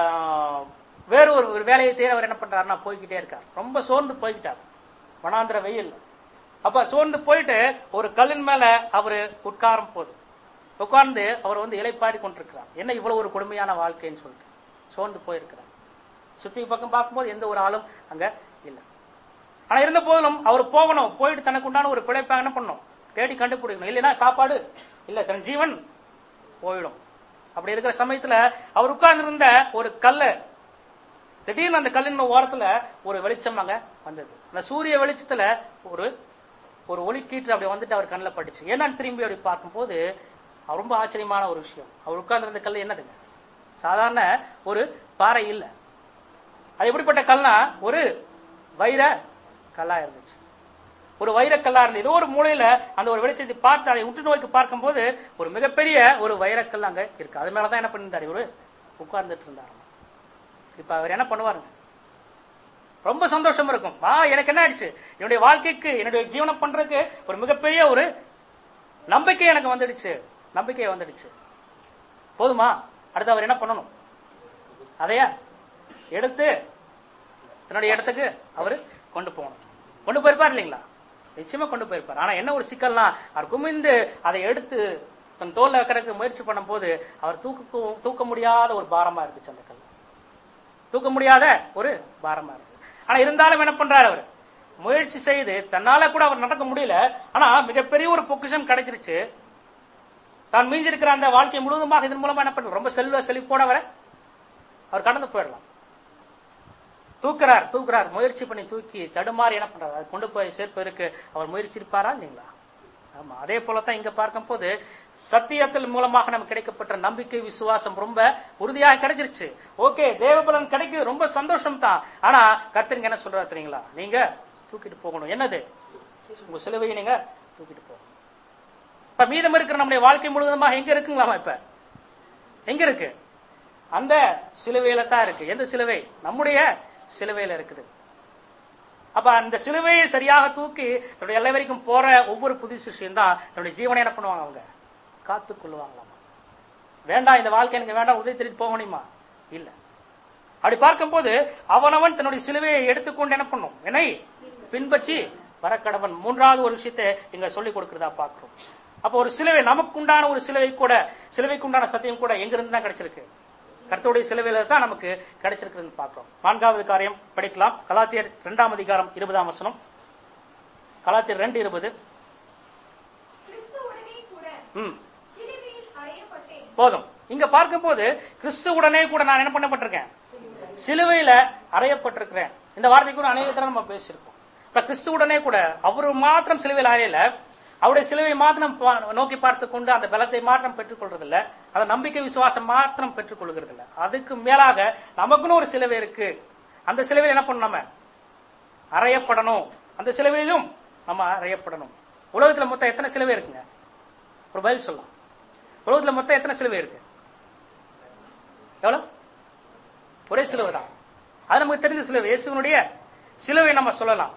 S1: வேற ஒரு வேலையை தேடி அவர் என்ன பண்றாருன்னா போய்கிட்டே இருக்கார். ரொம்ப சோர்ந்து போய்கிட்டார் வனாந்திர வெயில். அப்ப சோர்ந்து போயிட்டு ஒரு கல்லின் மேல அவரு உட்காரும் போது உட்கார்ந்து அவர் வந்து இலைப்பாடி கொண்டிருக்கிறார். என்ன இவ்வளவு ஒரு கொடுமையான வாழ்க்கைன்னு சொல்லிட்டு சோர்ந்து போயிருக்கிறார். சுத்தி பக்கம் பார்க்கும்போது எந்த ஒரு ஆளும் அங்க இல்ல. ஆனா இருந்த போதிலும் அவர் போகணும், போயிட்டு தனக்கு உண்டான ஒரு பிழைப்பாக என்ன பண்ணணும், தேடி கண்டுபிடிக்கணும். இல்லைன்னா சாப்பாடு இல்ல, தன் ஜீவன் போயிடும். அப்படி இருக்கிற சமயத்துல அவர் உட்கார்ந்து இருந்த ஒரு கல்ல திடீர்னு அந்த கல்லின் ஓரத்துல ஒரு வெளிச்சம் அங்க வந்தது. அந்த சூரிய வெளிச்சத்துல ஒரு ஒரு ஒளி கீற்று அப்படி வந்துட்டு அவர் கண்ணில் பட்டுச்சு. என்னன்னு திரும்பி அப்படி பார்க்கும்போது ரொம்ப ஆச்சரியமான ஒரு விஷயம். அவர் உட்கார்ந்து இருந்த கல் என்னதுங்க, சாதாரண ஒரு பாறை இல்ல. அது எப்படிப்பட்ட கல்னா ஒரு வைர கல்லா இருந்துச்சு. ஒரு வைரக்கல்லா இருந்து ஏதோ ஒரு மூலையில அந்த ஒரு வெளிச்சத்தை பார்த்து அதை உற்று நோக்கி பார்க்கும் போது ஒரு மிகப்பெரிய ஒரு வைரக்கல் அங்க இருக்கு. அது மேலதான் என்ன பண்ணிருந்தாரு, இவரு உட்கார்ந்துட்டு இருந்தாரு. இப்ப அவர் என்ன பண்ணுவாருங்க, ரொம்ப சந்தோஷம் இருக்கும். ஆ எனக்கு என்ன ஆயிடுச்சு, என்னுடைய வாழ்க்கைக்கு என்னுடைய ஜீவனம் பண்றதுக்கு ஒரு மிகப்பெரிய ஒரு நம்பிக்கை எனக்கு வந்துடுச்சு, நம்பிக்கை வந்துடுச்சு. போதுமா, அடுத்து அவர் என்ன பண்ணணும், அதையா எடுத்து தன்னுடைய இடத்துக்கு அவரு கொண்டு போகணும். கொண்டு போயிருப்பார் இல்லைங்களா, நிச்சயமா கொண்டு போயிருப்பார். ஆனா என்ன ஒரு சிக்கல்னா, அவர் குமிந்து அதை எடுத்து தன் தோல்ல வைக்கிறதுக்கு முயற்சி பண்ணும் போது அவர் தூக்க தூக்க முடியாத ஒரு பாரமா இருந்துச்சு. அந்த கல் தூக்க முடியாத ஒரு பாரமா இருக்கு. ஆனா இருந்தாலும் என்ன பண்றாரு, அவர் முயற்சி செய்து தன்னால கூட அவர் நடக்க முடியல. ஆனா மிகப்பெரிய ஒரு பொக்கிஷம் கிடைச்சிருச்சு. தான் மீஞ்சிருக்கிற அந்த வாழ்க்கை முழுவதுமாக இதன் மூலமா என்ன பண்ற, ரொம்ப செல்வ செழிப்போட வர அவர் கடந்து போயிடலாம். தூக்குறார் தூக்குறார் முயற்சி பண்ணி தூக்கி தடுமாறி என்ன பண்றாரு, அதை கொண்டு போய் சேர்ப்பதற்கு அவர் முயற்சி இருப்பாரா இல்லைங்களா? ஆமா. அதே போலதான் இங்க பார்க்கும் போது சத்தியத்தின் மூலமாக நமக்கு கிடைக்கப்பட்ட நம்பிக்கை விசுவாசம் ரொம்ப உறுதியாக கிடைச்சிருச்சு. ஓகே, தேவபலன் கிடைக்குது, ரொம்ப சந்தோஷம் தான். ஆனா கர்த்தர் என்ன சொல்றாரு தெரியுங்களா, நீங்க தூக்கிட்டு போகணும். என்னது, உங்க சிலுவையை நீங்க தூக்கிட்டு போகணும். இப்ப மீதம் இருக்கிற நம்முடைய வாழ்க்கை முழுவதுமாக எங்க இருக்குங்களாமா, இப்ப எங்க இருக்கு, அந்த சிலுவையில தான் இருக்கு. எந்த சிலுவை, நம்முடைய சிலுவையில இருக்குது. அப்ப அந்த சிலுவையை சரியாக தூக்கி தன்னுடைய எல்லை வரைக்கும் போற ஒவ்வொரு புது சிஷ்யம் தான் தன்னுடைய ஜீவனை என்ன பண்ணுவாங்க, அவங்க காத்துக் கொள்ளுவாங்களாமா. வேண்டாம் இந்த வாழ்க்கை எனக்கு வேண்டாம், உதவி தெரிவித்து போகணுமா, இல்ல. அப்படி பார்க்கும் போது அவனவன் தன்னுடைய சிலுவையை எடுத்துக்கொண்டு என்ன பண்ணும், என்னை பின்பற்றி வரக்கடவன். மூன்றாவது ஒரு விஷயத்தை இங்க சொல்லிக் கொடுக்கிறதா பாக்குறோம். அப்ப ஒரு சிலுவை, நமக்குண்டான ஒரு சிலுவை கூட, சிலுவைக்குண்டான சத்தியம் கூட எங்கிருந்து தான் கிடைச்சிருக்கு, கர்த்தருடைய சிலுவையில தான் நமக்கு கிடைச்சிருக்குன்னு பார்க்கிறோம். நான்காவது காரியம் படிக்கலாம். கலாத்தியர் இரண்டாம் அதிகாரம் இருபதாம் வசனம். கலாத்தியர் ரெண்டு இருபது. போதும். இங்க பார்க்கும்போது கிறிஸ்துவுடனே கூட நான் என்ன பண்ணப்பட்டிருக்கேன், சிலுவையில அறையப்பட்டிருக்கிறேன். இந்த வார்த்தைக்கு கூட அநேக தடவை நம்ம பேசியிருக்கோம். இப்ப கிறிஸ்துவுடனே கூட அவரு மாத்திரம் சிலுவையில் அறையல, அவருடைய சிலுவை மாத்திரம் நோக்கி பார்த்து கொண்டு அந்த பலத்தை மாத்திரம் பெற்றுக் கொள்றதில்ல, அந்த நம்பிக்கை விசுவாசம் மாத்திரம் பெற்றுக் கொள்கிறது இல்ல. அதுக்கு மேலாக நமக்குன்னு ஒரு சிலுவை இருக்கு. அந்த சிலுவையில் என்ன பண்ணணும், நம்ம அறையப்படணும். அந்த சிலுவையிலும் நம்ம அறையப்படணும். உலகத்துல மொத்தம் எத்தனை சிலுவை இருக்குங்க? ஒரு பதில் சொல்லலாம். உலகத்துல மொத்தம் எத்தனை சிலுவை இருக்கு? எவ்வளவு? ஒரே சிலுவை தான். அது நமக்கு தெரிஞ்ச சிலுவை, இயேசுவினுடைய சிலுவை நம்ம சொல்லலாம்.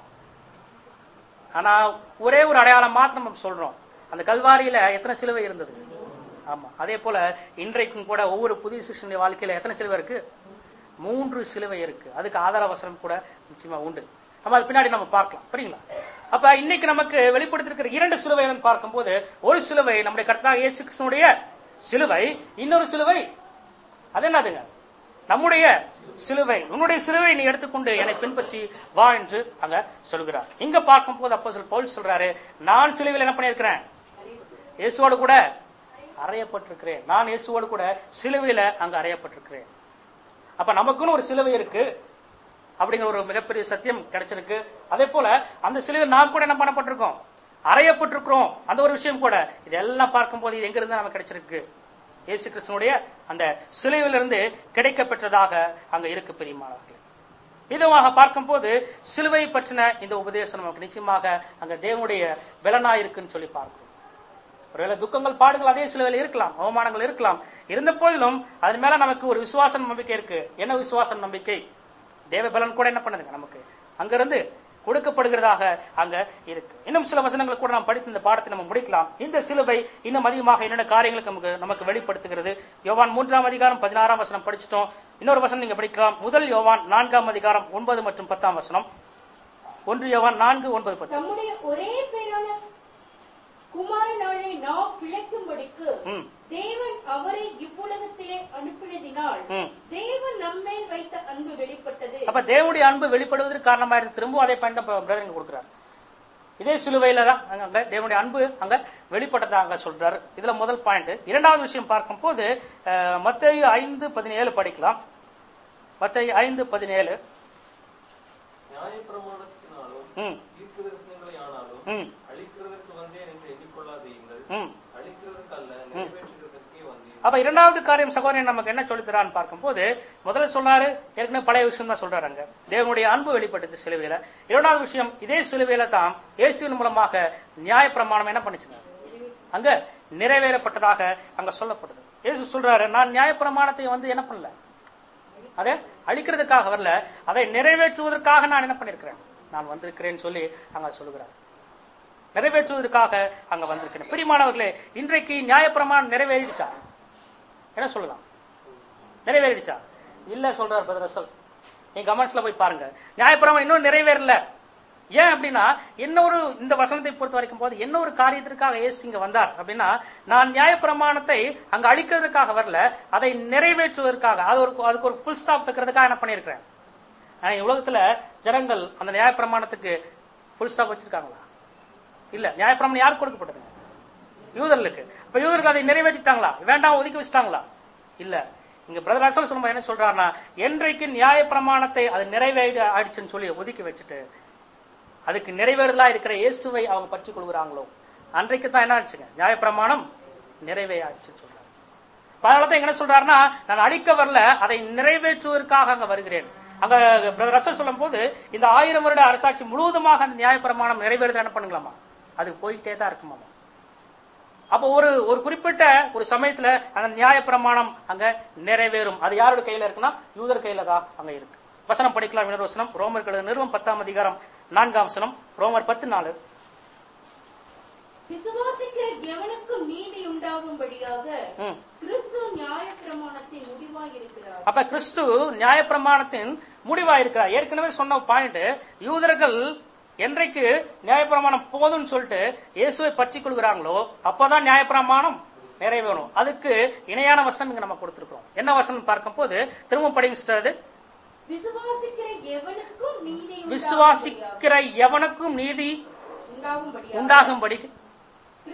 S1: ஆனா ஒரே ஒரு அடையாளம் மாத்திரம் நம்ம சொல்றோம். அந்த கல்வாரியில எத்தனை சிலுவை இருந்தது? ஆமா. அதே போல இன்றைக்கும் கூட ஒவ்வொரு புதிய சிஷ்யனுடைய வாழ்க்கையில எத்தனை சிலுவை இருக்கு? மூன்று சிலுவை இருக்கு. அதுக்கு ஆதார வசனம் கூட நிச்சயமா உண்டு. நம்ம அது பின்னாடி நம்ம பார்க்கலாம். புரியுங்களா? அப்ப இன்னைக்கு நமக்கு வெளிப்படுத்திருக்கிற இரண்டு சிலுவை பார்க்கும்போது, ஒரு சிலுவை நம்முடைய கர்த்தராகிய இயேசு கிறிஸ்துவினுடைய சிலுவை, இன்னொரு சிலுவை அது என்னதுங்க, நம்முடைய சிலுவை. உன்னுடைய சிலுவை நீ எடுத்துக்கொண்டு என்னை பின்பற்றி வா என்று அங்க சொல்கிறார். இங்க பார்க்கும் போது அப்போஸ்தலன் பவுல் சொல்றாரு, நான் சிலுவையில் என்ன பண்ணியிருக்கிறேன், இயேசுவோடு கூட அறையப்பட்டிருக்கிறேன். நான் இயேசுவோடு கூட சிலுவையில அங்க அறையப்பட்டிருக்கிறேன். அப்ப நமக்குன்னு ஒரு சிலுவை இருக்கு அப்படிங்கிற ஒரு மிகப்பெரிய சத்தியம் கிடைச்சிருக்கு. அதே போல அந்த சிலுவையில் நாம் கூட என்ன பண்ணப்பட்டிருக்கோம், அறையப்பட்டிருக்கிறோம். அந்த ஒரு விஷயம் கூட இதெல்லாம் பார்க்கும் போது இது எங்க இருந்து நமக்கு கிடைச்சிருக்கு, இயேசு கிறிஸ்துனுடைய அந்த சிலுவையிலிருந்து கிடைக்க பெற்றதாக அங்க இருக்கு. பெரியமானவர்களே, விதமாக பார்க்கும் போது சிலுவை பற்றின இந்த உபதேசம் நமக்கு நிச்சயமாக அங்க தேவனுடைய பலனா இருக்குன்னு சொல்லி பார்க்கிறோம். ஒருவேளை துக்கங்கள் பாடுகள் அதே சிலுவையில் இருக்கலாம், அவமானங்கள் இருக்கலாம். இருந்த போதிலும் அதன் மேல நமக்கு ஒரு விசுவாசம் நம்பிக்கை இருக்கு. என்ன விசுவாசம் நம்பிக்கை? தேவ பலன் கூட என்ன பண்ணுதுங்க, நமக்கு அங்கிருந்து கொடுக்கப்படுகிறதாக அங்க இருக்கு. இன்னும் சில வசனங்கள் கூட நாம் படித்து இந்த பாடத்தை நம்ம முடிக்கலாம். இந்த சிலுவை இன்னும் அதிகமாக என்னென்ன காரியங்களுக்கு நமக்கு நமக்கு வெளிப்படுத்துகிறது. யோவான் மூன்றாம் அதிகாரம் பதினாறாம் வசனம் படிச்சிட்டோம். இன்னொரு வசனம் நீங்க படிக்கலாம். முதல் யோவான் நான்காம் அதிகாரம் ஒன்பது மற்றும் பத்தாம் வசனம். ஒன்று யோவான் நான்கு ஒன்பது பத்து.
S2: நம்முடைய ஒரே பேரான குமாரனாலே நாம் பிழைக்கும்படிக்கு தேவன் அவரை இவ்வுலகத்திலே அனுப்பினதினால் தேவன் நம்மேல் வைத்த அன்பு வெளிப்பட்டது.
S1: அப்ப தேவனுடைய அன்பு வெளிப்படுவதற்கு காரணமா இருக்கு. திரும்ப அதே பாயிண்ட் பிரதர் கொடுக்கிறார். இதே சிலுவையில தான் அங்க தேவனுடைய அன்பு அங்க வெளிப்பட்டதா அங்க சொல்றாரு. இதுல முதல் பாயிண்ட். இரண்டாவது விஷயம் பார்க்கும் போது மத்தேயு ஐந்து பதினேழு படிக்கலாம். மத்தேயு ஐந்து பதினேழு.
S3: நியாயப்பிரமாணத்தினாலும் தீர்க்கதரிசனங்களை ஆனாலும் அழிக்கிறதற்கு வந்தேன் என்று எண்ணிக்கொள்ளாதீர்கள், அழிக்கிறதற்கு அல்ல நிறைவேற்றுகிறதற்கே வந்தேன்.
S1: அப்ப இரண்டாவது காரியம் சகோதரன் நமக்கு என்ன சொல்லித்தரான்னு பார்க்கும் போது, முதல்ல சொன்னாரு ஏற்கனவே பழைய விஷயம் தான் சொல்றாரு. அங்க தேவனுடைய அன்பு வெளிப்பட்டது சிலுவையில. இரண்டாவது விஷயம், இதே சிலுவையில தான் இயேசுவின் மூலமாக நியாயப்பிரமாணம் என்ன பண்ணிச்சுங்க, அங்க நிறைவேறப்பட்டதாக அங்க சொல்லப்படுது. இயேசு சொல்றாரு, நான் நியாயப்பிரமாணத்தை வந்து என்ன பண்ணல, அதை அழிக்கிறதுக்காக வரல, அதை நிறைவேற்றுவதற்காக நான் என்ன பண்ணிருக்கிறேன், நான் வந்திருக்கிறேன்னு சொல்லி அங்க சொல்லுகிறார். நிறைவேற்றுவதற்காக அங்க வந்திருக்கிறேன். பிரியமானவர்களே, இன்றைக்கு நியாயப்பிரமாணம் நிறைவேறிடுச்சா? என்ன சொல்லலாம், நிறைவேறிடுச்சா? இல்ல சொல்றார் பிரதர் ரசல். நீங்க கமெண்ட்ஸ்ல போய் பாருங்க, நியாயப்பிரமாணம் இன்னும் நிறைவேறல. ஏன் அப்படின்னா, இன்னொரு இந்த வசனத்தை பொறுத்த வரைக்கும் போது என்ன ஒரு காரியத்திற்காக இயேசு இங்க வந்தார் அப்படின்னா, நான் நியாயப்பிரமாணத்தை அங்க அழிக்கிறதுக்காக வரல, அதை நிறைவேற்றுவதற்காக, அது ஒரு அதுக்கு ஒரு ஃபுல் ஸ்டாப் வைக்கிறதுக்காக என்ன பண்ணிருக்கிறேன். உலகத்துல ஜனங்கள் அந்த நியாயப்பிரமாணத்துக்கு ஃபுல் ஸ்டாப் வச்சிருக்காங்களா? இல்ல. நியாயப்பிரமாணம் யாருக்கு கொடுக்கப்பட்டது? யூதர்களுக்கு. இப்ப யூதர்கள் அதை நிறைவேற்றிட்டாங்களா? வேண்டாம் ஒதுக்கி வச்சுட்டாங்களா? இல்ல. இங்க பிரதர் ரசல் சொல்லும்போது என்ன சொல்றாருன்னா, என்றைக்கு நியாயப்பிரமாணத்தை அது நிறைவேறி ஆயிடுச்சுன்னு சொல்லி ஒதுக்கி வச்சுட்டு அதுக்கு நிறைவேறலா இருக்கிற இயேசுவை அவங்க பற்றி கொள்கிறாங்களோ, அன்றைக்கு தான் என்ன ஆச்சுங்க, நியாயப்பிரமாணம் நிறைவேறிச்சுன்னு சொல்றாரு. அதனாலதான் என்ன சொல்றாருன்னா, நான் அழிக்க வரல, அதை நிறைவேற்றுவதற்காக அங்க வருகிறேன். அங்க பிரதர் ரசல் சொல்லும் போது, இந்த ஆயிரம் வருட அரசாட்சி முழுவதுமாக அந்த நியாயப்பிரமாணம் நிறைவேறது என்ன பண்ணுங்களாமா, அது போயிட்டே தான் இருக்குமாமா. அப்ப ஒரு ஒரு குறிப்பிட்ட ஒரு சமயத்துல அந்த நியாயப்பிரமாணம் அங்க நிறைவேறும். அது யாரோட கையில இருக்குன்னா, யூதர் கையில தான் அங்க இருக்கு. வசனம் படிக்கலாம். இன்னொரு வசனம், ரோமர் நிறுவம் பத்தாம் அதிகாரம் நான்காம் வசனம். ரோமர் பத்து நாலு.
S2: விசுவாசிக்கிற எவனுக்கும் நீதி உண்டாகும்படியாக கிறிஸ்து நியாயப்பிரமாணத்தின் முடிவாய் இருக்கிறார்.
S1: அப்ப கிறிஸ்து நியாயப்பிரமாணத்தின் முடிவாய் இருக்கிறார். ஏற்கனவே சொன்ன பாயிண்ட், யூதர்கள் என்றைக்கு நியாயப்பிரமாணம் போதும்னு சொல்லிட்டு இயேசுவை பற்றி கொள்கிறாங்களோ அப்பதான் நியாயப்பிரமாணம் நிறைவேறும். அதுக்கு இணையான வசனம் இங்க நம்ம கொடுத்திருக்கிறோம். என்ன வசனம் பார்க்கும் போது திரும்ப படிங்க.
S2: விசுவாசிக்கிற எவனுக்கும் நீதி
S1: விசுவாசிக்கிற எவனுக்கும் நீதி உண்டாகும்படி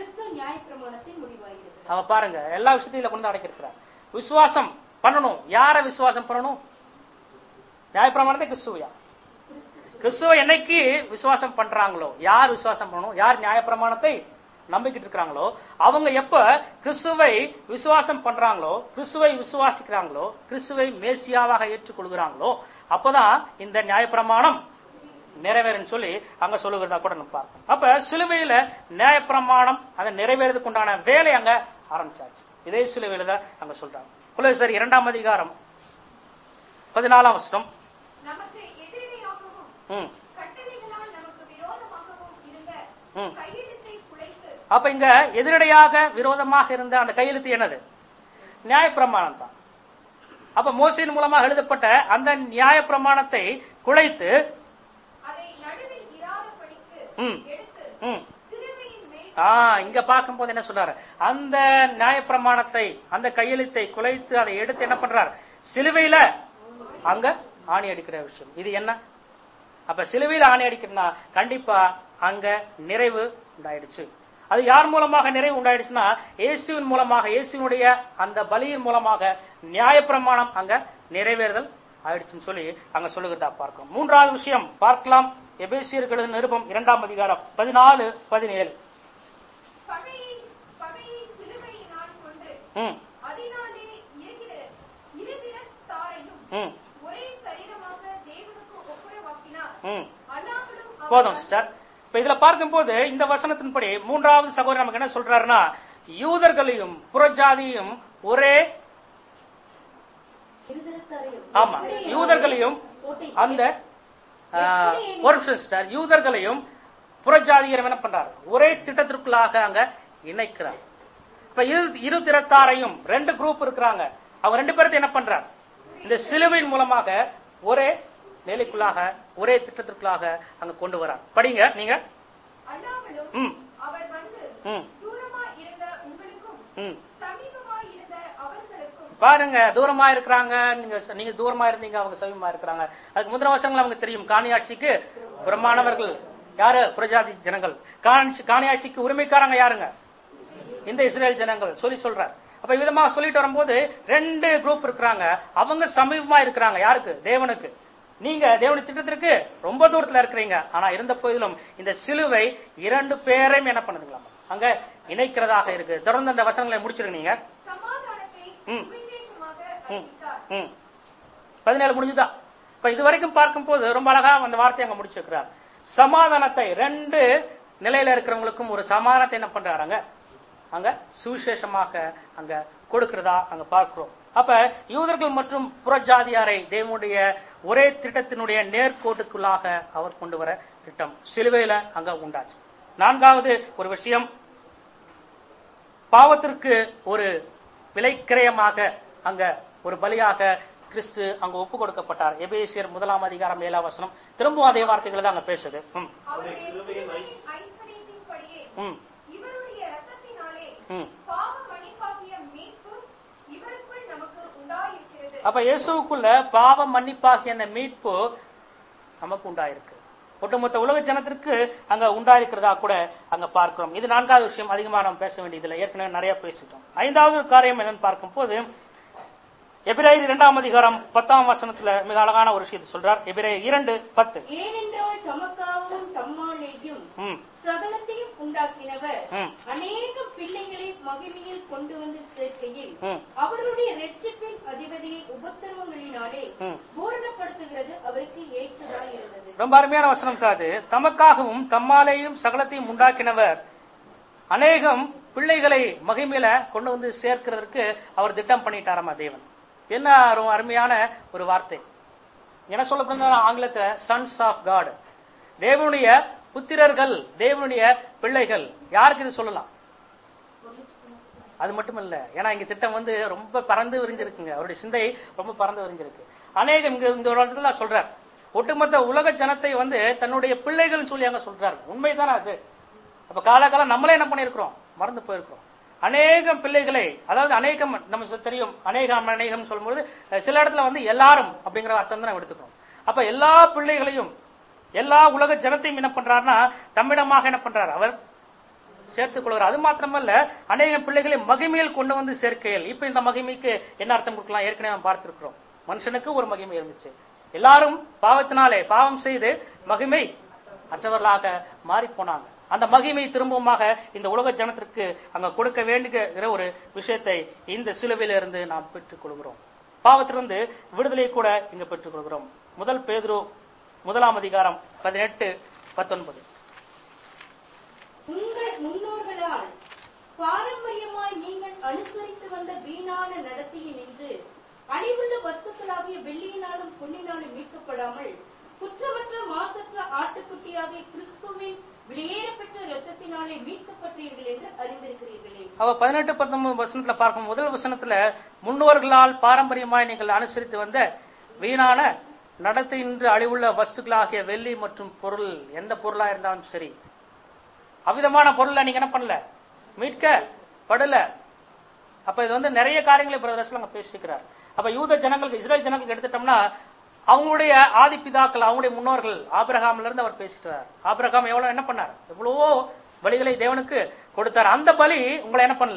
S2: நியாயப்பிரமாணத்தின் முடிவாகிறது.
S1: அவ பாருங்க எல்லா விஷயத்தையும் கொண்டு அடக்கிருக்கிறார். விசுவாசம் பண்ணணும். யார விசுவாசம் பண்ணணும்? நியாயப்பிரமாணத்தை கிறிஸ்துவையா? கிறிஸ்துவ என்னைக்கு விசுவாசம் பண்றாங்களோ, யார் விசுவாசம் பண்ணணும், யார் நியாயப்பிரமாணத்தை நம்பிக்கிட்டு இருக்கிறாங்களோ அவங்க எப்ப கிறிஸ்துவை விசுவாசம் பண்றாங்களோ, கிறிஸ்துவை விசுவாசிக்கிறாங்களோ, கிறிஸ்துவை மேசியாவாக ஏற்றுக்கொள்கிறாங்களோ அப்பதான் இந்த நியாயப்பிரமாணம் நிறைவேறுன்னு சொல்லி அங்க சொல்லுகிறதா கூட நம்ம பார்க்கணும். அப்ப சிலுவையில நியாயப்பிரமாணம் அதை நிறைவேறதுக்கு உண்டான வேலை அங்க ஆரம்பிச்சாச்சு. இதே சிலுவையில தான் அங்க சொல்றாங்க. கொலோசியர் இரண்டாம் அதிகாரம் பதினாலாம் வசனம்.
S4: நமக்கு எதிரிடையாகவும் கட்டளைகளால் நமக்கு விரோதமாகவும் இருந்த கையெழுத்தை குலைத்து.
S1: அப்ப இங்க எதிரடையாக விரோதமாக இருந்த அந்த கையெழுத்து என்னது? நியாயப்பிரமாணம் தான். அப்ப மோசையின் மூலமாக எழுதப்பட்ட அந்த நியாயப்பிரமாணத்தை குலைத்து
S4: அதை நடுவில் இராதபடிக்கு எடுத்து சிலுவையின் மேல்.
S1: ஆஹ் இங்க பார்க்கும் போது என்ன சொல்றாரு? அந்த நியாயப்பிரமாணத்தை, அந்த கையெழுத்தை குலைத்து அதை எடுத்து என்ன பண்றாரு? சிலுவையில அங்க ஆணி அடிக்கிற விஷயம். இது என்ன? அப்ப சிலுவையில் ஆணி அடிக்கிறா கண்டிப்பா அங்க நிறைவு உண்டாயிடுச்சு. அது யார் மூலமாக நிறைவு உண்டாயிடுச்சுன்னா இயேசுவின் மூலமாக, இயேசுனுடைய அந்த பலியின் மூலமாக நியாயப்பிரமாணம் அங்க நிறைவேறுதல் ஆயிடுச்சுன்னு சொல்லி அங்க சொல்லுகிறதா பார்க்கிறோம். மூன்றாவது விஷயம் பார்க்கலாம். எபேசியர்கள் நிருபம் இரண்டாம் அதிகாரம் பதினாலு பதினேழு.
S4: பகையை சிலுவையினால் கொன்று
S1: ம்
S4: அதனாலே இருதிறத்தாரையும் ஒரே சரீரமாக தேவனுக்கு ஒப்புரவாக்கினார். அல்லாமலும்
S1: போதும் சிஸ்டர். இப்ப இதுல பார்க்கும் போது இந்த வசனத்தின்படி மூன்றாவது சகோதரர் நமக்கு என்ன சொல்றாருன்னா, யூதர்களையும் புறஜாதியும் ஒரே, ஆமா யூதர்களையும் அந்த ஒரு சிஸ்டர் யூதர்களையும் புறஜாதியரும் என்ன பண்றாரு? ஒரே திட்டத்திற்குள்ளாக அங்க இணைக்கிறார். இப்ப இரு திறத்தாரையும் ரெண்டு குரூப் இருக்கிறாங்க. அவங்க ரெண்டு பேர்த்து என்ன பண்றார்? இந்த சிலுவையின் மூலமாக ஒரே நிலைக்குள்ளாக, ஒரே திட்டத்திற்குள்ளாக அங்க கொண்டு வரார். படிங்க நீங்க.
S4: அல்லாமலும் அவர் வந்து தூரமாய் இருந்த உங்களுக்கும் சமீபமாய் இருந்த அவர்களுக்கும்.
S1: பாருங்க, தூரமா இருக்கிறாங்க, நீங்க நீங்க தூரமா இருந்தீங்க, அவங்க சமீபமா இருக்கிறாங்க. அதுக்கு முந்தின வருஷங்கள் நமக்கு தெரியும். காணியாட்சிக்கு பிரமாணவர்கள் யாரு? புறஜாதி ஜனங்கள். காணியாட்சிக்கு உரிமைக்காரங்க யாருங்க? இந்த இஸ்ரேல் ஜனங்கள் சொல்லி சொல்றார். அப்ப விதமா சொல்லிட்டு வரும்போது ரெண்டு குரூப் இருக்கிறாங்க. அவங்க சமீபமா இருக்கிறாங்க. யாருக்கு? தேவனுக்கு. நீங்க தேவனுடைய திட்டத்திற்கு ரொம்ப தூரத்துல இருக்கிறீங்க. ஆனா இருந்த போதிலும் இந்த சிலுவை இரண்டு பேரையும் என்ன பண்ணுதுங்களா அங்க இணைக்கிறதாக இருக்கு. தொடர்ந்து அந்த வசனங்களை முடிச்சிருக்கீங்க. பதினேழு முடிஞ்சுதா? இப்ப இது வரைக்கும் பார்க்கும் போது ரொம்ப அழகா அந்த வார்த்தையை அங்க முடிச்சிருக்கிறார். சமாதானத்தை, ரெண்டு நிலையில இருக்கிறவங்களுக்கும் ஒரு சமாதானத்தை என்ன பண்றாங்க அங்க சுவிசேஷமாக அங்க கொடுக்கிறதா அங்க பார்க்கிறோம். அப்ப யூதர்கள் மற்றும் புறஜாதியாரை தேவனுடைய ஒரே திட்டத்தினுடைய நேர்கோட்டுக்குள்ளாக அவர் கொண்டு வர திட்டம் சிலுவையில அங்க உண்டாச்சு. நான்காவது ஒரு விஷயம், பாவத்திற்கு ஒரு விலைக்கிரயமாக அங்க ஒரு பலியாக கிறிஸ்து அங்க ஒப்பு கொடுக்கப்பட்டார். எபேசியர் முதலாம் அதிகாரம் ஏழாம் வசனம். திரும்பவும் அதே வார்த்தைகளை தான் அங்க பேசுது. அப்ப இயேசுக்குள்ள பாவ மன்னிப்பாகிய அந்த மீட்பு நமக்கு உண்டாயிருக்கு. ஒட்டுமொத்த உலக ஜனத்திற்கு அங்க உண்டாயிருக்கிறதா கூட அங்க பார்க்கிறோம். இது நான்காவது விஷயம். அதிகமா நம்ம பேச வேண்டியதில்லை, ஏற்கனவே நிறைய பேசிட்டோம். ஐந்தாவது காரியம் என்னன்னு பார்க்கும் போது எபிரேயர் இரண்டாம் அதிகாரம் பத்தாம் வசனத்துல மிக அழகான ஒரு விஷயத்தை சொல்றார். எபிரேயர் இரண்டு பத்து.
S2: ஏனென்றால் தமக்காகவும் தம்மாலேயும் சகலத்தையும் உண்டாக்கினவர் அநேக பிள்ளைகளை மகிமையில் கொண்டு வந்து சேர்க்கையில் அவர்களுடைய இரட்சிப்பின் அதிபதியை உபத்திரவங்களினாலே பூரணப்படுத்துகிறது அவருக்கு ஏற்றதாய் இருந்தது.
S1: ரொம்ப அருமையான வசனம் காது. தமக்காகவும் தம்மாலேயும் சகலத்தையும் உண்டாக்கினவர் அநேகம் பிள்ளைகளை மகிமையில கொண்டு வந்து சேர்க்கிறதுக்கு அவர் திட்டம் பண்ணிட்டாராமா தேவன். என்ன அருமையான ஒரு வார்த்தை. என்ன சொல்லப்படுற ஆங்கிலத்துல சன்ஸ் ஆஃப் காட், தேவனுடைய புத்திரர்கள், தேவனுடைய பிள்ளைகள். யாருக்கு இது சொல்லலாம்? அது மட்டும் இல்ல, ஏன்னா இங்க திட்டம் வந்து ரொம்ப பறந்து விரிஞ்சிருக்குங்க. அவருடைய சிந்தை ரொம்ப பறந்து விரிஞ்சிருக்கு. அநேகம் இங்க இந்த ஒரு இடத்துல சொல்றார், ஒட்டுமொத்த உலக ஜனத்தை வந்து தன்னுடைய பிள்ளைகள் சொல்லி அங்க சொல்றாரு. உண்மைதானே அது? அப்ப காலகாலம் நம்மளே என்ன பண்ணிருக்கிறோம்? மறந்து போயிருக்கிறோம். அநேகம் பிள்ளைகளை, அதாவது அநேகம் நம்ம தெரியும், அநேகம் அநேகம் சொல்லும்போது சில இடத்துல வந்து எல்லாரும் அப்படிங்கிற அர்த்தம் தான் நம்ம எடுத்துக்கிறோம். அப்ப எல்லா பிள்ளைகளையும், எல்லா உலக ஜனத்தையும் என்ன பண்றாருன்னா தம்மிடமாக என்ன பண்றாரு? அவர் சேர்த்துக் கொள்கிறார். அது மாத்திரமல்ல, அநேக பிள்ளைகளை மகிமையில் கொண்டு வந்து சேர்க்கையில். இப்ப இந்த மகிமைக்கு என்ன அர்த்தம் கொடுக்கலாம்? ஏற்கனவே நாம் பார்த்திருக்கிறோம். மனுஷனுக்கு ஒரு மகிமை இருந்துச்சு. எல்லாரும் பாவத்தினாலே பாவம் செய்து மகிமை அற்றவர்களாக மாறி போனாங்க. அந்த மகிமை திரும்பவுமாக இந்த உலக ஜனத்திற்கு அங்க கொடுக்க வேண்டுகிற ஒரு விஷயத்தை இந்த சிலுவையில இருந்து நாம் பெற்றுக் கொள்கிறோம். பாவத்திலிருந்து விடுதலை கூட இங்க பெற்றுக் கொள்கிறோம். முதல் பேதுரு முதலாம் அதிகாரம் பதினெட்டு பத்தொன்பது.
S2: உங்கள் முன்னோர்களால் பாரம்பரியமாய் நீங்கள் அனுசரித்து வந்த வீணான நடத்தையை நின்று அழிவுள்ள வஸ்துக்களாகிய வெள்ளியினாலும் பொன்னினாலும் மீட்கப்படாமல் குற்றமற்ற மாசற்ற ஆட்டுக்குட்டியாகிய கிறிஸ்துவின் வெளியேறப்பெற்ற இரத்தத்தினாலே மீட்கப்பட்டீர்கள் என்று அறிந்திருக்கிறீர்களே.
S1: அவ பதினெட்டு பத்தொன்பது வசனத்துல பார்க்கும் முதல் வசனத்துல முன்னோர்களால் பாரம்பரியமாய் நீங்கள் அனுசரித்து வந்த வீணான நடத்தையின்றி அழிவுள்ள வஸ்துக்களாகிய வெள்ளி மற்றும் பொருள், எந்த பொருளா இருந்தாலும் சரி, அவ்விதமான பொருளை நீங்க என்ன பண்ணல, மீட்க படல. அப்ப இது வந்து நிறைய காரியங்களை பிரதர்ஸ்ல பேசிக்கிறார். அப்ப யூத ஜனங்களுக்கு, இஸ்ரேல் ஜனங்களுக்கு எடுத்துட்டோம்னா அவங்களுடைய ஆதி பிதாக்கள், அவங்களுடைய முன்னோர்கள் ஆபிரகாம்ல இருந்து அவர் பேசிட்டார். ஆபிரகாம் எவ்வளவு என்ன பண்ணார், எவ்வளவோ பலிகளை தேவனுக்கு கொடுத்தார். அந்த பலி உங்களை என்ன பண்ணல,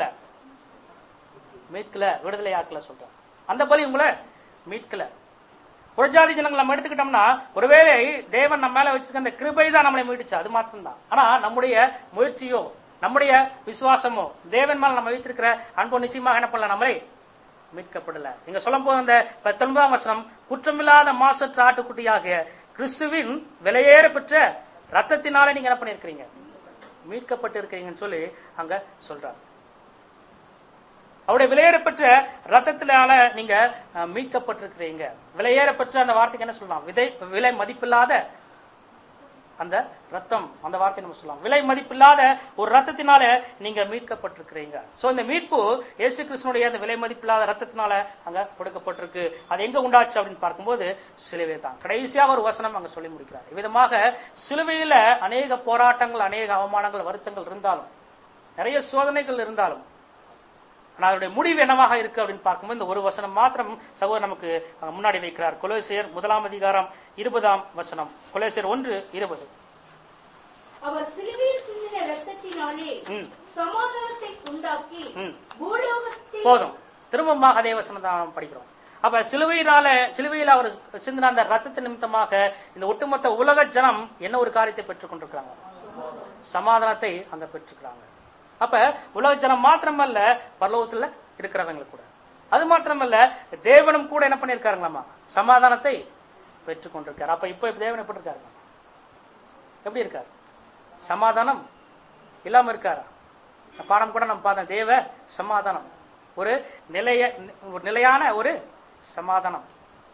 S1: மீட்கல, விடுதலை ஆக்கல சொல்றார். அந்த பலி உங்களை மீட்கல. புறஜாதி ஜனங்கள் நம்ம எடுத்துக்கிட்டோம்னா ஒருவேளை தேவன் நம்ம மேல வச்சிருக்க அந்த கிருபை தான் நம்மளை மீட்டுச்சு, அது மாத்திரம்தான். ஆனா நம்முடைய முயற்சியோ நம்முடைய விசுவாசமோ தேவன் மேல நம்ம வைத்திருக்கிற அன்பு நிச்சயமாக என்ன பண்ணல, நம்மளை மீட்கப்படல. நீங்க சொல்லும் போது அந்த பத்தொன்பதாம் வசனம், குற்றமில்லாத மாசற்ற ஆட்டுக்குட்டியாக கிறிஸ்துவின் விலையேற பெற்ற ரத்தத்தினால நீங்க என்ன பண்ணிருக்கீங்க, மீட்கப்பட்டு இருக்கிறீங்கன்னு சொல்லி அங்க சொல்றாங்க. அவருடைய விலையேறப்பெற்ற ரத்தத்தினால நீங்க மீட்கப்பட்டிருக்கிறீங்க. விலையேறப்பெற்ற அந்த வார்த்தைக்கு என்ன சொல்லலாம், விதை விலை மதிப்பில்லாத அந்த ரத்தம், அந்த வார்த்தை நம்ம சொல்லலாம். விலை மதிப்பில்லாத ஒரு ரத்தத்தினால நீங்க மீட்கப்பட்டிருக்கிறீங்க. சோ இந்த மீட்பு இயேசு கிறிஸ்துனுடைய அந்த விலை மதிப்பில்லாத ரத்தத்தினால அங்க கொடுக்கப்பட்டிருக்கு. அது எங்க உண்டாச்சு அப்படின்னு பார்க்கும்போது சிலுவை தான். கடைசியாக ஒரு வசனம் அங்க சொல்லி முடிக்கிறார். இவ்விதமாக சிலுவையில அநேக போராட்டங்கள், அநேக அவமானங்கள், வருத்தங்கள் இருந்தாலும், நிறைய சோதனைகள் இருந்தாலும், ஆனா அதனுடைய முடிவு என்னவாக இருக்கு அப்படின்னு பார்க்கும்போது இந்த ஒரு வசனம் மாத்திரம் சகோதரர் நமக்கு முன்னாடி வைக்கிறார். கொலோசியர் முதலாம் அதிகாரம் இருபதாம் வசனம். கொலோசியர் ஒன்று இருபது.
S2: அவர் சிலுவையில் சிந்தின இரத்தத்தினாலே சமாதானத்தை உண்டாக்கி பூலோகத்தில். போதும்,
S1: திரும்பமாக அதே வசனம் தான் படிக்கிறோம். அப்ப சிலுவையினால சிலுவையில் அவர் சிந்தின அந்த ரத்தத்தின் நிமித்தமாக இந்த ஒட்டுமொத்த உலக ஜனம் என்ன ஒரு காரியத்தை பெற்றுக் கொண்டிருக்கிறாங்க, சமாதானத்தை அங்க பெற்றுக்கிறாங்க. அப்ப உலக ஜனம் மாத்திரமல்ல, பரலோகத்துல இருக்கிறவங்களுக்கு கூட, அது மாத்திரமல்ல தேவனும் கூட என்ன பண்ணிருக்காருங்களாமா, சமாதானத்தை பெற்றுக் கொண்டிருக்காரு. அப்ப இப்ப தேவன் எப்படி இருக்காரு, எப்படி இருக்காரு, சமாதானம் இல்லாம இருக்காரா? பாடம் கூட நம்ம பார்த்தோம், தேவ சமாதானம், ஒரு நிலைய நிலையான ஒரு சமாதானம்.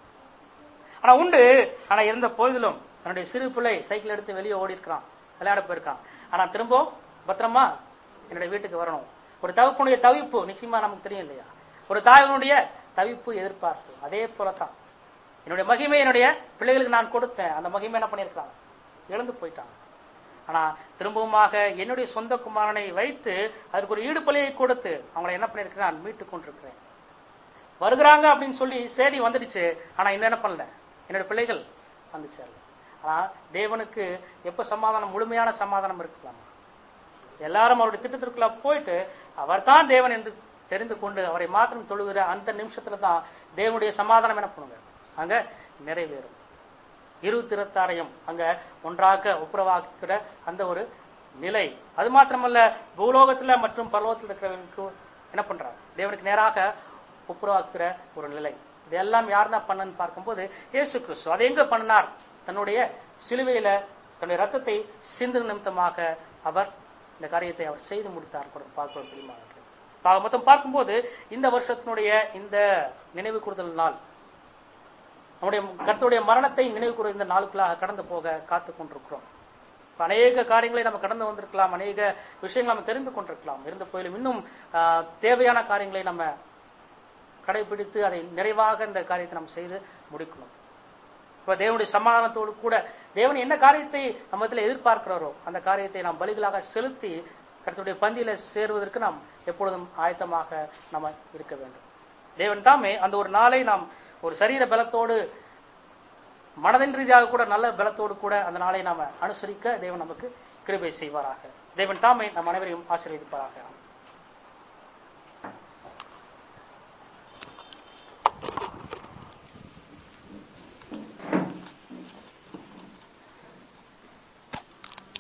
S1: ஆனா உண்டு. ஆனா இருந்த போதிலும் தன்னுடைய சிறு பிள்ளை சைக்கிள் எடுத்து வெளியே ஓடி இருக்கான், விளையாட போயிருக்கான். ஆனா திரும்ப பத்திரமா என்னுடைய வீட்டுக்கு வரணும். ஒரு தகப்பனுடைய தவிப்பு நிச்சயமா நமக்கு தெரியும் இல்லையா, ஒரு தாயினுடைய தவிப்பு, எதிர்பார்ப்பு. அதே போலதான் என்னுடைய மகிமை என்னுடைய பிள்ளைகளுக்கு நான் கொடுத்தேன், அந்த மகிமை என்ன பண்ணிருக்காங்க, இழந்து போயிட்டாங்க. ஆனா திரும்பவுமாக என்னுடைய சொந்த குமாரனை வைத்து அதுக்கு ஒரு ஈடுபலியை கொடுத்து அவங்களை என்ன பண்ணிருக்கிறேன், நான் மீட்டுக் கொண்டிருக்கிறேன். வருகிறாங்க அப்படின்னு சொல்லி சேதி வந்துடுச்சு. ஆனா இன்னும் என்ன பண்ணல, என்னுடைய பிள்ளைகள் வந்து சேரல. ஆனா தேவனுக்கு எப்ப சமாதானம், முழுமையான சமாதானம் இருக்கலாமா? எல்லாரும் அவருடைய திட்டத்திற்குள்ள போயிட்டு அவர் தான் தேவன் என்று தெரிந்து கொண்டு அவரை மாத்திரம் தொழுகிற அந்த நிமிஷத்துல தான் தேவனுடைய சமாதானம் என்ன பண்ணுங்க அங்க நிறைவேறும். இரு திறத்தாரையும் அங்க ஒன்றாக ஒப்புரவாக்குற அந்த ஒரு நிலை. அது மாத்திரமல்ல, பூலோகத்துல மற்றும் பரலோகத்தில் இருக்கிறவங்களுக்கு என்ன பண்றாங்க, தேவனுக்கு நேராக ஒப்புரவாக்குற ஒரு நிலை. இதெல்லாம் யார் தான் பண்ணன்னு பார்க்கும்போது இயேசு கிறிஸ்து. அதை எங்க பண்ணினார், தன்னுடைய சிலுவையில தன்னுடைய ரத்தத்தை சிந்து நிமித்தமாக அவர் இந்த காரியத்தை அவர் செய்து முடித்தார். பார்க்கிறோம் தெரியுமா? மொத்தம் பார்க்கும்போது இந்த வருஷத்தினுடைய இந்த நினைவு கூறுதல் நாள், நம்முடைய கர்த்தருடைய மரணத்தை நினைவு கூற இந்த நாளுக்குள்ளாக கடந்து போக காத்து கொண்டிருக்கிறோம். அநேக காரியங்களை நம்ம கடந்து வந்திருக்கலாம், அநேக விஷயங்களை நம்ம தெரிந்து கொண்டிருக்கலாம். இருந்த போயிலும் இன்னும் தேவையான காரியங்களை நம்ம கடைபிடித்து அதை நிறைவாக இந்த காரியத்தை நம்ம செய்து முடிக்கணும். இப்ப தேவனுடைய சமாதானத்தோடு கூட தேவன் என்ன காரியத்தை நம்ம இதில் எதிர்பார்க்கிறாரோ அந்த காரியத்தை நாம் பலிகளாக செலுத்தி கர்த்தருடைய பந்தியில சேருவதற்கு நாம் எப்பொழுதும் ஆயத்தமாக நம்ம இருக்க வேண்டும். தேவன் தாமே அந்த ஒரு நாளை நாம் ஒரு சரீர பலத்தோடு, மனதின் ரீதியாக கூட நல்ல பலத்தோடு கூட அந்த நாளை நாம அனுசரிக்க தேவன் நமக்கு கிருபை செய்வாராக. தேவன் தாமே நம் அனைவரையும் ஆசீர்வதிப்பாராக.